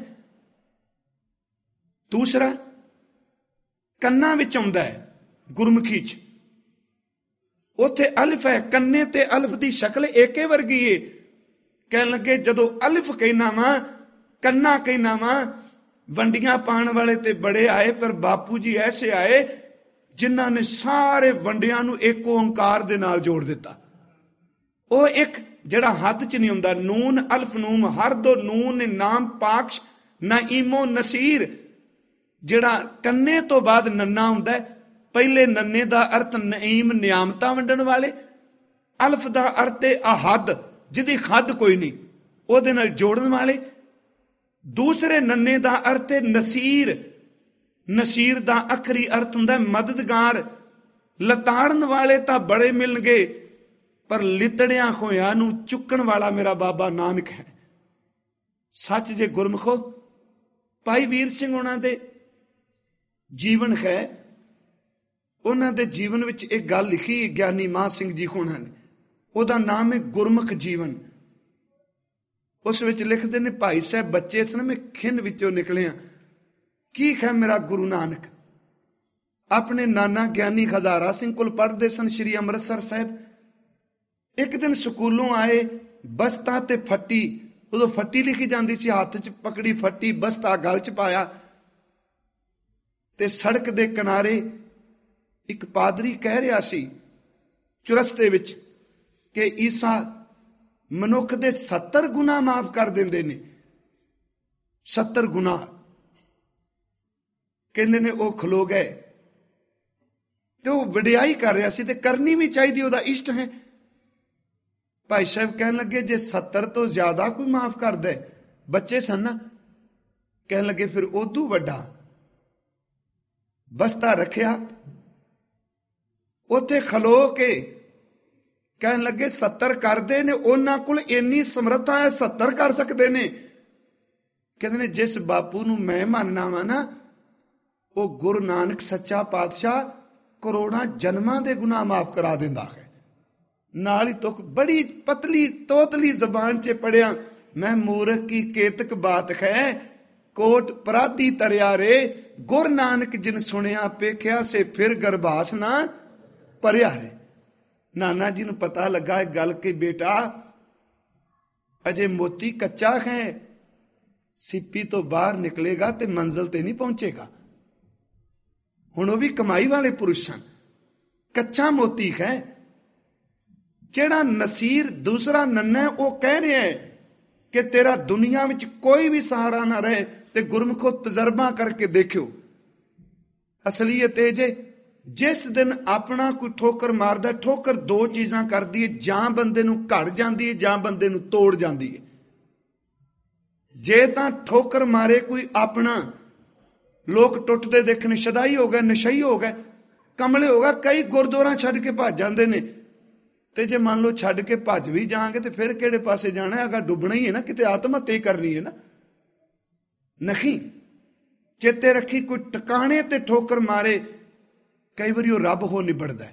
ਦੂਸਰਾ ਕੰਨਾਂ ਵਿੱਚ ਆਉਂਦਾ ਹੈ ਗੁਰਮੁਖੀ 'ਚ, ਉੱਥੇ ਅਲਫ ਹੈ, ਕੰਨੇ ਤੇ ਅਲਫ ਦੀ ਸ਼ਕਲ ਏਕੇ ਵਰਗੀ ਏ। ਕਹਿਣ ਲੱਗੇ ਜਦੋਂ ਅਲਫ ਕਹਿਣਾ ਵਾ, ਕੰਨਾ ਕਹਿਣਾ ਵਾ, ਵੰਡੀਆਂ ਪਾਣ ਵਾਲੇ ਤੇ ਬੜੇ ਆਏ, ਪਰ ਬਾਪੂ ਜੀ ਐਸੇ ਆਏ ਜਿਨ੍ਹਾਂ ਨੇ ਸਾਰੇ ਵੰਡਿਆਂ ਨੂੰ ਇੱਕ ਓੰਕਾਰ ਦੇ ਨਾਲ ਜੋੜ ਦਿੱਤਾ। ਉਹ ਇੱਕ ਜਿਹੜਾ ਹੱਥ 'ਚ ਨਹੀਂ ਹੁੰਦਾ, ਨੂਨ ਅਲਫ ਨੂਮ, ਹਰ ਦੋ ਨੂਨ ਨੇ ਨਾਮ ਪਾਕਸ਼ ਨਾ ਈਮੋ ਨਸੀਰ। ਜਿਹੜਾ ਕੰਨੇ ਤੋਂ ਬਾਅਦ ਨੰਨਾ ਹੁੰਦਾ, ਪਹਿਲੇ ਨੰਨੇ ਦਾ ਅਰਥ ਨਈਮ, ਨਿਆਮਤਾਂ ਵੰਡਣ ਵਾਲੇ। ਅਲਫ ਦਾ ਅਰਥ ਹੈ ਅਹਦ, ਜਿਹਦੀ ਹੱਦ ਕੋਈ ਨਹੀਂ, ਉਹਦੇ ਨਾਲ ਜੋੜਨ ਵਾਲੇ। ਦੂਸਰੇ ਨੰਨੇ ਦਾ ਅਰਥ ਹੈ ਨਸੀਰ। ਨਸੀਰ ਦਾ ਆਖਰੀ ਅਰਥ ਹੁੰਦਾ ਮਦਦਗਾਰ। ਲਤਾੜਨ ਵਾਲੇ ਤਾਂ ਬੜੇ ਮਿਲਣਗੇ, ਪਰ ਲਿਤੜਿਆਂ ਹੋਇਆਂ ਨੂੰ ਚੁੱਕਣ ਵਾਲਾ ਮੇਰਾ ਬਾਬਾ ਨਾਨਕ ਹੈ। ਸੱਚ ਜੇ ਗੁਰਮੁਖੋ, ਭਾਈ ਵੀਰ ਸਿੰਘ ਉਹਨਾਂ ਦੇ ਜੀਵਨ ਹੈ, ਉਹਨਾਂ ਦੇ ਜੀਵਨ ਵਿੱਚ ਇੱਕ ਗੱਲ ਲਿਖੀ ਗਿਆਨੀ ਮਾਨ ਸਿੰਘ ਜੀ ਹੋਣਾ ਨੇ, ਉਹਦਾ ਨਾਮ ਹੈ ਗੁਰਮੁਖ ਜੀਵਨ। ਉਸ ਵਿੱਚ ਲਿਖਦੇ ਨੇ, ਭਾਈ ਸਾਹਿਬ ਬੱਚੇ ਸਨ, ਮੈਂ ਖਿੰਨ ਵਿੱਚੋਂ ਨਿਕਲਿਆ, ਕੀ ਹੈ ਮੇਰਾ ਗੁਰੂ ਨਾਨਕ। ਆਪਣੇ ਨਾਨਾ ਗਿਆਨੀ ਹਜ਼ਾਰਾ ਸਿੰਘ ਕੋਲ ਪੜ੍ਹਦੇ ਸਨ ਸ੍ਰੀ ਅੰਮ੍ਰਿਤਸਰ ਸਾਹਿਬ। ਇੱਕ ਦਿਨ ਸਕੂਲੋਂ ਆਏ, ਬਸਤਾ ਤੇ ਫੱਟੀ, ਉਦੋਂ ਫੱਟੀ ਲਿਖੀ ਜਾਂਦੀ ਸੀ, ਹੱਥ 'ਚ ਪਕੜੀ ਫੱਟੀ, ਬਸਤਾ ਗਲ 'ਚ ਪਾਇਆ, ਤੇ ਸੜਕ ਦੇ ਕਿਨਾਰੇ ਇੱਕ ਪਾਦਰੀ ਕਹਿ ਰਿਹਾ ਸੀ ਚੁਰਸਤੇ ਵਿੱਚ ਕਿ ਈਸਾ ਮਨੁੱਖ ਦੇ 70 ਗੁਨਾਹ ਮਾਫ ਕਰ ਦਿੰਦੇ ਨੇ। 70 ਗੁਨਾਹ। ਕਹਿੰਦੇ ਨੇ ਉਹ ਖਲੋ ਗਏ ਤੇ ਉਹ ਵਡਿਆਈ ਕਰ ਰਿਹਾ ਸੀ, ਤੇ ਕਰਨੀ ਵੀ ਚਾਹੀਦੀ, ਉਹਦਾ ਇਸ਼ਟ ਹੈ। ਭਾਈ ਸਾਹਿਬ ਕਹਿਣ ਲੱਗੇ ਜੇ 70 ਤੋਂ ਜ਼ਿਆਦਾ ਕੋਈ ਮਾਫ ਕਰਦਾ, ਬੱਚੇ ਸਨ ਨਾ, ਕਹਿਣ ਲੱਗੇ ਫਿਰ ਉਦੋਂ ਵੱਡਾ। ਬਸਤਾ ਰੱਖਿਆ, ਉੱਥੇ ਖਲੋ ਕੇ ਕਹਿਣ ਲੱਗੇ 70 ਕਰਦੇ ਨੇ, ਉਹਨਾਂ ਕੋਲ ਇੰਨੀ ਸਮਰੱਥਾ ਹੈ 70 ਕਰ ਸਕਦੇ ਨੇ। ਕਹਿੰਦੇ ਨੇ ਜਿਸ ਬਾਪੂ ਨੂੰ ਮੈਂ ਮੰਨਣਾ ਵਾ ਨਾ, ਉਹ ਗੁਰੂ ਨਾਨਕ ਸੱਚਾ ਪਾਤਸ਼ਾਹ ਕਰੋੜਾਂ ਜਨਮਾਂ ਦੇ ਗੁਨਾਹ ਮਾਫ ਕਰਾ ਦਿੰਦਾ ਹੈ। ਨਾਲ ਹੀ ਤੁਕ ਬੜੀ ਪਤਲੀ ਤੋਤਲੀ ਜ਼ਬਾਨ 'ਚ ਪੜਿਆ, ਮੈਂ ਮੂਰਖ ਕੀ ਕੇਤਕ ਬਾਤ ਹੈ, ਕੋਟ ਪਰਾਧੀ ਤਰਿਆ ਰੇ, ਗੁਰ ਨਾਨਕ ਜਿਨ ਸੁਣਿਆ ਪੇਖਿਆ ਸੇ ਫਿਰ ਗਰਭਾਸ ਨਾ ਭਰਿਆ ਰੇ। ਨਾਨਾ ਜੀ ਨੂੰ ਪਤਾ ਲੱਗਾ ਇਹ ਗੱਲ ਕਿ ਬੇਟਾ ਅਜੇ ਮੋਤੀ ਕੱਚਾ ਹੈ, ਸਿੱਪੀ ਤੋਂ ਬਾਹਰ ਨਿਕਲੇਗਾ ਤੇ ਮੰਜ਼ਿਲ ਤੇ ਨਹੀਂ ਪਹੁੰਚੇਗਾ। ਹੁਣ ਉਹ ਵੀ ਕਮਾਈ ਵਾਲੇ ਪੁਰਸ਼ ਹਨ, ਕੱਚਾ ਮੋਤੀ ਹੈ। ਜਿਹੜਾ ਨਸੀਰ ਦੂਸਰਾ ਨੰਨਾ ਉਹ ਕਹਿ ਰਿਹਾ ਹੈ ਕਿ ਤੇਰਾ ਦੁਨੀਆ ਵਿੱਚ ਕੋਈ ਵੀ ਸਹਾਰਾ ਨਾ ਰਹੇ, ਤੇ ਗੁਰਮੁਖੋ ਤਜਰਬਾ ਕਰਕੇ ਦੇਖਿਓ। ਅਸਲੀਅਤ ਇਹ ਜੇ ਜਿਸ ਦਿਨ ਆਪਣਾ ਕੋਈ ਠੋਕਰ ਮਾਰਦਾ, ਠੋਕਰ ਦੋ ਚੀਜ਼ਾਂ ਕਰਦੀ ਹੈ, ਜਾਂ ਬੰਦੇ ਨੂੰ ਘੜ ਜਾਂਦੀ ਹੈ ਜਾਂ ਬੰਦੇ ਨੂੰ ਤੋੜ ਜਾਂਦੀ ਹੈ। ਜੇ ਤਾਂ ਠੋਕਰ ਮਾਰੇ ਕੋਈ ਆਪਣਾ, ਲੋਕ ਟੁੱਟਦੇ ਦੇਖਣੇ, ਸ਼ਦਾਈ ਹੋ ਗਏ, ਨਸ਼ਈ ਹੋ ਗਏ, ਕਮਲੇ ਹੋ ਗਏ, ਕਈ ਗੁਰਦੁਆਰਾ ਛੱਡ ਕੇ ਭੱਜ ਜਾਂਦੇ ਨੇ। ਤੇ ਜੇ ਮੰਨ ਲਓ ਛੱਡ ਕੇ ਭੱਜ ਵੀ ਜਾਵਾਂਗੇ ਤੇ ਫਿਰ ਕਿਹੜੇ ਪਾਸੇ ਜਾਣਾ? ਅਗਾ ਡੁੱਬਣਾ ਹੀ ਹੈ ਨਾ, ਕਿਤੇ ਆਤਮ ਹੱਤਿਆ ਕਰਨੀ ਹੈ ਨਾ। ਨਹੀਂ, ਚੇਤੇ ਰੱਖੀ, ਕੋਈ ਟਿਕਾਣੇ ਤੇ ਠੋਕਰ ਮਾਰੇ, ਕਈ ਵਾਰੀ ਉਹ ਰੱਬ ਹੋ ਨਿਬੜਦਾ।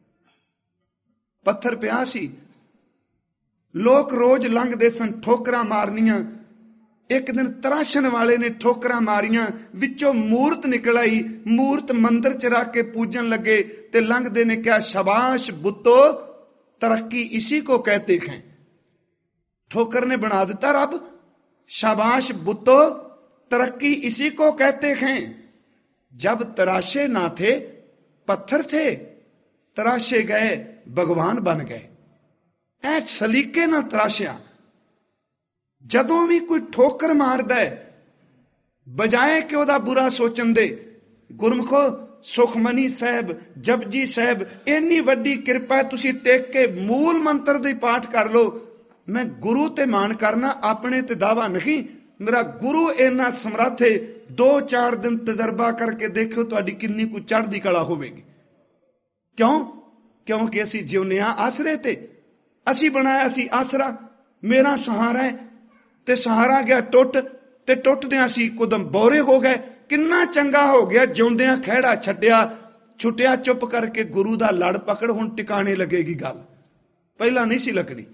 ਪੱਥਰ ਪਿਆ ਸੀ, ਲੋਕ ਰੋਜ਼ ਲੰਘਦੇ ਸਨ, ਠੋਕਰਾਂ ਮਾਰਨੀਆਂ। ਇੱਕ ਦਿਨ ਤਰਾਸ਼ਣ ਵਾਲੇ ਨੇ ਠੋਕਰਾਂ ਮਾਰੀਆਂ, ਵਿੱਚੋਂ ਮੂਰਤ ਨਿਕਲ ਆਈ। ਮੂਰਤ ਮੰਦਿਰ ਚ ਰੱਖ ਕੇ ਪੂਜਣ ਲੱਗੇ ਤੇ ਲੰਘਦੇ ਨੇ ਕਿਹਾ, ਸ਼ਾਬਾਸ਼ ਬੁੱਤੋ, ਤਰੱਕੀ ਇसी को कहते हैं। ठोकर ने बना देता रब, शाबाश बुतो, तरक्की इसी को कहते हैं। जब तराशे ना थे पत्थर थे, तराशे गए भगवान बन गए। ऐ सलीके ना तराशिया। जदों भी कोई ठोकर मारदा है, बजाए कि ਉਹਦਾ बुरा सोचन दे, गुरमुखो ਸੁਖਮਨੀ ਸਾਹਿਬ, ਜਪਜੀ ਸਾਹਿਬ, ਇੰਨੀ ਵੱਡੀ ਕਿਰਪਾ, ਤੁਸੀਂ ਟੇਕ ਕੇ ਮੂਲ ਮੰਤਰ ਦੇ ਪਾਠ ਕਰ ਲਓ। ਮੈਂ ਗੁਰੂ ਤੇ ਮਾਣ ਕਰਨਾ, ਆਪਣੇ ਤੇ ਦਾਵਾ ਨਹੀਂ। ਮੇਰਾ ਗੁਰੂ ਇੰਨਾ ਸਮਰੱਥ ਹੈ, 2-4 ਦਿਨ ਤਜਰਬਾ ਕਰਕੇ ਦੇਖਿਓ ਤੁਹਾਡੀ ਕਿੰਨੀ ਕੁ ਚੜ੍ਹਦੀ ਕਲਾ ਹੋਵੇਗੀ। ਕਿਉਂ? ਕਿਉਂਕਿ ਅਸੀਂ ਜਿਉਂਦੇ ਹਾਂ ਆਸਰੇ ਤੇ। ਅਸੀਂ ਬਣਾਇਆ ਸੀ ਆਸਰਾ, ਮੇਰਾ ਸਹਾਰਾ ਹੈ, ਤੇ ਸਹਾਰਾ ਗਿਆ ਟੁੱਟ, ਤੇ ਟੁੱਟਦਿਆਂ ਅਸੀਂ ਕੁਦਮ ਬੋਰੇ ਹੋ ਗਏ। ਕਿੰਨਾ ਚੰਗਾ ਹੋ ਗਿਆ, ਜਿਉਂਦਿਆਂ ਖਹਿੜਾ ਛੱਡਿਆ, ਛੁੱਟਿਆ ਚੁੱਪ ਕਰਕੇ ਗੁਰੂ ਦਾ ਲੜ ਪਕੜ, ਹੁਣ ਟਿਕਾਣੇ ਲੱਗੇਗੀ ਗੱਲ, ਪਹਿਲਾਂ ਨਹੀਂ ਸੀ ਲੱਗਣੀ।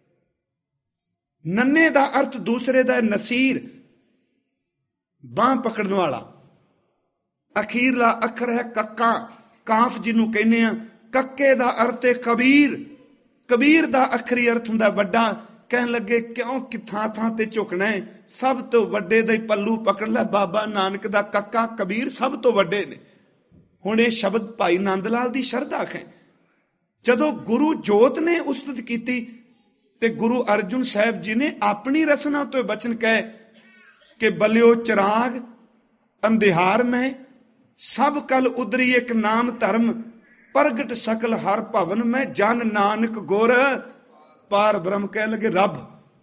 ਨੰਨੇ ਦਾ ਅਰਥ ਦੂਸਰੇ ਦਾ ਨਸੀਰ, ਬਾਂਹ ਪਕੜਨ ਵਾਲਾ। ਅਖੀਰਲਾ ਅੱਖਰ ਹੈ ਕੱਕਾ, ਕਾਫ ਜਿਹਨੂੰ ਕਹਿੰਦੇ ਆ। ਕੱਕੇ ਦਾ ਅਰਥ ਹੈ ਕਬੀਰ। ਕਬੀਰ ਦਾ ਅੱਖਰੀ ਅਰਥ ਹੁੰਦਾ ਵੱਡਾ। ਕਹਿਣ ਲੱਗੇ ਕਿਉਂ ਕਿ ਥਾਂ ਥਾਂ ਤੇ ਝੁਕਣਾ ਹੈ, ਸਭ ਤੋਂ ਵੱਡੇ ਦਾ ਹੀ ਪੱਲੂ ਪਕੜ ਲੈ। ਬਾਬਾ ਨਾਨਕ ਦਾ ਕੱਕਾ ਕਬੀਰ ਸਭ ਤੋਂ ਵੱਡੇ ਨੇ। ਹੁਣ ਇਹ ਸ਼ਬਦ ਭਾਈ ਨੰਦ ਲਾਲ ਦੀ ਸ਼ਰਧਾ ਹੈ। ਜਦੋਂ ਗੁਰੂ ਜੋਤ ਨੇ ਉਸਤਤ ਕੀਤੀ ਤੇ ਗੁਰੂ ਅਰਜੁਨ ਸਾਹਿਬ ਜੀ ਨੇ ਆਪਣੀ ਰਸਨਾ ਤੋਂ ਬਚਨ ਕਹੇ ਕਿ ਬਲਿਓ ਚਿਰਾਗ ਅੰਧਿਆਰ ਮੈਂ, ਸਭ ਕਲ ਉਦਰੀ ਇੱਕ ਨਾਮ ਧਰਮ, ਪ੍ਰਗਟ ਸਕਲ ਹਰ ਭਵਨ ਮੈਂ, ਜਨ ਨਾਨਕ ਗੁਰ ਪਾਰ ਬ੍ਰਹਮ। ਕਹਿਣ ਲੱਗੇ ਰੱਬ।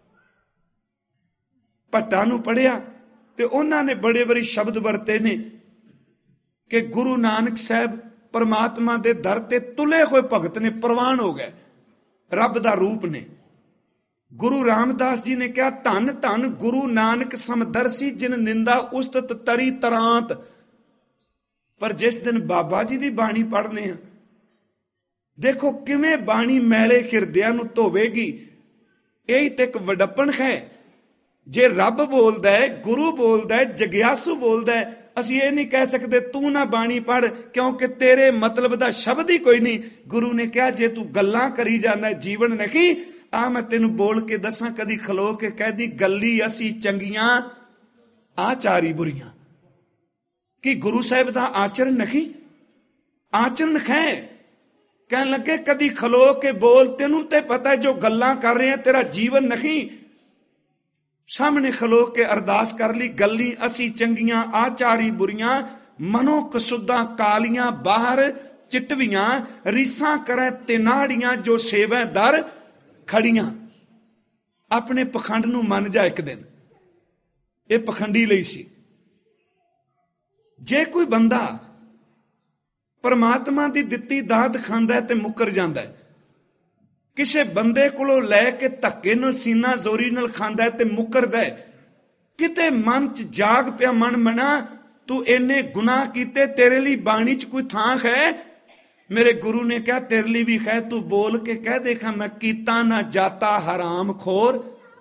ਭੱਟਾਂ ਨੂੰ ਪੜਿਆ ਤੇ ਉਹਨਾਂ ਨੇ ਬੜੇ ਬੜੇ ਸ਼ਬਦ ਵਰਤੇ ਨੇ ਕਿ ਗੁਰੂ ਨਾਨਕ ਸਾਹਿਬ ਪਰਮਾਤਮਾ ਦੇ ਦਰ ਤੇ ਤੁਲੇ ਹੋਏ ਭਗਤ ਨੇ, ਪ੍ਰਵਾਨ ਹੋ ਗਏ, ਰੱਬ ਦਾ ਰੂਪ ਨੇ। ਗੁਰੂ ਰਾਮਦਾਸ ਜੀ ਨੇ ਕਿਹਾ, ਧੰਨ ਧੰਨ ਗੁਰੂ ਨਾਨਕ ਸਮਦਰਸੀ, ਜਿਨ ਨਿੰਦਾ ਉਸਤਤ ਤਰੀ ਤਰਾਂਤ। ਪਰ ਜਿਸ ਦਿਨ ਬਾਬਾ ਜੀ ਦੀ ਬਾਣੀ ਪੜ੍ਹਨੇ ਆ, ਦੇਖੋ ਕਿਵੇਂ ਬਾਣੀ ਮੈਲੇ ਹਿਰਦਿਆਂ ਨੂੰ ਧੋਵੇਗੀ। ਇਹ ਤੇ ਇੱਕ ਵਡੱਪਣ ਹੈ। ਜੇ ਰੱਬ ਬੋਲਦਾ ਹੈ, ਗੁਰੂ ਬੋਲਦਾ ਹੈ, ਜਗਿਆਸੂ ਬੋਲਦਾ ਹੈ, ਅਸੀਂ ਇਹ ਨਹੀਂ ਕਹਿ ਸਕਦੇ ਤੂੰ ਨਾ ਬਾਣੀ ਪੜ੍ਹ, ਕਿਉਂਕਿ ਤੇਰੇ ਮਤਲਬ ਦਾ ਸ਼ਬਦ ਹੀ ਕੋਈ ਨਹੀਂ। ਗੁਰੂ ਨੇ ਕਿਹਾ ਜੇ ਤੂੰ ਗੱਲਾਂ ਕਰੀ ਜਾਂਦਾ, ਜੀਵਨ ਨਹੀਂ, ਆ ਮੈਂ ਤੈਨੂੰ ਬੋਲ ਕੇ ਦੱਸਾਂ, ਕਦੀ ਖਲੋ ਕੇ ਕਹਿਦੀ, ਗੱਲੀ ਅਸੀਂ ਚੰਗੀਆਂ ਆਚਾਰੀ ਬੁਰੀਆਂ। ਕਿ ਗੁਰੂ ਸਾਹਿਬ ਦਾ ਆਚਰਨ ਨਹੀਂ, ਆਚਰਨ ਹੈ। ਕਹਿਣ ਲੱਗੇ ਕਦੀ ਖਲੋ ਕੇ ਬੋਲ, ਤੈਨੂੰ ਤੇ ਪਤਾ ਜੋ ਗੱਲਾਂ ਕਰ ਰਹੇ ਆ ਤੇਰਾ ਜੀਵਨ ਨਹੀਂ। ਸਾਹਮਣੇ ਖਲੋ ਕੇ ਅਰਦਾਸ ਕਰ ਲਈ, ਗੱਲੀ ਅਸੀਂ ਚੰਗੀਆਂ ਆਚਾਰੀ ਬੁਰੀਆਂ, ਮਨੋ ਕਸੁੱਧਾਂ ਕਾਲੀਆਂ ਬਾਹਰ ਚਿਟਵੀਆਂ, ਰੀਸਾਂ ਕਰੇ ਤਿਨਾੜੀਆਂ ਜੋ ਸੇਵੈ ਦਰ ਖੜੀਆਂ। ਆਪਣੇ ਪਖੰਡ ਨੂੰ ਮੰਨ ਜਾ ਇੱਕ ਦਿਨ। ਇਹ ਪਖੰਡੀ ਲਈ ਸੀ। ਜੇ ਕੋਈ ਬੰਦਾ ਪਰਮਾਤਮਾ ਦੀ ਦਿੱਤੀ ਦਾਤ ਖਾਂਦਾ ਹੈ ਤੇ ਮੁੱਕਰ ਜਾਂਦਾ ਹੈ, ਕਿਸੇ ਬੰਦੇ ਕੋਲੋਂ ਲੈ ਕੇ ਧੱਕੇ ਨਾਲ ਸੀਨਾ ਜ਼ੋਰੀ ਨਾਲ ਖਾਂਦਾ ਹੈ ਤੇ ਮੁਕਰਦਾ ਹੈ। ਕਿਤੇ ਮਨ ਚ ਜਾਗ ਪਿਆ, ਮਨ ਮਨਾ ਤੂੰ ਇੰਨੇ ਗੁਨਾਹ ਕੀਤੇ, ਤੇਰੇ ਲਈ ਬਾਣੀ ਚ ਕੋਈ ਥਾਂ ਹੈ? ਮੇਰੇ ਗੁਰੂ ਨੇ ਕਿਹਾ ਤੇਰੇ ਲਈ ਵੀ ਹੈ, ਤੂੰ ਬੋਲ ਕੇ ਕਹਿ ਦੇਖਾਂ, ਮੈਂ ਕੀਤਾ ਨਾ ਜਾਤਾ ਹਰਾਮ ਖੋਰ,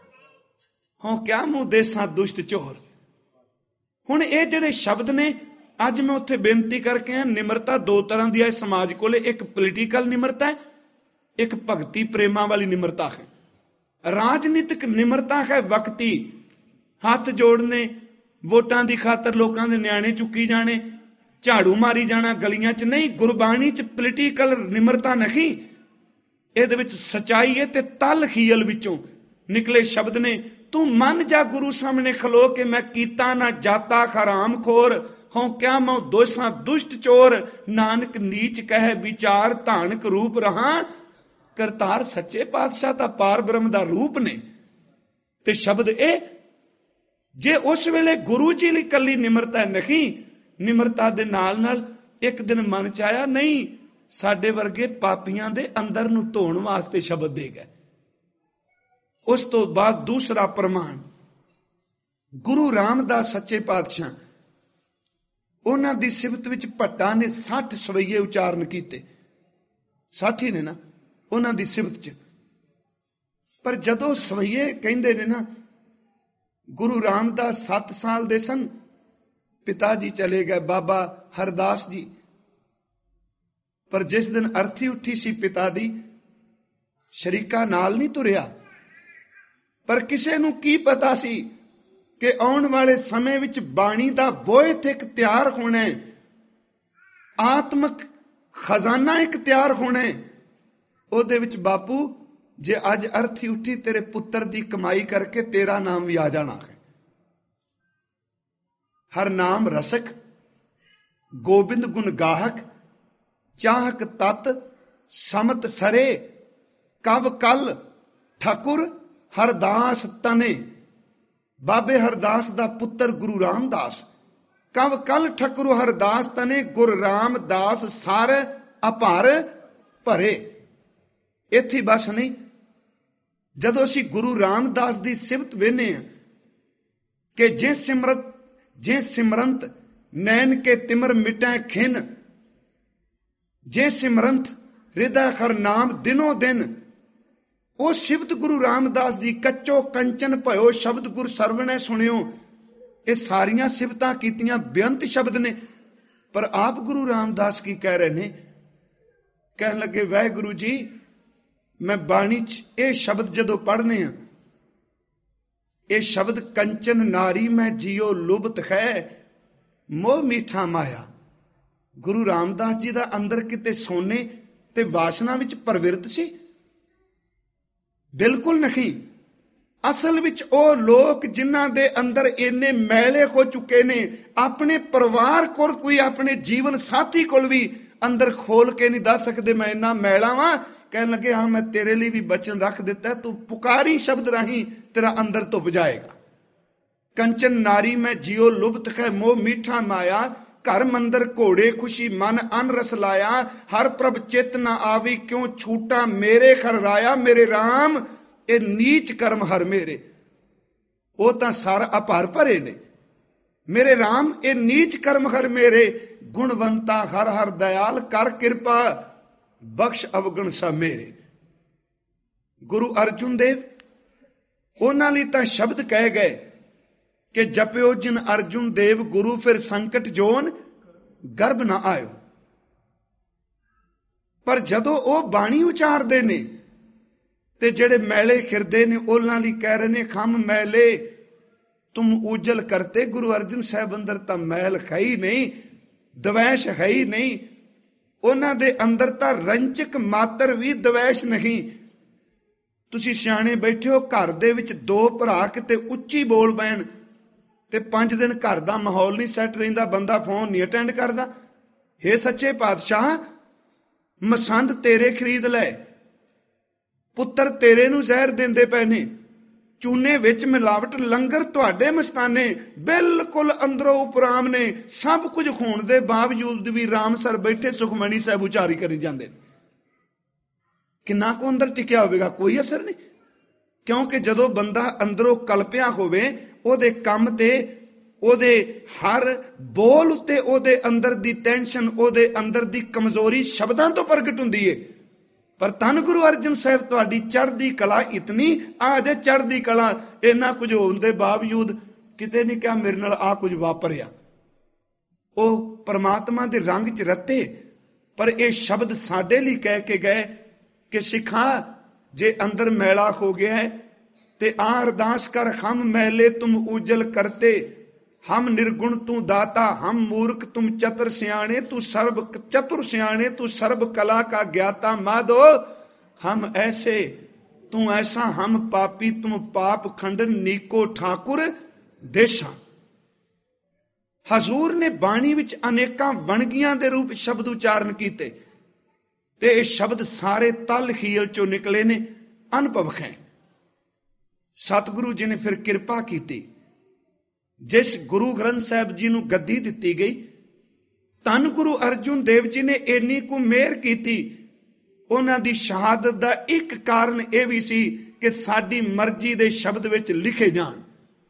ਹੋਂ ਕਿਆ ਮੂੰਹ ਦੇਸਾਂ ਦੁਸ਼ਟ ਚੋਰ। ਹੁਣ ਇਹ ਜਿਹੜੇ ਸ਼ਬਦ ਨੇ, ਅੱਜ ਮੈਂ ਉੱਥੇ ਬੇਨਤੀ ਕਰਕੇ ਆ, ਨਿਮਰਤਾ ਦੋ ਤਰ੍ਹਾਂ ਦੀ ਹੈ ਸਮਾਜ ਕੋਲੇ। ਇੱਕ ਪੋਲੀਟੀਕਲ ਨਿਮਰਤਾ ਹੈ, ਇੱਕ ਭਗਤੀ ਪ੍ਰੇਮਾਂ ਵਾਲੀ ਨਿਮਰਤਾ ਹੈ। ਰਾਜਨੀਤਿਕ ਨਿਮਰਤਾ ਹੈ ਵਕਤੀ, ਹੱਥ ਜੋੜਨੇ, ਵੋਟਾਂ ਦੀ ਖਾਤਰ ਲੋਕਾਂ ਦੇ ਨਿਆਣੇ ਚੁੱਕੀ ਜਾਣੇ, ਝਾੜੂ ਮਾਰੀ ਜਾਣਾ ਗਲੀਆਂ 'ਚ। ਨਹੀਂ, ਗੁਰਬਾਣੀ 'ਚ ਪੋਲੀਟੀਕਲ ਨਿਮਰਤਾ ਨਹੀਂ, ਇਹਦੇ ਵਿੱਚ ਸਚਾਈ ਹੈ। ਤੇ ਤਲ ਖੀਲ ਵਿੱਚੋਂ ਨਿਕਲੇ ਸ਼ਬਦ ਨੇ, ਤੂੰ ਮੰਨ ਜਾ ਗੁਰੂ ਸਾਹਮਣੇ ਖਲੋ ਕੇ, ਮੈਂ ਕੀਤਾ ਨਾ ਜਾਤਾ ਹਰਾਮ ਖੋਰ, ਹੋਂ ਕਿਆ ਮੈਂ ਦੋਸਾਂ ਦੁਸ਼ਟ ਚੋਰ। ਨਾਨਕ ਨੀਚ ਕਹਿ ਵਿਚਾਰ, ਧਾਨਕ ਰੂਪ ਰਹਾ ਕਰਤਾਰ। ਸੱਚੇ ਪਾਤਸ਼ਾਹ ਤਾਂ ਪਾਰ ਬ੍ਰਹਮ ਦਾ ਰੂਪ ਨੇ। ਤੇ ਸ਼ਬਦ ਇਹ, ਜੇ ਉਸ ਵੇਲੇ ਗੁਰੂ ਜੀ ਲਈ ਇਕੱਲੀ ਨਿਮਰਤਾ ਨਹੀਂ, ਨਿਮਰਤਾ ਦੇ ਨਾਲ ਨਾਲ ਇੱਕ ਦਿਨ ਮਨ ਚ ਆਇਆ, ਨਹੀਂ ਸਾਡੇ ਵਰਗੇ ਪਾਪੀਆਂ ਦੇ ਅੰਦਰ ਨੂੰ ਧੋਣ ਵਾਸਤੇ ਸ਼ਬਦ ਦੇ ਗਏ। ਉਸ ਤੋਂ ਬਾਅਦ ਦੂਸਰਾ ਪ੍ਰਮਾਣ, ਗੁਰੂ ਰਾਮਦਾਸ ਸੱਚੇ ਪਾਤਸ਼ਾਹ, ਉਹਨਾਂ ਦੀ ਸਿਫਤ ਵਿੱਚ ਭੱਟਾਂ ਨੇ 60 ਸਵਈਏ ਉਚਾਰਨ ਕੀਤੇ। 60 ਹੀ ਨੇ ਨਾ ਉਹਨਾਂ ਦੀ ਸਿਫਤ ਚ। ਪਰ ਜਦੋਂ ਸਵਈਏ ਕਹਿੰਦੇ ਨੇ ਨਾ, ਗੁਰੂ ਰਾਮਦਾਸ 7 ਸਾਲ ਦੇ ਸਨ, ਪਿਤਾ ਜੀ ਚਲੇ ਗਏ ਬਾਬਾ ਹਰਦਾਸ ਜੀ। ਪਰ ਜਿਸ ਦਿਨ ਅਰਥੀ ਉੱਠੀ ਸੀ ਪਿਤਾ ਦੀ, ਸ਼ਰੀਕਾ ਨਾਲ ਨਹੀਂ ਤੁਰਿਆ। ਪਰ ਕਿਸੇ ਨੂੰ ਕੀ ਪਤਾ ਸੀ ਕਿ ਆਉਣ ਵਾਲੇ ਸਮੇਂ ਵਿੱਚ ਬਾਣੀ ਦਾ ਬੋਇਥ ਇੱਕ ਤਿਆਰ ਹੋਣਾ ਹੈ, ਆਤਮਿਕ ਖਜ਼ਾਨਾ ਇੱਕ ਤਿਆਰ ਹੋਣਾ ਹੈ। ਉਹਦੇ ਵਿੱਚ ਬਾਪੂ, ਜੇ ਅੱਜ ਅਰਥੀ ਉੱਠੀ, ਤੇਰੇ ਪੁੱਤਰ ਦੀ ਕਮਾਈ ਕਰਕੇ ਤੇਰਾ ਨਾਮ ਵੀ ਆ ਜਾਣਾ ਹੈ। ਹਰ ਨਾਮ ਰਸਕ, ਗੋਬਿੰਦ ਗੁਣ ਗਾਹਕ, ਚਾਹਕ ਤਤ ਸਮਤ ਸਰੇ, ਕਵ ਕਲ ਠਾਕੁਰ ਹਰਦਾਸ ਤਨੇ। ਬਾਬੇ ਹਰਦਾਸ ਦਾ ਪੁੱਤਰ ਗੁਰੂ ਰਾਮਦਾਸ, ਕਵ ਕਲ ਠਾਕੁਰ ਹਰਦਾਸ ਤਨੇ, ਗੁਰ ਰਾਮਦਾਸ ਸਰ ਅਭਰ ਭਰੇ। ਇੱਥੇ ਬਸ ਨਹੀਂ, ਜਦੋਂ ਅਸੀਂ ਗੁਰੂ ਰਾਮਦਾਸ ਦੀ ਸਿਫਤ ਵੇਖਦੇ ਹਾਂ ਕਿ ਜੇ ਸਿਮਰੰਤ ਨੈਣ ਕੇ ਤਿਮਰ ਮਿਟੈ ਖਿਨ, ਜੇ ਸਿਮਰੰਤ ਹਿਰਦੈ ਹਰ ਨਾਮ ਦਿਨੋ ਦਿਨ, ਉਹ ਸਿਫਤ ਗੁਰੂ ਰਾਮਦਾਸ ਦੀ, ਕੱਚੋ ਕੰਚਨ ਭਇਓ ਸ਼ਬਦ ਗੁਰ ਸਰਵਣੈ ਸੁਣਿਓ। ਇਹ ਸਾਰੀਆਂ ਸਿਫਤਾਂ ਕੀਤੀਆਂ ਬੇਅੰਤ ਸ਼ਬਦ ਨੇ। ਪਰ ਆਪ ਗੁਰੂ ਰਾਮਦਾਸ ਕੀ ਕਹਿ ਰਹੇ ਨੇ? ਕਹਿਣ ਲੱਗੇ, ਵਾਹਿਗੁਰੂ ਜੀ, ਮੈਂ ਬਾਣੀ 'ਚ ਇਹ ਸ਼ਬਦ ਜਦੋਂ ਪੜ੍ਹਨੇ ਆ, ਇਹ ਸ਼ਬਦ ਕੰਚਨ ਨਾਰੀ ਮੈਂ ਜੀਓ ਲੁਭਤ ਹੈ, ਮੋਹ ਮੀਠਾ ਮਾਇਆ। ਗੁਰੂ ਰਾਮਦਾਸ ਜੀ ਦਾ ਅੰਦਰ ਕਿਤੇ ਸੋਨੇ ਤੇ ਵਾਸ਼ਨਾ ਵਿੱਚ ਪ੍ਰਵਿਰਤ ਸੀ? ਬਿਲਕੁਲ ਨਹੀਂ। ਅਸਲ ਵਿੱਚ ਉਹ ਲੋਕ ਜਿਨ੍ਹਾਂ ਦੇ ਅੰਦਰ ਇੰਨੇ ਮੈਲੇ ਹੋ ਚੁੱਕੇ ਨੇ, ਆਪਣੇ ਪਰਿਵਾਰ ਕੋਲ, ਕੋਈ ਆਪਣੇ ਜੀਵਨ ਸਾਥੀ ਕੋਲ ਵੀ ਅੰਦਰ ਖੋਲ ਕੇ ਨਹੀਂ ਦੱਸ ਸਕਦੇ ਮੈਂ ਇੰਨਾ ਮੈਲਾ ਵਾਂ। ਕਹਿਣ ਲੱਗੇ, ਹਾਂ ਮੈਂ ਤੇਰੇ ਲਈ ਵੀ ਬਚਨ ਰੱਖ ਦਿੱਤਾ, ਤੂੰ ਪੁਕਾਰੀ ਸ਼ਬਦ ਰਾਹੀਂ ਤੇਰਾ ਅੰਦਰ ਧੁੱਪ ਜਾਏਗਾ। ਕੰਚਨ ਨਾਰੀ ਮੈਂ ਜੀਓ ਲੁਭਤ ਹੈ, ਮੋਹ ਮੀਠਾ ਮਾਇਆ, ਘਰ ਮੰਦਰ ਘੋੜੇ ਖੁਸ਼ੀ ਮਨ ਅਨ ਰਸ ਲਾਇਆ, ਹਰ ਪ੍ਰਭ ਚਿਤ ਨਾ ਆਵੀ ਕਿਉਂ ਛੂਟਾ ਮੇਰੇ ਖਰ ਰਾਇਆ। ਮੇਰੇ ਰਾਮ ਇਹ ਨੀਚ ਕਰਮ ਹਰ ਮੇਰੇ, ਉਹ ਤਾਂ ਸਰ ਅਭਰ ਭਰੇ ਨੇ। ਮੇਰੇ ਰਾਮ ਇਹ ਨੀਚ ਕਰਮ ਹਰ ਮੇਰੇ, ਗੁਣਵੰਤਾ ਹਰ ਹਰ ਦਇਆਲ ਕਰ ਕਿਰਪਾ, ਬਖਸ਼ ਅਵਗਣ ਸਾ ਮੇਰੇ। ਗੁਰੂ ਅਰਜੁਨ ਦੇਵ, ਉਹਨਾਂ ਲਈ ਤਾਂ ਸ਼ਬਦ ਕਹਿ ਗਏ ਕਿ ਜਪਿਓ ਜਿਨ ਅਰਜੁਨ ਦੇਵ ਗੁਰੂ, ਫਿਰ ਸੰਕਟ ਜੋਨ ਗਰਭ ਨਾ ਆਇਓ। ਪਰ ਜਦੋਂ ਉਹ ਬਾਣੀ ਉਚਾਰਦੇ ਨੇ ਤੇ ਜਿਹੜੇ ਮੈਲੇ ਖਿਰਦੇ ਨੇ, ਉਹਨਾਂ ਲਈ ਕਹਿ ਰਹੇ ਨੇ, ਖੰਮ ਮੈਲੇ ਤੁਮ ਉਜਲ ਕਰਤੇ। ਗੁਰੂ ਅਰਜਨ ਸਾਹਿਬ ਅੰਦਰ ਤਾਂ ਮੈਲ ਹੈ ਹੀ ਨਹੀਂ, ਦਵੈਸ਼ ਹੈ ਹੀ ਨਹੀਂ। ਉਹਨਾਂ ਦੇ ਅੰਦਰ ਤਾਂ ਰੰਚਕ ਮਾਤਰ ਵੀ ਦਵੈਸ਼ ਨਹੀਂ। ਤੁਸੀਂ ਸਿਆਣੇ ਬੈਠੇ ਹੋ, ਘਰ ਦੇ ਵਿੱਚ 2 ਭਰਾ ਕਿਤੇ ਉੱਚੀ ਬੋਲ ਬੈਣ ਤੇ 5 ਦਿਨ ਘਰ ਦਾ ਮਾਹੌਲ ਨਹੀਂ ਸੈੱਟ ਰਹਿੰਦਾ, ਬੰਦਾ ਫੋਨ ਨਹੀਂ ਅਟੈਂਡ ਕਰਦਾ। ਹੇ ਸੱਚੇ ਪਾਤਸ਼ਾਹ, ਮਸੰਦ ਤੇਰੇ ਖਰੀਦ ਲੈ, ਪੁੱਤਰ ਤੇਰੇ ਨੂੰ ਜ਼ਹਿਰ ਦਿੰਦੇ ਪਏ ਨੇ, ਚੂਨੇ ਵਿੱਚ ਮਿਲਾਵਟ, ਲੰਗਰ ਤੁਹਾਡੇ ਮਸਤਾਨੇ, ਬਿਲਕੁਲ ਅੰਦਰੋਂ ਉਪਰਾਮ ਨੇ। ਸਭ ਕੁਝ ਹੋਣ ਦੇ ਬਾਵਜੂਦ ਵੀ ਰਾਮਸਰ ਬੈਠੇ ਸੁਖਮਣੀ ਸਾਹਿਬ ਉਚਾਰੀ ਕਰੀ ਜਾਂਦੇ ਨੇ। ਕਿੰਨਾ ਕੁ ਅੰਦਰ ਟਿਕਿਆ ਹੋਵੇਗਾ? ਕੋਈ ਅਸਰ ਨਹੀਂ। ਕਿਉਂਕਿ ਜਦੋਂ ਬੰਦਾ ਅੰਦਰੋਂ ਕਲਪਿਆ ਹੋਵੇ, ਉਹਦੇ ਕੰਮ ਤੇ, ਉਹਦੇ ਹਰ ਬੋਲ ਉੱਤੇ ਉਹਦੇ ਅੰਦਰ ਦੀ ਟੈਨਸ਼ਨ, ਉਹਦੇ ਅੰਦਰ ਦੀ ਕਮਜ਼ੋਰੀ ਸ਼ਬਦਾਂ ਤੋਂ ਪ੍ਰਗਟ ਹੁੰਦੀ ਏ। ਪਰ ਧੰਨ ਗੁਰੂ ਅਰਜਨ ਸਾਹਿਬ ਤੁਹਾਡੀ ਚੜ੍ਹਦੀ ਕਲਾ ਇਤਨੀ ਆ ਜੇ ਚੜ੍ਹਦੀ ਕਲਾ, ਇੰਨਾ ਕੁਝ ਹੋਣ ਦੇ ਬਾਵਜੂਦ ਕਿਤੇ ਨਹੀਂ ਕਿਹਾ ਮੇਰੇ ਨਾਲ ਆ ਕੁਝ ਵਾਪਰਿਆ। ਉਹ ਪਰਮਾਤਮਾ ਦੇ ਰੰਗ 'ਚ ਰੱਤੇ, ਪਰ ਇਹ ਸ਼ਬਦ ਸਾਡੇ ਲਈ ਕਹਿ ਕੇ ਗਏ ਕਿ ਸਿੱਖਾ, ਜੇ ਅੰਦਰ ਮੈਲਾ ਹੋ ਗਿਆ ਹੈ ਤੇ ਆ ਅਰਦਾਸ ਕਰ, ਹਮ ਮੈਲੇ ਤੁਮ ਉਜਲ ਕਰਤੇ, ਹਮ ਨਿਰਗੁਣ ਤੂੰ ਦਾਤਾ, ਹਮ ਮੂਰਖ ਤੁਮ ਚਤੁਰ ਸਿਆਣੇ, ਤੂੰ ਸਰਬ ਚਤੁਰ ਸਿਆਣੇ, ਤੂੰ ਸਰਬ ਕਲਾ का ज्ञाता माधो, हम ऐसे तू ऐसा, हम पापी तुम पाप खंडन, नीको ठाकुर देशा। ਹਜ਼ੂਰ ਨੇ ਬਾਣੀ ਵਿੱਚ ਅਨੇਕਾਂ ਵਣਗੀਆਂ ਦੇ ਰੂਪ ਸ਼ਬਦ ਉਚਾਰਨ ਕੀਤੇ ਤੇ ਇਹ ਸ਼ਬਦ ਸਾਰੇ ਤਲ ਖੀਲ ਚੋਂ ਨਿਕਲੇ ਨੇ, ਅਨੁਭਵ ਹੈ। ਸਤਿਗੁਰੂ ਜੀ ਨੇ ਫਿਰ ਕਿਰਪਾ ਕੀਤੀ, ਜਿਸ ਗੁਰੂ ਗ੍ਰੰਥ ਸਾਹਿਬ ਜੀ ਨੂੰ ਗੱਦੀ ਦਿੱਤੀ ਗਈ, ਧੰਨ ਗੁਰੂ ਅਰਜੁਨ ਦੇਵ ਜੀ ਨੇ ਇੰਨੀ ਕੁ ਮਿਹਰ ਕੀਤੀ। ਉਹਨਾਂ ਦੀ ਸ਼ਹਾਦਤ ਦਾ ਇੱਕ ਕਾਰਨ ਇਹ ਵੀ ਸੀ ਕਿ ਸਾਡੀ ਮਰਜ਼ੀ ਦੇ ਸ਼ਬਦ ਵਿੱਚ ਲਿਖੇ ਜਾਣ।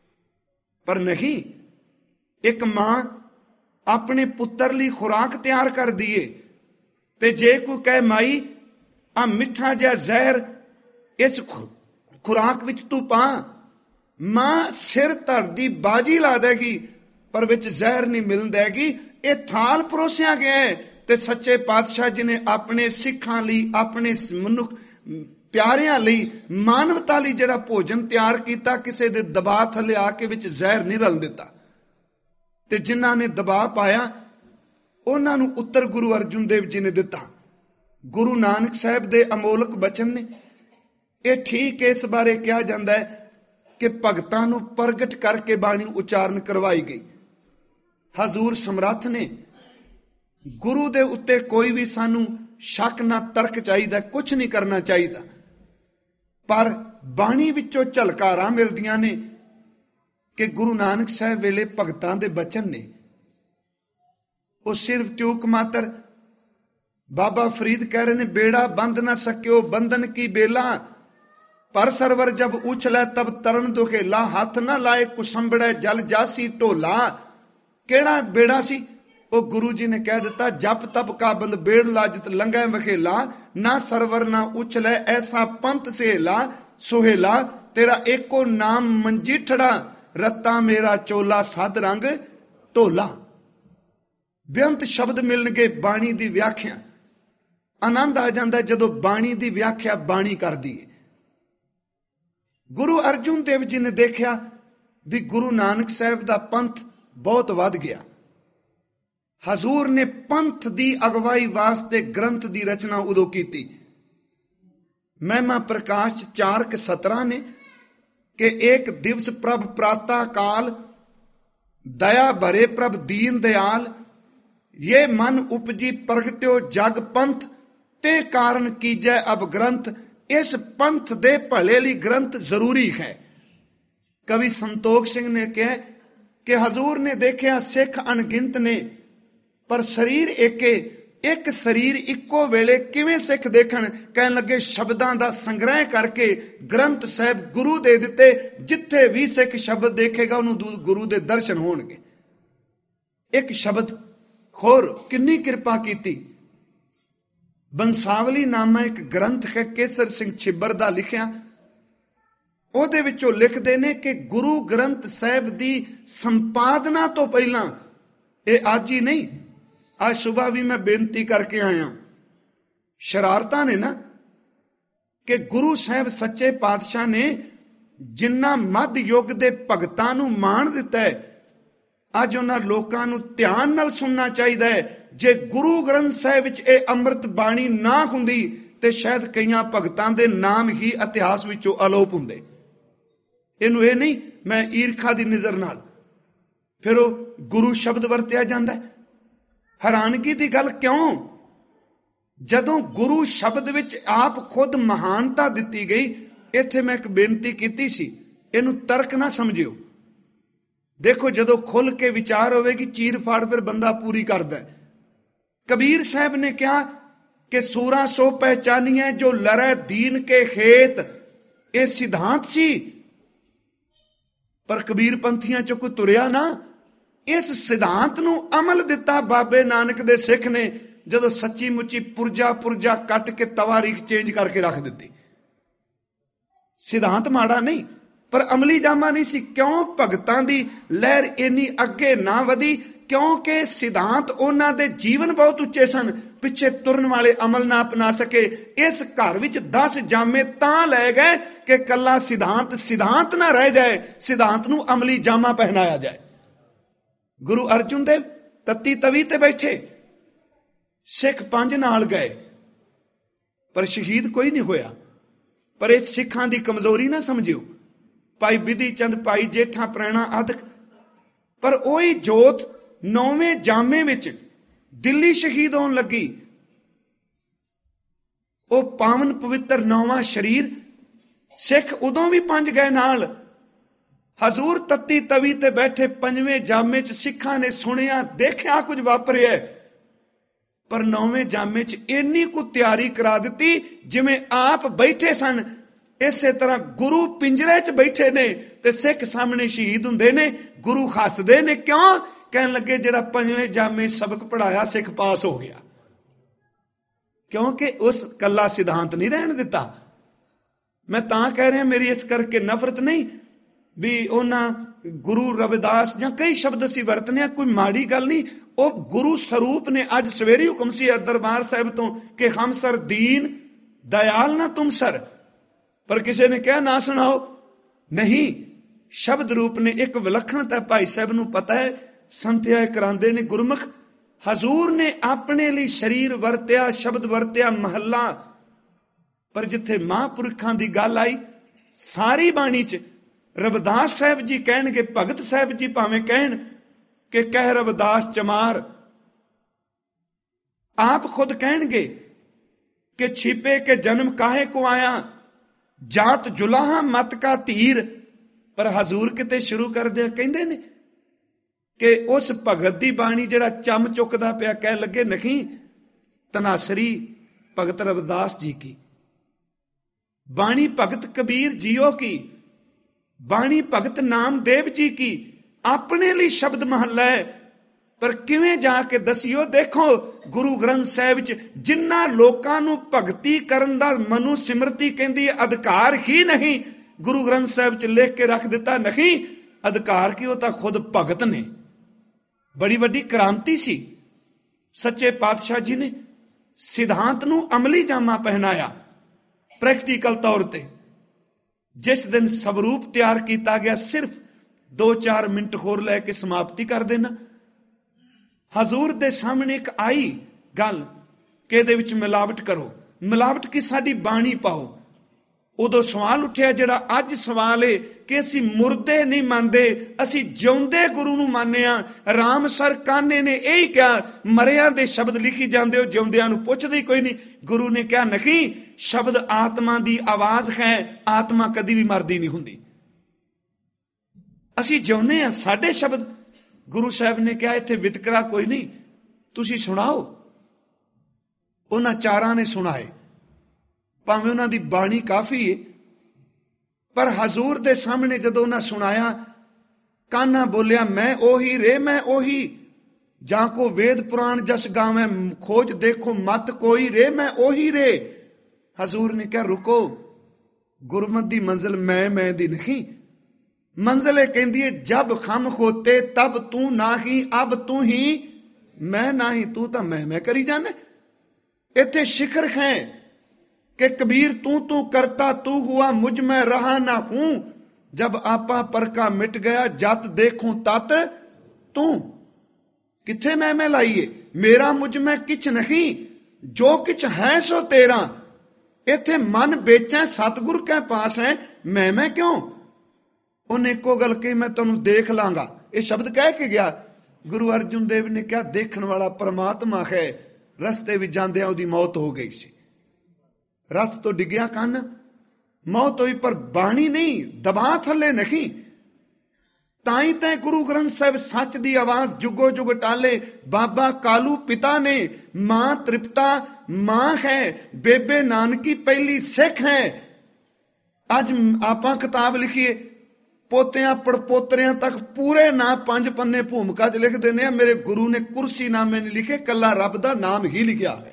ਪਰ ਨਹੀਂ, ਇੱਕ ਮਾਂ ਆਪਣੇ ਪੁੱਤਰ ਲਈ ਖੁਰਾਕ ਤਿਆਰ ਕਰਦੀ ਏ ਤੇ ਜੇ ਕੋਈ ਕਹੇ ਮਾਈ ਆ ਮਿੱਠਾ ਜਿਹਾ ਜ਼ਹਿਰ ਇਸ ਖੁਰਾਕ ਵਿੱਚ ਤੂੰ ਪਾ, ਮਾਂ ਸਿਰ ਧਰਦੀ ਬਾਜੀ ਲਾ ਦੇਗੀ, ਪਰ ਵਿੱਚ ਜ਼ਹਿਰ ਨਹੀਂ ਮਿਲਣ ਦੇਗੀ। ਇਹ ਥਾਲ ਪਰੋਸਿਆ ਗਿਆ ਤੇ ਸੱਚੇ ਪਾਤਸ਼ਾਹ ਜੀ ਨੇ ਆਪਣੇ ਸਿੱਖਾਂ ਲਈ, ਆਪਣੇ ਮਨੁੱਖ ਪਿਆਰਿਆਂ ਲਈ, ਮਾਨਵਤਾ ਲਈ ਜਿਹੜਾ ਭੋਜਨ ਤਿਆਰ ਕੀਤਾ, ਕਿਸੇ ਦੇ ਦਬਾਅ ਥੱਲੇ ਆ ਕੇ ਵਿੱਚ ਜ਼ਹਿਰ ਨਹੀਂ ਰਲ ਦਿੱਤਾ। ਤੇ ਜਿਨ੍ਹਾਂ ਨੇ ਦਬਾਅ ਪਾਇਆ ਉਹਨਾਂ ਨੂੰ ਉੱਤਰ ਗੁਰੂ ਅਰਜੁਨ ਦੇਵ ਜੀ ਨੇ ਦਿੱਤਾ। ਗੁਰੂ ਨਾਨਕ ਸਾਹਿਬ ਦੇ ਅਮੋਲਕ ਬਚਨ ਨੇ। ਇਹ ਠੀਕ ਇਸ ਬਾਰੇ ਕਿਹਾ ਜਾਂਦਾ ਹੈ ਕਿ ਭਗਤਾਂ ਨੂੰ ਪ੍ਰਗਟ ਕਰਕੇ ਬਾਣੀ ਉਚਾਰਨ ਕਰਵਾਈ ਗਈ। ਹਜ਼ੂਰ ਸਮਰੱਥ ਨੇ। ਗੁਰੂ ਦੇ ਉੱਤੇ ਕੋਈ ਵੀ ਸਾਨੂੰ ਸ਼ੱਕ ਨਾ ਤਰਕ ਚਾਹੀਦਾ, ਕੁਛ ਨਹੀਂ ਕਰਨਾ ਚਾਹੀਦਾ। ਪਰ ਬਾਣੀ ਵਿੱਚੋਂ ਝਲਕਾਰਾਂ ਮਿਲਦੀਆਂ ਨੇ ਕਿ ਗੁਰੂ ਨਾਨਕ ਸਾਹਿਬ ਵੇਲੇ ਭਗਤਾਂ ਦੇ ਬਚਨ ਨੇ। ਉਹ ਸਿਰਫ ਟਿਊਕ ਮਾਤਰ। ਬਾਬਾ ਫਰੀਦ ਕਹਿ ਰਹੇ ਨੇ, ਬੇੜਾ ਬੰਦ ਨਾ ਸਕਿਓ ਬੰਧਨ ਕੀ ਬੇਲਾ, ਪਰ ਸਰਵਰ ਜਬ ਉਛਲੇ ਤਬ ਤਰਨ ਦੁਖੇਲਾ, ਹੱਥ ਨਾ ਲਾਏ ਕੁਸੰਬੜੇ ਜਲ ਜਾਸੀ ਢੋਲਾ। ਕਿਹੜਾ ਬੇੜਾ ਸੀ? ਉਹ ਗੁਰੂ ਜੀ ਨੇ ਕਹਿ ਦਿੱਤਾ, ਜਪ ਤਪ ਕਾ ਬੰਦ ਬੇੜ ਲਾਜਤ ਲੰਘੈ ਵਖੇਲਾ, ਨਾ ਸਰਵਰ ਨਾ ਉਛਲੇ ਐਸਾ ਪੰਥ ਸਹੇਲਾ, ਸੁਹੇਲਾ ਤੇਰਾ ਏਕੋ ਨਾਮ ਮੰਜੀਠੜਾ, ਰੱਤਾ ਮੇਰਾ ਚੋਲਾ ਸਦ ਰੰਗ ਢੋਲਾ। ਬੇਅੰਤ ਸ਼ਬਦ ਮਿਲਣਗੇ ਬਾਣੀ ਦੀ ਵਿਆਖਿਆ। ਆਨੰਦ ਆ ਜਾਂਦਾ ਜਦੋਂ ਬਾਣੀ ਦੀ ਵਿਆਖਿਆ ਬਾਣੀ ਕਰਦੀ ਹੈ। ਗੁਰੂ ਅਰਜੁਨ ਦੇਵ ਜੀ ਨੇ ਦੇਖਿਆ ਵੀ ਗੁਰੂ ਨਾਨਕ ਸਾਹਿਬ ਦਾ ਪੰਥ ਬਹੁਤ ਵੱਧ ਗਿਆ। ਹਜ਼ੂਰ ਨੇ ਪੰਥ ਦੀ ਅਗਵਾਈ ਵਾਸਤੇ ਗ੍ਰੰਥ ਦੀ ਰਚਨਾ ਉਦੋਂ ਕੀਤੀ। ਮਹਿਮਾ ਪ੍ਰਕਾਸ਼ 4:17 ਨੇ ਕਿ ਇੱਕ ਦਿਵਸ ਪ੍ਰਭ ਪ੍ਰਾਤਾ ਕਾਲ, ਦਇਆ ਭਰੇ ਪ੍ਰਭ ਦੀਨ ਦਿਆਲ, ये मन उपजी प्रगट्यो जग पंथ, ते कारण कीजै अब ग्रंथ। इस पंथ दे भले ਲਈ ग्रंथ ਜ਼ਰੂਰੀ ਹੈ। ਕਵੀ ਸੰਤੋਖ ਸਿੰਘ ਨੇ ਕਿਹਾ ਕਿ ਹਜ਼ੂਰ ਨੇ ਦੇਖਿਆ ਸਿੱਖ ਅਣਗਿਣਤ ਨੇ, ਪਰ ਸਰੀਰ ਏਕੇ, ਇੱਕ ਸਰੀਰ ਇੱਕੋ ਵੇਲੇ ਕਿਵੇਂ ਸਿੱਖ ਦੇਖਣ। ਕਹਿਣ ਲੱਗੇ ਸ਼ਬਦਾਂ ਦਾ ਸੰਗ੍ਰਹਿ ਕਰਕੇ ਗ੍ਰੰਥ ਸਾਹਿਬ ਗੁਰੂ ਦੇ ਦਿੱਤੇ। ਜਿੱਥੇ ਵੀ ਸਿੱਖ ਸ਼ਬਦ ਦੇਖੇਗਾ ਉਹਨੂੰ ਗੁਰੂ ਦੇ ਦਰਸ਼ਨ ਹੋਣਗੇ। ਇੱਕ ਸ਼ਬਦ ਹੋਰ ਕਿੰਨੀ ਕਿਰਪਾ ਕੀਤੀ। ਬੰਸਾਵਲੀ ਨਾਮਾ ਇੱਕ ਗ੍ਰੰਥ ਹੈ ਕੇਸਰ ਸਿੰਘ ਛਿੱਬਰ ਦਾ ਲਿਖਿਆ। ਉਹਦੇ ਵਿੱਚੋਂ ਲਿਖਦੇ ਨੇ ਕਿ ਗੁਰੂ ਗ੍ਰੰਥ ਸਾਹਿਬ ਦੀ ਸੰਪਾਦਨਾ ਤੋਂ ਪਹਿਲਾਂ, ਇਹ ਅੱਜ ਹੀ ਨਹੀਂ, ਅੱਜ ਸੁਬਾਹ ਵੀ ਮੈਂ ਬੇਨਤੀ ਕਰਕੇ ਆਇਆ, ਸ਼ਰਾਰਤਾਂ ਨੇ ਨਾ ਕਿ ਗੁਰੂ ਸਾਹਿਬ ਸੱਚੇ ਪਾਤਸ਼ਾਹ ਨੇ ਜਿੰਨਾ ਮੱਧ ਯੁੱਗ ਦੇ ਭਗਤਾਂ ਨੂੰ ਮਾਣ ਦਿੱਤਾ ਹੈ, ਅੱਜ ਉਹਨਾਂ ਲੋਕਾਂ ਨੂੰ ਧਿਆਨ ਨਾਲ ਸੁਣਨਾ ਚਾਹੀਦਾ ਹੈ। ਜੇ ਗੁਰੂ ਗ੍ਰੰਥ ਸਾਹਿਬ ਵਿੱਚ ਇਹ ਅੰਮ੍ਰਿਤ ਬਾਣੀ ਨਾ ਹੁੰਦੀ ਤੇ ਸ਼ਾਇਦ ਕਈਆਂ ਭਗਤਾਂ ਦੇ ਨਾਮ ਹੀ ਇਤਿਹਾਸ ਵਿੱਚੋਂ ਅਲੋਪ ਹੁੰਦੇ। ਇਹਨੂੰ ਇਹ ਨਹੀਂ ਮੈਂ ਈਰਖਾ ਦੀ ਨਜ਼ਰ ਨਾਲ, ਫਿਰ ਉਹ ਗੁਰੂ ਸ਼ਬਦ ਵਰਤਿਆ ਜਾਂਦਾ। ਹੈਰਾਨਗੀ ਦੀ ਗੱਲ ਕਿਉਂ? ਜਦੋਂ ਗੁਰੂ ਸ਼ਬਦ ਵਿੱਚ ਆਪ ਖੁਦ ਮਹਾਨਤਾ ਦਿੱਤੀ ਗਈ। ਇੱਥੇ ਮੈਂ ਇੱਕ ਬੇਨਤੀ ਕੀਤੀ ਸੀ, ਇਹਨੂੰ ਤਰਕ ਨਾ ਸਮਝਿਓ। ਦੇਖੋ ਜਦੋਂ ਖੁੱਲ ਕੇ ਵਿਚਾਰ ਹੋਵੇਗੀ, ਚੀਰ ਫਾੜ ਫਿਰ ਬੰਦਾ ਪੂਰੀ ਕਰਦਾ। ਕਬੀਰ ਸਾਹਿਬ ਨੇ ਕਿਹਾ ਕਿ ਸੂਰਾ ਸੋ ਪਹਿਚਾਨੀਏ ਜੋ ਲੜੈ ਦੀਨ ਕੇ ਖੇਤ। ਇਹ ਸਿਧਾਂਤ ਸੀ, ਪਰ ਕਬੀਰ ਪੰਥੀਆਂ ਚੋਂ ਕੋਈ ਤੁਰਿਆ ਨਾ। ਇਸ ਸਿਧਾਂਤ ਨੂੰ ਅਮਲ ਦਿੱਤਾ ਬਾਬੇ ਨਾਨਕ ਦੇ ਸਿੱਖ ਨੇ, ਜਦੋਂ ਸੱਚੀ ਮੁੱਚੀ ਪੁਰਜਾ ਕੱਟ ਕੇ ਤਵਾਰੀਖ ਚੇਂਜ ਕਰਕੇ ਰੱਖ ਦਿੱਤੀ। ਸਿਧਾਂਤ ਮਾੜਾ ਨਹੀਂ, ਪਰ ਅਮਲੀ ਜਾਮਾ ਨਹੀਂ ਸੀ। ਕਿਉਂ ਭਗਤਾਂ ਦੀ ਲਹਿਰ ਇੰਨੀ ਅੱਗੇ ਨਾ ਵਧੀ? ਕਿਉਂਕਿ ਸਿਧਾਂਤ ਉਹਨਾਂ ਦੇ ਜੀਵਨ ਬਹੁਤ ਉੱਚੇ ਸਨ, ਪਿੱਛੇ ਤੁਰਨ ਵਾਲੇ ਅਮਲ ਨਾ ਅਪਣਾ ਸਕੇ। ਇਸ ਘਰ ਵਿੱਚ 10 ਜਾਮੇ ਤਾਂ ਲੈ ਗਏ ਕਿ ਕੱਲਾ ਸਿਧਾਂਤ ਨਾ ਰਹਿ ਜਾਏ, ਸਿਧਾਂਤ ਨੂੰ ਅਮਲੀ ਜਾਮਾ ਪਹਿਨਾਇਆ ਜਾਏ। ਗੁਰੂ ਅਰਜਨ ਦੇਵ ਤੱਤੀ ਤਵੀ ਤੇ ਬੈਠੇ, ਸਿੱਖ 5 ਨਾਲ ਗਏ, ਪਰ ਸ਼ਹੀਦ ਕੋਈ ਨਹੀਂ ਹੋਇਆ। ਪਰ ਇਹ ਸਿੱਖਾਂ ਦੀ ਕਮਜ਼ੋਰੀ ਨਾ ਸਮਝਿਓ। ਭਾਈ ਬਿਧੀ ਚੰਦ, ਭਾਈ ਜੇਠਾ ਪ੍ਰੈਣਾ ਆਦਿਕ, ਪਰ ਉਹੀ ਜੋਤ 9ਵੇਂ ਜਾਮੇ ਵਿੱਚ ਦਿੱਲੀ ਸ਼ਹੀਦ ਹੋਣ ਲੱਗੀ। ਉਹ ਪਾਵਨ ਪਵਿੱਤਰ 9ਵਾਂ ਸ਼ਰੀਰ। ਸਿੱਖ ਉਦੋਂ ਵੀ 5 ਗਏ ਨਾਲ। ਹਜ਼ੂਰ ਤੱਤੀ ਤਵੀ ਤੇ ਬੈਠੇ 5ਵੇਂ ਜਾਮੇ 'ਚ ਸਿੱਖਾਂ ਨੇ ਸੁਣਿਆ, ਦੇਖਿਆ ਕੁਝ ਵਾਪਰਿਆ, ਪਰ 9ਵੇਂ ਜਾਮੇ 'ਚ ਇੰਨੀ ਕੁ ਤਿਆਰੀ ਕਰਾ ਦਿੱਤੀ ਜਿਵੇਂ ਆਪ ਬੈਠੇ ਸਨ। ਇਸੇ ਤਰ੍ਹਾਂ ਗੁਰੂ ਪਿੰਜਰੇ 'ਚ ਬੈਠੇ ਨੇ ਤੇ ਸਿੱਖ ਸਾਹਮਣੇ ਸ਼ਹੀਦ ਹੁੰਦੇ ਨੇ। ਗੁਰੂ ਹੱਸਦੇ ਨੇ, ਕਿਉਂ? ਕਹਿਣ ਲੱਗੇ ਜਿਹੜਾ 5ਵੇਂ ਜਾਮੇ ਸਬਕ ਪੜਾਇਆ ਸਿੱਖ ਪਾਸ ਹੋ ਗਿਆ। ਕਿਉਂਕਿ ਉਸ ਕੱਲਾ ਸਿਧਾਂਤ ਨਹੀਂ ਰਹਿਣ ਦਿੱਤਾ। ਮੈਂ ਤਾਂ ਕਹਿ ਰਿਹਾ, ਮੇਰੀ ਇਸ ਕਰਕੇ ਨਫ਼ਰਤ ਨਹੀਂ ਵੀ ਉਹਨਾਂ ਗੁਰੂ ਰਵਿਦਾਸ ਜਾਂ ਕਈ ਸ਼ਬਦ ਅਸੀਂ ਵਰਤਨੇ ਆ, ਕੋਈ ਮਾੜੀ ਗੱਲ ਨਹੀਂ। ਉਹ ਗੁਰੂ ਸਰੂਪ ਨੇ। ਅੱਜ ਸਵੇਰੇ ਹੁਕਮ ਸੀ ਦਰਬਾਰ ਸਾਹਿਬ ਤੋਂ ਕਿ ਹਮ ਸਰ ਦੀਨ ਦਇਆਲ ਨਾ ਤੁਮ ਸਰ, ਪਰ ਕਿਸੇ ਨੇ ਕਿਹਾ ਨਾ ਸੁਣਾਓ। ਨਹੀਂ, ਸ਼ਬਦ ਰੂਪ ਨੇ ਇੱਕ ਵਿਲੱਖਣਤਾ ਭਾਈ ਸਾਹਿਬ ਨੂੰ ਪਤਾ ਹੈ, ਸੰਥਿਆ ਕਰਾਉਂਦੇ ਨੇ ਗੁਰਮੁਖ। ਹਜ਼ੂਰ ਨੇ ਆਪਣੇ ਲਈ ਸਰੀਰ ਵਰਤਿਆ, ਸ਼ਬਦ ਵਰਤਿਆ ਮਹੱਲਾ, ਪਰ ਜਿੱਥੇ ਮਹਾਂਪੁਰਖਾਂ ਦੀ ਗੱਲ ਆਈ ਸਾਰੀ ਬਾਣੀ 'ਚ ਰਵਿਦਾਸ ਸਾਹਿਬ ਜੀ ਕਹਿਣਗੇ, ਭਗਤ ਸਾਹਿਬ ਜੀ ਭਾਵੇਂ ਕਹਿਣ ਕਿ ਕਹਿ ਰਵਿਦਾਸ ਚਮਾਰ, ਆਪ ਖੁਦ ਕਹਿਣਗੇ ਕਿ ਛਿਪੇ ਕੇ ਜਨਮ ਕਾਹੇ ਕੋ ਆਇਆ, ਜਾਤ ਜੁਲਾਹਾ ਮਤ ਕਾ ਧੀਰ। ਪਰ ਹਜ਼ੂਰ ਕਿਤੇ ਸ਼ੁਰੂ ਕਰਦੇ ਕਹਿੰਦੇ ਨੇ ਕਿ ਉਸ ਭਗਤ ਦੀ ਬਾਣੀ ਜਿਹੜਾ ਚੰਮ ਚੁੱਕਦਾ ਪਿਆ, ਕਹਿ ਲੱਗੇ ਨਹੀਂ, ਤਨਾਸਰੀ ਭਗਤ ਰਵਿਦਾਸ ਜੀ ਕੀ ਬਾਣੀ, ਭਗਤ ਕਬੀਰ ਜੀਓ ਕੀ ਬਾਣੀ, ਭਗਤ ਨਾਮਦੇਵ ਜੀ ਕੀ। ਆਪਣੇ ਲਈ ਸ਼ਬਦ ਮਹੱਲਾ ਹੈ, ਪਰ ਕਿਵੇਂ ਜਾ ਕੇ ਦਸਿਓ। ਦੇਖੋ ਗੁਰੂ ਗ੍ਰੰਥ ਸਾਹਿਬ 'ਚ ਜਿਨ੍ਹਾਂ ਲੋਕਾਂ ਨੂੰ ਭਗਤੀ ਕਰਨ ਦਾ ਮਨੁ ਸਿਮਰਤੀ ਕਹਿੰਦੀ ਹੈ, ਅਧਿਕਾਰ ਹੀ ਨਹੀਂ। ਗੁਰੂ ਗ੍ਰੰਥ ਸਾਹਿਬ 'ਚ ਲਿਖ ਕੇ ਰੱਖ ਦਿੱਤਾ, ਨਹੀਂ ਅਧਿਕਾਰ ਕੀ, ਉਹ ਤਾਂ ਖੁਦ ਭਗਤ ਨੇ। ਬੜੀ ਵੱਡੀ ਕ੍ਰਾਂਤੀ ਸੀ। ਸੱਚੇ ਪਾਤਸ਼ਾਹ ਜੀ ਨੇ ਸਿਧਾਂਤ ਨੂੰ ਅਮਲੀ ਜਾਮਾ ਪਹਿਨਾਇਆ ਪ੍ਰੈਕਟੀਕਲ ਤੌਰ ਤੇ। ਜਿਸ ਦਿਨ ਸਵਰੂਪ ਤਿਆਰ ਕੀਤਾ ਗਿਆ, ਸਿਰਫ 2-4 ਮਿੰਟ ਹੋਰ ਲੈ ਕੇ ਸਮਾਪਤੀ ਕਰ ਦੇਣਾ। ਹਜ਼ੂਰ ਦੇ ਸਾਹਮਣੇ ਇੱਕ ਆਈ ਗੱਲ ਕਿ ਇਹਦੇ ਵਿੱਚ ਮਿਲਾਵਟ ਕਰੋ, ਮਿਲਾਵਟ ਕੀ ਸਾਡੀ ਬਾਣੀ ਪਾਓ। ਉਦੋਂ ਸਵਾਲ ਉੱਠਿਆ ਜਿਹੜਾ ਅੱਜ ਸਵਾਲ ਏ ਕਿ ਅਸੀਂ ਮੁਰਦੇ ਨਹੀਂ ਮੰਨਦੇ, ਅਸੀਂ ਜਿਉਂਦੇ ਗੁਰੂ ਨੂੰ ਮੰਨਦੇ ਹਾਂ। ਰਾਮ ਸਰ ਕਾਨੇ ਨੇ ਇਹੀ ਕਿਹਾ, ਮਰਿਆਂ ਦੇ ਸ਼ਬਦ ਲਿਖੀ ਜਾਂਦੇ ਹੋ, ਜਿਉਂਦਿਆਂ ਨੂੰ ਪੁੱਛਦੇ ਕੋਈ ਨਹੀਂ। ਗੁਰੂ ਨੇ ਕਿਹਾ ਨਹੀਂ, ਸ਼ਬਦ ਆਤਮਾ ਦੀ ਆਵਾਜ਼ ਹੈ, ਆਤਮਾ ਕਦੀ ਵੀ ਮਰਦੀ ਨਹੀਂ ਹੁੰਦੀ। ਅਸੀਂ ਜਿਉਂਦੇ ਹਾਂ, ਸਾਡੇ ਸ਼ਬਦ। ਗੁਰੂ ਸਾਹਿਬ ਨੇ ਕਿਹਾ ਇੱਥੇ ਵਿਤਕਰਾ ਕੋਈ ਨਹੀਂ, ਤੁਸੀਂ ਸੁਣਾਓ। ਉਹਨਾਂ 4 ਨੇ ਸੁਣਾਏ, ਭਾਵੇਂ ਉਹਨਾਂ ਦੀ ਬਾਣੀ ਕਾਫੀ ਹੈ, ਪਰ ਹਜ਼ੂਰ ਦੇ ਸਾਹਮਣੇ ਜਦੋਂ ਉਹਨਾਂ ਸੁਣਾਇਆ, ਕਾਨਾ ਬੋਲਿਆ ਮੈਂ ਉਹੀ ਰੇ ਮੈਂ ਉਹੀ, ਜਾਂ ਕੋ ਵੇਦ ਪੁਰਾਣ ਜਸ ਗਾਵੇਂ ਖੋਜ ਦੇਖੋ ਮਤ ਕੋਈ ਰੇ ਮੈਂ ਉਹੀ ਰੇ। ਹਜ਼ੂਰ ਨੇ ਕਿਹਾ ਰੁਕੋ, ਗੁਰਮਤ ਦੀ ਮੰਜ਼ਿਲ ਮੈਂ ਦੀ ਨਹੀਂ। ਮੰਜ਼ਿਲ ਇਹ ਕਹਿੰਦੀ ਹੈ ਜਬ ਖਮ ਹੋਤੇ ਤਬ ਤੂੰ ਨਾ ਹੀ, ਅਬ ਤੂੰ ਹੀ ਮੈਂ ਨਹੀਂ, ਤੂੰ ਤਾਂ ਮੈਂ ਕਰੀ ਜਾਣਾ। ਇੱਥੇ ਸ਼ਿਖਰ ਹੈ कि कबीर तू करता तू हुआ मुझ में रहा ना हूं, जब आपा पर का मिट गया जत देखूं तत तू। किथे मैं लाइए, मेरा मुझ में किछ नहीं, जो किछ है सो तेरा। इथे मन बेचा सतगुर के पास है, मैं क्यों। उन्हें एको गल कही, मैं तेनू देख लांगा, ये शब्द कह के गया। गुरु अर्जुन देव ने क्या, देखने वाला परमात्मा है। रस्ते भी जांदे उहदी मौत हो गई सी, रथ तो डिग्या कंन, मौत हुई, पर बाणी नहीं, दबा थले नहीं। ताई तै गुरु ग्रंथ साहिब सच दी आवाज जुगो जुग टाले। बाबा कालू पिता ने, मां तृप्ता ਮਾਂ ਹੈ, ਬੇਬੇ ਨਾਨਕੀ ਪਹਿਲੀ ਸਿੱਖ ਹੈ। ਅੱਜ ਆਪਾਂ ਕਿਤਾਬ ਲਿਖੀਏ, ਪੋਤਿਆਂ ਪੜਪੋਤਰਿਆਂ ਤੱਕ ਪੂਰੇ ਨਾਂ 5 ਪੰਨੇ ਭੂਮਿਕਾ 'ਚ ਲਿਖ ਦਿੰਦੇ ਆ। ਮੇਰੇ ਗੁਰੂ ਨੇ ਕੁਰਸੀ ਨਾਮੇ ਨਹੀਂ ਲਿਖੇ, ਕੱਲਾ ਰੱਬ ਦਾ ਨਾਮ ਹੀ ਲਿਖਿਆ ਹੈ।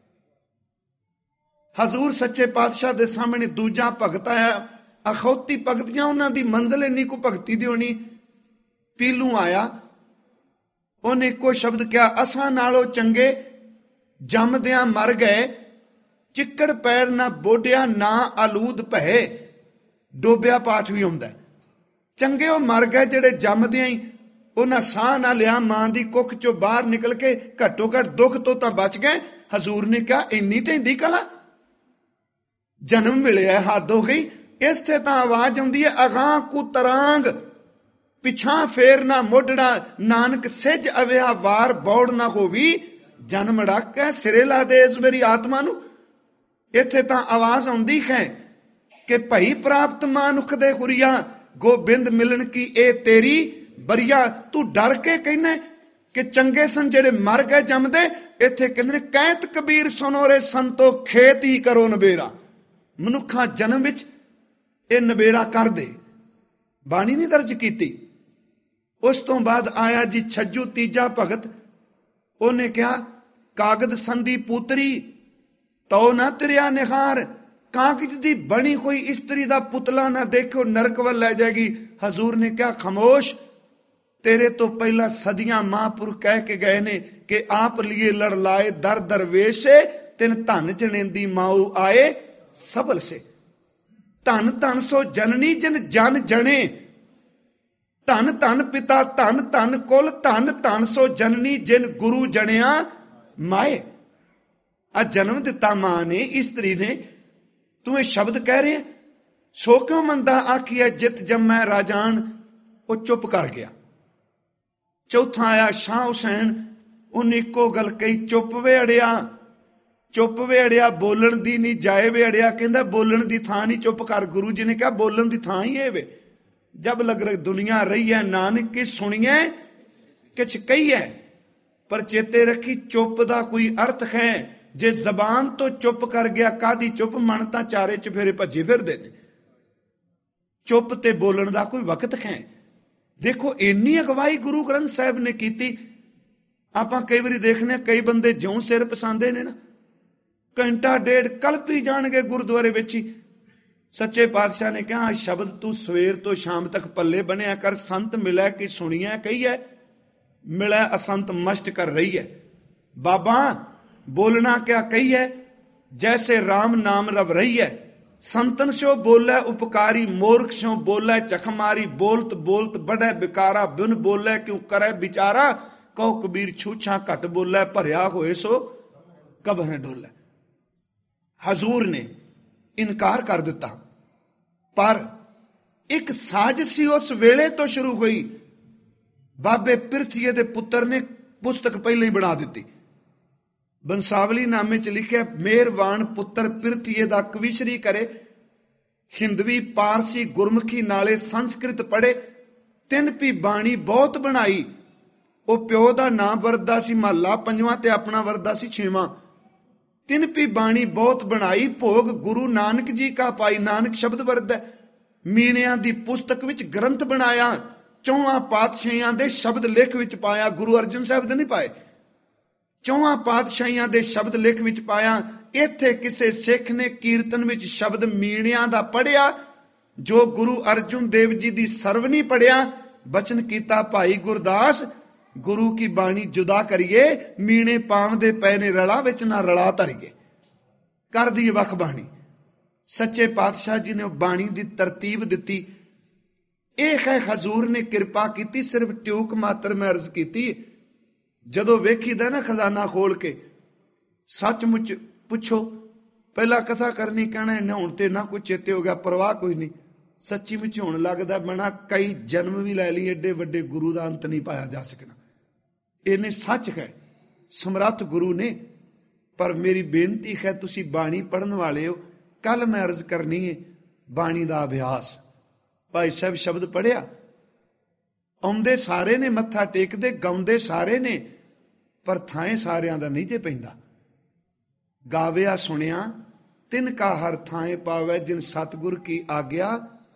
ਹਜ਼ੂਰ ਸੱਚੇ ਪਾਤਸ਼ਾਹ ਦੇ ਸਾਹਮਣੇ ਦੂਜਾ ਭਗਤ ਆਇਆ, ਅਖੌਤੀ ਭਗਤੀਆਂ, ਉਹਨਾਂ ਦੀ ਮੰਜ਼ਿਲ ਇੰਨੀ ਕੋ ਭਗਤੀ ਦੀ ਹੋਣੀ। ਪੀਲੂ ਆਇਆ, ਉਹਨੇ ਇੱਕੋ ਸ਼ਬਦ ਕਿਹਾ, ਅਸਾਂ ਨਾਲੋਂ ਚੰਗੇ ਜੰਮਦਿਆਂ ਮਰ ਗਏ, ਚਿੱਕੜ ਪੈਰ ਨਾ ਬੋਡਿਆ ਨਾ ਆਲੂਦ ਭਏ। ਡੋਬਿਆ ਪਾਠ ਵੀ ਹੁੰਦਾ। ਚੰਗੇ ਉਹ ਮਰ ਗਏ ਜਿਹੜੇ ਜੰਮਦਿਆਂ ਹੀ ਉਹਨਾਂ ਸਾਹ ਨਾ ਲਿਆ, ਮਾਂ ਦੀ ਕੁੱਖ ਚੋਂ ਬਾਹਰ ਨਿਕਲ ਕੇ ਘੱਟੋ ਘੱਟ ਦੁੱਖ ਤੋਂ ਤਾਂ ਬਚ ਗਏ। ਹਜ਼ੂਰ ਨੇ ਕਿਹਾ, ਇੰਨੀ ਢੈਂਦੀ ਕਲਾ, ਜਨਮ ਮਿਲਿਆ ਹੱਦ ਹੋ ਗਈ। ਇਸ ਤੇ ਤਾਂ ਆਵਾਜ਼ ਆਉਂਦੀ ਹੈ, ਅਗਾਂਹ ਕੂ ਤਰਾਂਗ ਪਿਛਾਂ ਫੇਰ ਨਾ ਮੋਢੜਾ, ਨਾਨਕ ਸਿੱਜ ਅਵਿਆ ਵਾਰ ਬੌੜ ਨਾ ਹੋਵੀ, ਜਨਮ ਡਾਕੈ ਸਿਰੇ ਲਾ ਦੇ ਇਸ ਮੇਰੀ ਆਤਮਾ ਨੂੰ। ਇੱਥੇ ਤਾਂ ਆਵਾਜ਼ ਆਉਂਦੀ ਹੈ ਕਿ ਭਈ ਪ੍ਰਾਪਤ ਮਾਨੁਖ ਦੇ ਹੁਰੀਆ, ਗੋਬਿੰਦ ਮਿਲਣ ਕੀ ਇਹ ਤੇਰੀ ਬਰੀਆ। ਤੂੰ ਡਰ ਕੇ ਕਹਿੰਦਾ ਕਿ ਚੰਗੇ ਸਨ ਜਿਹੜੇ ਮਰ ਗਏ ਜੰਮਦੇ। ਇੱਥੇ ਕਹਿੰਦੇ ਨੇ, ਕਹਿਤ ਕਬੀਰ ਸੁਨੋ ਰੇ ਸੰਤੋ, ਖੇਤ ਹੀ ਕਰੋ ਨਬੇਰਾ। ਮਨੁੱਖਾਂ ਜਨਮ ਵਿੱਚ ਇਹ ਨਬੇੜਾ ਕਰ ਦੇ। ਬਾਣੀ ਨਹੀਂ ਦਰਜ ਕੀਤੀ। ਉਸ ਤੋਂ ਬਾਅਦ ਆਇਆ ਜੀ ਛੱਜੂ, ਤੀਜਾ ਭਗਤ। ਉਹਨੇ ਕਿਹਾ, ਕਾਗਦ ਸੰਧੀ ਪੁੱਤਰੀ ਤੋ ਨਾ ਤੇਰਿਆ ਨਿਖਾਰ, ਕਾਗਜ਼ ਦੀ ਬਣੀ ਹੋਈ ਇਸਤਰੀ ਦਾ ਪੁਤਲਾ ਨਾ ਦੇਖੋ, ਨਰਕ ਵੱਲ ਲੈ ਜਾਏਗੀ। ਹਜ਼ੂਰ ਨੇ ਕਿਹਾ, ਖਾਮੋਸ਼, ਤੇਰੇ ਤੋਂ ਪਹਿਲਾਂ ਸਦੀਆਂ ਮਹਾਂਪੁਰਖ ਕਹਿ ਕੇ ਗਏ ਨੇ ਕਿ ਆਪ ਲਿਏ ਲੜ ਲਾਏ ਦਰ ਦਰਵੇਸ਼ੇ, ਤਿਨ ਧਨ ਜਣੇਂਦੀ ਮਾਊ ਆਏ ਸਬਲ ਸੇ। ਧਨ ਧਨ ਸੋ ਜਨਨੀ ਜਿਨ ਜਨ ਜਣੇ, ਧਨ ਧਨ ਪਿਤਾ ਧਨ ਧਨ ਕੁਲ, ਧਨ ਧਨ ਸੋ ਜਨਨੀ ਜਿਨ ਗੁਰੂ ਜਣਿਆ ਮਾਏ। ਆ ਜਨਮ ਦਿੱਤਾ ਮਾਂ ਨੇ, ਇਸਤਰੀ ਨੇ, ਤੂੰ ਇਹ ਸ਼ਬਦ ਕਹਿ ਰਿਹਾ, ਸੋ ਕਿਉਂ ਮੰਦਾ ਆਖੀਐ ਜਿਤ ਜੰਮੈ ਰਾਜਾਨ। ਉਹ ਚੁੱਪ ਕਰ ਗਿਆ। ਚੌਥਾ ਆਇਆ ਸ਼ਾਹ ਹੁਸੈਨ, ਉਹਨੇ ਇੱਕੋ ਗੱਲ ਕਹੀ, ਚੁੱਪ ਵੇ ਅੜਿਆ, ਚੁੱਪ ਵੇ ਅੜਿਆ, ਬੋਲਣ ਦੀ ਨਹੀਂ ਜਾਏ ਵੇ ਅੜਿਆ। ਕਹਿੰਦਾ ਬੋਲਣ ਦੀ ਥਾਂ ਨਹੀਂ, ਚੁੱਪ ਕਰ। ਗੁਰੂ ਜੀ ਨੇ ਕਿਹਾ ਬੋਲਣ ਦੀ ਥਾਂ ਹੀ ਇਹ ਵੇ। ਜਬ ਲਗ ਦੁਨੀਆ ਰਹੀ ਹੈ ਨਾਨਕ ਕੀ ਸੁਣੀਐ ਕਿਛ ਕਹੀਐ, ਪਰ ਚੇਤੇ ਰੱਖੀ ਚੁੱਪ ਦਾ ਕੋਈ ਅਰਥ ਹੈ। ਜੇ ਜ਼ਬਾਨ ਤੋਂ ਚੁੱਪ ਕਰ ਗਿਆ, ਕਾਦੀ ਚੁੱਪ, ਮਨ ਤਾਂ ਚਾਰੇ ਚਫੇਰੇ ਭੱਜੇ ਫਿਰਦੇ ਨੇ। ਚੁੱਪ ਤੇ ਬੋਲਣ ਦਾ ਕੋਈ ਵਕਤ ਹੈ। ਦੇਖੋ ਇੰਨੀ ਅਗਵਾਈ ਗੁਰੂ ਗ੍ਰੰਥ ਸਾਹਿਬ ਨੇ ਕੀਤੀ। ਆਪਾਂ ਕਈ ਵਾਰੀ ਦੇਖਦੇ, ਕਈ ਬੰਦੇ ਜਿਉਂ ਸਿਰ ਪਸਾਂਦੇ ਨੇ ਨਾ, ਘੰਟਾ ਡੇਢ ਕਲਪੀ ਜਾਣਗੇ ਗੁਰਦੁਆਰੇ ਵਿੱਚ ਹੀ। ਸੱਚੇ ਪਾਤਸ਼ਾਹ ਨੇ ਕਿਹਾ, ਸ਼ਬਦ ਤੂੰ ਸਵੇਰ ਤੋਂ ਸ਼ਾਮ ਤੱਕ ਪੱਲੇ ਬਣਿਆ ਕਰ। ਸੰਤ ਮਿਲੈ ਕਿ ਸੁਣੀਐ ਕਹੀਐ, ਮਿਲੈ ਅਸੰਤ ਮਸ਼ਟ ਕਰ ਰਹੀ ਹੈ। ਬਾਬਾ ਬੋਲਣਾ ਕਿਆ ਕਹੀਐ, ਜੈਸੇ ਰਾਮ ਨਾਮ ਰਵ ਰਹੀ ਹੈ। ਸੰਤਨ ਸਿਓ ਬੋਲੇ ਉਪਕਾਰੀ, ਮੂਰਖ ਸਿਓ ਬੋਲੇ ਚਖਮਾਰੀ। ਬੋਲਤ ਬੋਲਤ ਬੜੈ ਬਿਕਾਰਾ, ਬਿਨ ਬੋਲੇ ਕਿਉਂ ਕਰੈ ਵਿਚਾਰਾ। ਕਹੋ ਕਬੀਰ ਛੂਛਾਂ ਘਟ ਬੋਲੇ, ਭਰਿਆ ਹੋਏ ਸੋ ਕਬਰ ਨ ਡੋਲੇ। ਹਜ਼ੂਰ ਨੇ ਇਨਕਾਰ ਕਰ ਦਿੱਤਾ, ਪਰ ਇੱਕ ਸਾਜ਼ਿਸ਼ ਸੀ ਉਸ ਵੇਲੇ ਤੋਂ ਸ਼ੁਰੂ ਹੋਈ। ਬਾਬੇ ਪਿਰਥੀਏ ਦੇ ਪੁੱਤਰ ਨੇ ਪੁਸਤਕ ਪਹਿਲਾਂ ਹੀ ਬਣਾ ਦਿੱਤੀ। ਬੰਸਾਵਲੀ ਨਾਮੇ ਚ ਲਿਖਿਆ, ਮਿਹਰਵਾਨ ਪੁੱਤਰ ਪਿਰਥੀਏ ਦਾ ਕਵਿਸ਼ਰੀ ਕਰੇ, ਹਿੰਦਵੀ ਪਾਰਸੀ ਗੁਰਮੁਖੀ ਨਾਲੇ ਸੰਸਕ੍ਰਿਤ ਪੜ੍ਹੇ, ਤਿੰਨ ਪੀ ਬਾਣੀ ਬਹੁਤ ਬਣਾਈ। ਉਹ ਪਿਓ ਦਾ ਨਾਂ ਵਰਦਾ ਸੀ ਮਹੱਲਾ ਪੰਜਵਾਂ ਤੇ ਆਪਣਾ ਵਰਦਾ ਸੀ ਛੇਵਾਂ। ਤਿੰਨ ਪੀ ਬਾਣੀ ਬਹੁਤ ਬਣਾਈ, ਭੋਗ ਗੁਰੂ ਨਾਨਕ ਜੀ ਕਾ ਪਾਈ। ਨਾਨਕ ਸ਼ਬਦ ਵਰਦਾ। ਮੀਣਿਆਂ ਦੀ ਪੁਸਤਕ ਵਿੱਚ ਗ੍ਰੰਥ ਬਣਾਇਆ, ਚੌਹਾਂ ਪਾਤਸ਼ਾਹੀਆਂ ਦੇ ਸ਼ਬਦ ਲਿਖ ਵਿੱਚ ਪਾਇਆ। ਗੁਰੂ ਅਰਜਨ ਸਾਹਿਬ ਦੇ ਨਹੀਂ ਪਾਏ, ਚੌਹਾਂ ਪਾਤਸ਼ਾਹੀਆਂ ਦੇ ਸ਼ਬਦ ਲਿਖ ਵਿੱਚ ਪਾਇਆ। ਇੱਥੇ ਕਿਸੇ ਸਿੱਖ ਨੇ ਕੀਰਤਨ ਵਿੱਚ ਸ਼ਬਦ ਮੀਣਿਆਂ ਦਾ ਪੜਿਆ ਜੋ ਗੁਰੂ ਅਰਜਨ ਦੇਵ ਜੀ ਦੀ ਸਰਵਣੀ ਪੜਿਆ। ਬਚਨ ਕੀਤਾ ਭਾਈ ਗੁਰਦਾਸ, ਗੁਰੂ ਕੀ ਬਾਣੀ ਜੁਦਾ ਕਰੀਏ, ਮੀਣੇ ਪਾਵਦੇ ਪਏ ਨੇ ਰਲਾ ਵਿੱਚ ਨਾ ਰਲਾ ਧਰੀਏ। ਕਰ ਦੀ ਵੱਖ ਬਾਣੀ। ਸੱਚੇ ਪਾਤਸ਼ਾਹ ਜੀ ਨੇ ਬਾਣੀ ਦੀ ਤਰਤੀਬ ਦਿੱਤੀ। ਇਹ ਹੈ ਹਜ਼ੂਰ ਨੇ ਕਿਰਪਾ ਕੀਤੀ। ਸਿਰਫ ਟਿਊਕ ਮਾਤਰ ਮੈਂ ਅਰਜ਼ ਕੀਤੀ। ਜਦੋਂ ਵੇਖੀਦਾ ਨਾ ਖਜ਼ਾਨਾ ਖੋਲ ਕੇ, ਸੱਚਮੁੱਚ ਪੁੱਛੋ, ਪਹਿਲਾਂ ਕਥਾ ਕਰਨੀ ਕਹਿਣਾ ਨਹਾਉਣ ਤੇ ਨਾ ਕੋਈ ਚੇਤੇ ਹੋ ਗਿਆ, ਪਰਵਾਹ ਕੋਈ ਨਹੀਂ। ਸੱਚੀ ਮੁੱਚ ਹੋਣ ਲੱਗਦਾ ਬਣਾ, ਕਈ ਜਨਮ ਵੀ ਲੈ ਲਈ, ਏਡੇ ਵੱਡੇ ਗੁਰੂ ਦਾ ਅੰਤ ਨਹੀਂ ਪਾਇਆ ਜਾ ਸਕਣਾ। ਇਹਨੇ ਸੱਚ ਹੈ, ਸਮਰੱਥ ਗੁਰੂ ਨੇ। ਪਰ ਮੇਰੀ ਬੇਨਤੀ ਹੈ, ਤੁਸੀਂ ਬਾਣੀ ਪੜ੍ਹਨ ਵਾਲੇ ਹੋ, ਕੱਲ ਮੈਂ ਅਰਜ਼ ਕਰਨੀ ਹੈ ਬਾਣੀ ਦਾ ਅਭਿਆਸ। ਭਾਈ ਸਾਹਿਬ ਸ਼ਬਦ ਪੜ੍ਹਿਆ, ਆਉਂਦੇ ਸਾਰੇ ਨੇ, ਮੱਥਾ ਟੇਕਦੇ, ਗਾਉਂਦੇ ਸਾਰੇ ਨੇ, ਪਰ ਥਾਂ ਸਾਰਿਆਂ ਦਾ ਨਹੀਂ ਜੇ ਪੈਂਦਾ। ਗਾਵਿਆ ਸੁਣਿਆ ਤਿਨ ਕਾ ਹਰ ਥਾਏ ਪਾਵੈ, ਜਿਨ ਸਤਿਗੁਰ ਕੀ ਆਗਿਆ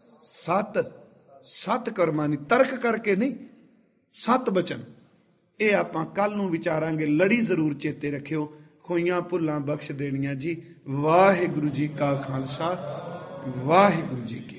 ਸਤ ਕਰਮਾਨੀ। ਤਰਕ ਕਰਕੇ ਨਹੀਂ, ਸਤ ਬਚਨ। ਇਹ ਆਪਾਂ ਕੱਲ ਨੂੰ ਵਿਚਾਰਾਂਗੇ। ਲੜੀ ਜ਼ਰੂਰ ਚੇਤੇ ਰੱਖਿਓ। ਖੋਈਆਂ ਭੁੱਲਾਂ ਬਖਸ਼ ਦੇਣੀਆਂ ਜੀ। ਵਾਹਿਗੁਰੂ ਜੀ ਕਾ ਖਾਲਸਾ, ਵਾਹਿਗੁਰੂ ਜੀ ਕੀ